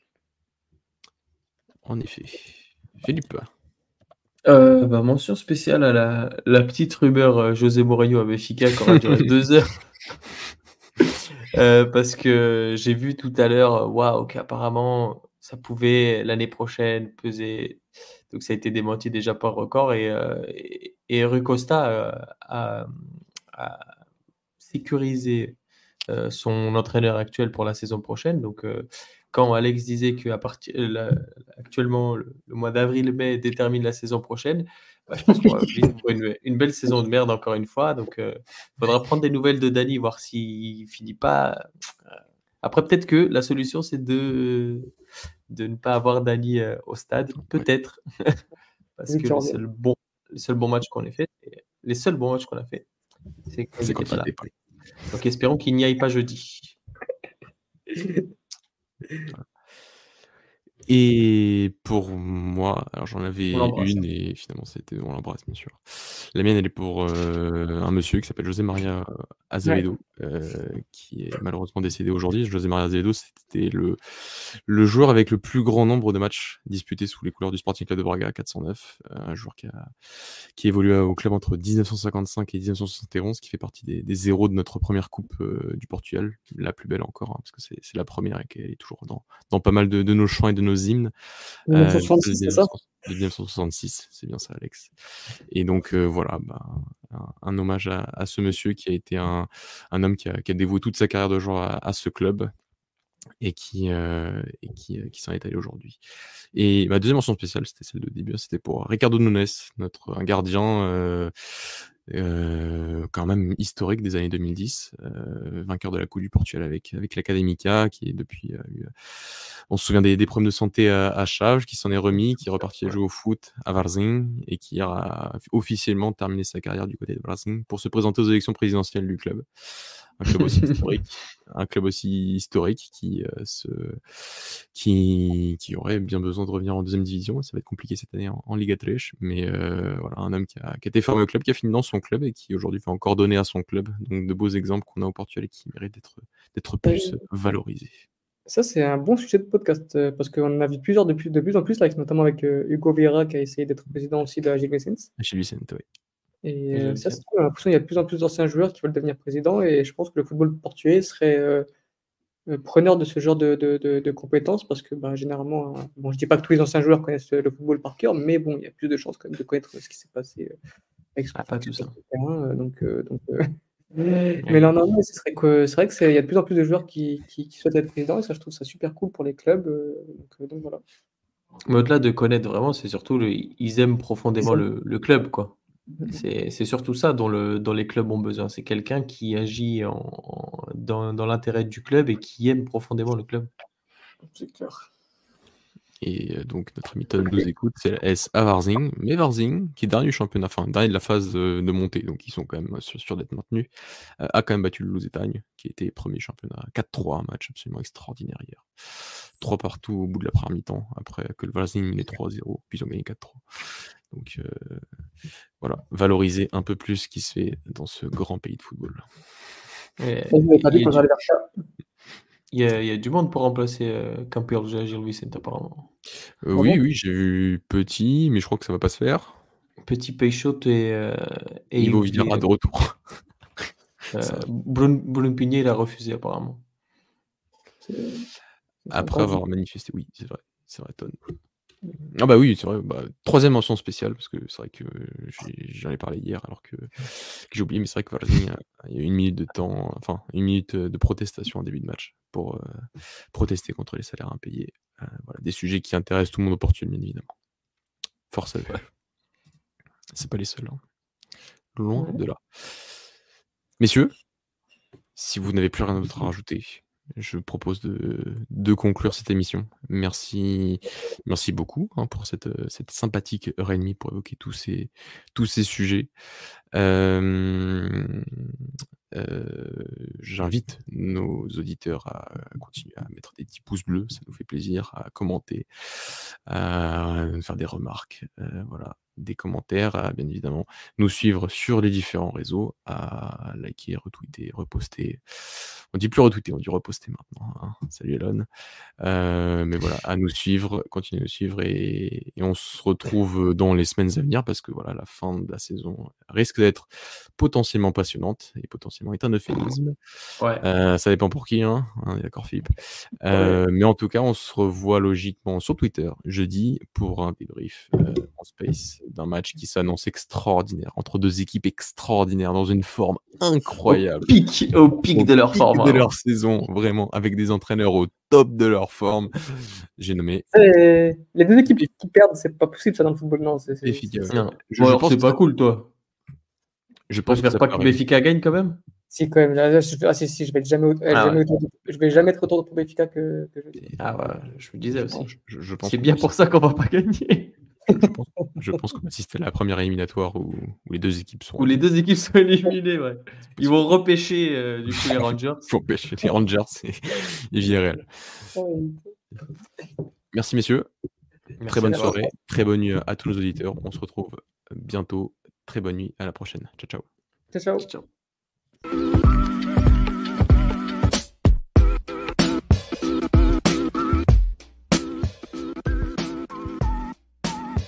En effet. Philippe. Euh, bah, mention spéciale à la, la petite rumeur euh, José Mourinho à Benfica qui aura duré deux heures. Euh, parce que j'ai vu tout à l'heure, euh, waouh, qu'apparemment ça pouvait l'année prochaine peser. Donc ça a été démenti déjà par Record et, euh, et, et Rui Costa euh, a, a sécurisé euh, son entraîneur actuel pour la saison prochaine. Donc euh, quand Alex disait que à partir, la- actuellement le, le mois d'avril-mai détermine la saison prochaine, bah, je pense qu'on va vivre une, une belle saison de merde encore une fois. Donc il faudra prendre des nouvelles de Dani, voir s'il finit pas. euh, Après, peut-être que la solution, c'est de, de ne pas avoir Dani euh, au stade. Peut-être. Parce Vu que qu'il le revient. seul bon, le seul bon match qu'on ait fait, et les seuls bons matchs qu'on a fait, c'est quand il C'est n'était quand pas il là. était pas là. Donc espérons qu'il n'y aille pas jeudi. Et pour moi, alors j'en On avais l'embrasse. une et finalement c'était on l'embrasse bien sûr. La mienne elle est pour euh, un monsieur qui s'appelle José Maria Azevedo, euh, qui est malheureusement décédé aujourd'hui. José Maria Azevedo, c'était le, le joueur avec le plus grand nombre de matchs disputés sous les couleurs du Sporting Club de Braga, quatre cent neuf. Euh, un joueur qui a qui évolue au club entre dix-neuf cent cinquante-cinq et dix-neuf cent soixante et onze, qui fait partie des, des zéros de notre première coupe euh, du Portugal, la plus belle encore, hein, parce que c'est, c'est la première et qu'elle est toujours dans, dans pas mal de, de nos chants et de nos hymnes. Euh, soixante-six, c'est de, ça de dix-neuf cent soixante-six, c'est bien ça, Alex. Et donc euh, voilà, bah, un, un hommage à, à ce monsieur qui a été un, un homme qui a, qui a dévoué toute sa carrière de joueur à, à ce club et qui, euh, et qui, euh, qui s'en est allé aujourd'hui. Et ma deuxième mention spéciale, c'était celle de début, c'était pour Ricardo Nunes, notre un gardien euh, euh, quand même historique des années deux mille dix, euh, vainqueur de la Coupe du Portugal avec, avec l'Académica, qui est depuis euh, eu On se souvient des, des problèmes de santé à, à Chaves, qui s'en est remis, qui est reparti à jouer au foot à Varzim et qui a officiellement terminé sa carrière du côté de Varzim pour se présenter aux élections présidentielles du club. Un club aussi historique, un club aussi historique qui, euh, se, qui, qui aurait bien besoin de revenir en deuxième division. Ça va être compliqué cette année en, en Liga trois, mais euh, voilà, un homme qui a, qui a été formé au club, qui a fini dans son club et qui aujourd'hui fait encore donner à son club. Donc de beaux exemples qu'on a au Portugal et qui méritent d'être, d'être plus Euh, valorisés. Ça, c'est un bon sujet de podcast euh, parce qu'on en a vu plusieurs de plus, de plus en plus, là, notamment avec euh, Hugo Vieira qui a essayé d'être président aussi de la Gil Vicente. Chez Vicente, oui. Et Gil euh, ça, Vicente. c'est cool. On a l'impression qu'il y a de plus en plus d'anciens joueurs qui veulent devenir président et je pense que le football portugais serait euh, euh, preneur de ce genre de, de, de, de compétences parce que bah, généralement, euh, bon, je dis pas que tous les anciens joueurs connaissent le football par cœur, mais bon, il y a plus de chances quand même de connaître ce qui s'est passé euh, avec ce Ah, pas tout ça. terrain. Euh, donc, euh, donc euh, mais non, non, mais ce serait que c'est vrai que c'est il y a de plus en plus de joueurs qui, qui, qui souhaitent être président et ça, je trouve ça super cool pour les clubs. euh, donc, euh, donc voilà. Mais au-delà de connaître vraiment, c'est surtout le, ils aiment profondément Ils le, le club, quoi. Mhm. C'est, c'est surtout ça dont, le, dont les clubs ont besoin. C'est quelqu'un qui agit en, en- dans, dans l'intérêt du club et qui aime profondément le club. C'est clair. Et euh, donc notre ami Ton nous écoute, c'est la S à Varzim, mais Varzim, qui est dernier du championnat, enfin dernier de la phase de, de montée, donc ils sont quand même sûrs sûr d'être maintenus, euh, a quand même battu le Louzetane, qui était premier championnat, quatre trois, un match absolument extraordinaire hier. trois partout au bout de la première mi-temps, après que le Varzim les trois zéro, puis ils ont gagné quatre trois. Donc euh, voilà, valoriser un peu plus ce qui se fait dans ce grand pays de football. Et- Et vous avez pas dit il, y qu'on a du, allait vers ça. il, y a, il y a du monde pour remplacer euh, Campiol Gil Vicente, apparemment. Euh, Ah oui, bon oui, j'ai vu Petit, mais je crois que ça va pas se faire. Petit Peixoto et, euh, et Ivo il Vieira voulait, de retour. euh, Ça- Bruno, Bruno Pigné, il a refusé, apparemment. C'est- c'est Après entendu. avoir manifesté, oui, c'est vrai, c'est vrai, Ton. Ah bah oui, c'est vrai, bah, troisième mention spéciale, parce que c'est vrai que j'ai- j'en ai parlé hier, alors que, que j'ai oublié, mais c'est vrai que Varzim, a- il y a eu une minute de temps, enfin, une minute de protestation en début de match, pour euh, protester contre les salaires impayés. Euh, voilà, des sujets qui intéressent tout le monde au Portugal, bien évidemment. Force à eux. C'est pas les seuls, hein. Loin Ouais. de là. Messieurs, si vous n'avez plus rien d'autre à rajouter, je propose de, de conclure cette émission. Merci, merci beaucoup hein, pour cette, cette sympathique heure et demie pour évoquer tous ces, tous ces sujets. Euh, euh, J'invite nos auditeurs à, à continuer à mettre des petits pouces bleus, ça nous fait plaisir, à commenter, à faire des remarques, euh, voilà, des commentaires, à bien évidemment nous suivre sur les différents réseaux, à liker, retweeter, reposter. On dit plus retweeter, on dit reposter maintenant. Hein. Salut Elon. Euh, mais voilà, à nous suivre, continuez à nous suivre et, et on se retrouve dans les semaines à venir parce que voilà, la fin de la saison risque d'être potentiellement passionnante et potentiellement est un euphémisme. Ouais. Euh, ça dépend pour qui, hein, hein d'accord Philippe. Euh, Ouais. mais en tout cas, on se revoit logiquement sur Twitter jeudi pour un débrief euh, en space d'un match qui s'annonce extraordinaire entre deux équipes extraordinaires dans une forme Au incroyable. pic, au pic Au de leur pic forme. de vraiment. leur saison, vraiment, avec des entraîneurs au top de leur forme. J'ai nommé C'est- Les deux équipes qui perdent, c'est pas possible ça dans le football, non. c'est- c'est- Benfica. c'est- Non. Je, Bon, je alors, pense c'est que pas ça, cool, toi. je Tu pense que préfères ça pas peut que arriver. Benfica gagne quand même? Si, quand même. Là, là, je... Ah, si, si, je vais jamais, euh, Ah jamais ouais. autour de- je vais jamais être autour de pour Benfica que, que jeudi. Et, Ah euh, ouais, je me disais je aussi. pense, je, je pense C'est qu'on bien peut pour ça qu'on va pas gagner. Je, je pense, je pense qu'on va assister à la première éliminatoire où, où les deux équipes sont. Où les deux équipes sont éliminées, ouais. C'est Ils possible. vont repêcher euh, du coup les Rangers. Faut empêcher les Rangers et, et Villarreal. Merci messieurs. Merci Très bonne à toi. soirée. Très bonne nuit à tous nos auditeurs. On se retrouve bientôt. Très bonne nuit. À la prochaine. Ciao, ciao. Ciao, ciao. Ciao.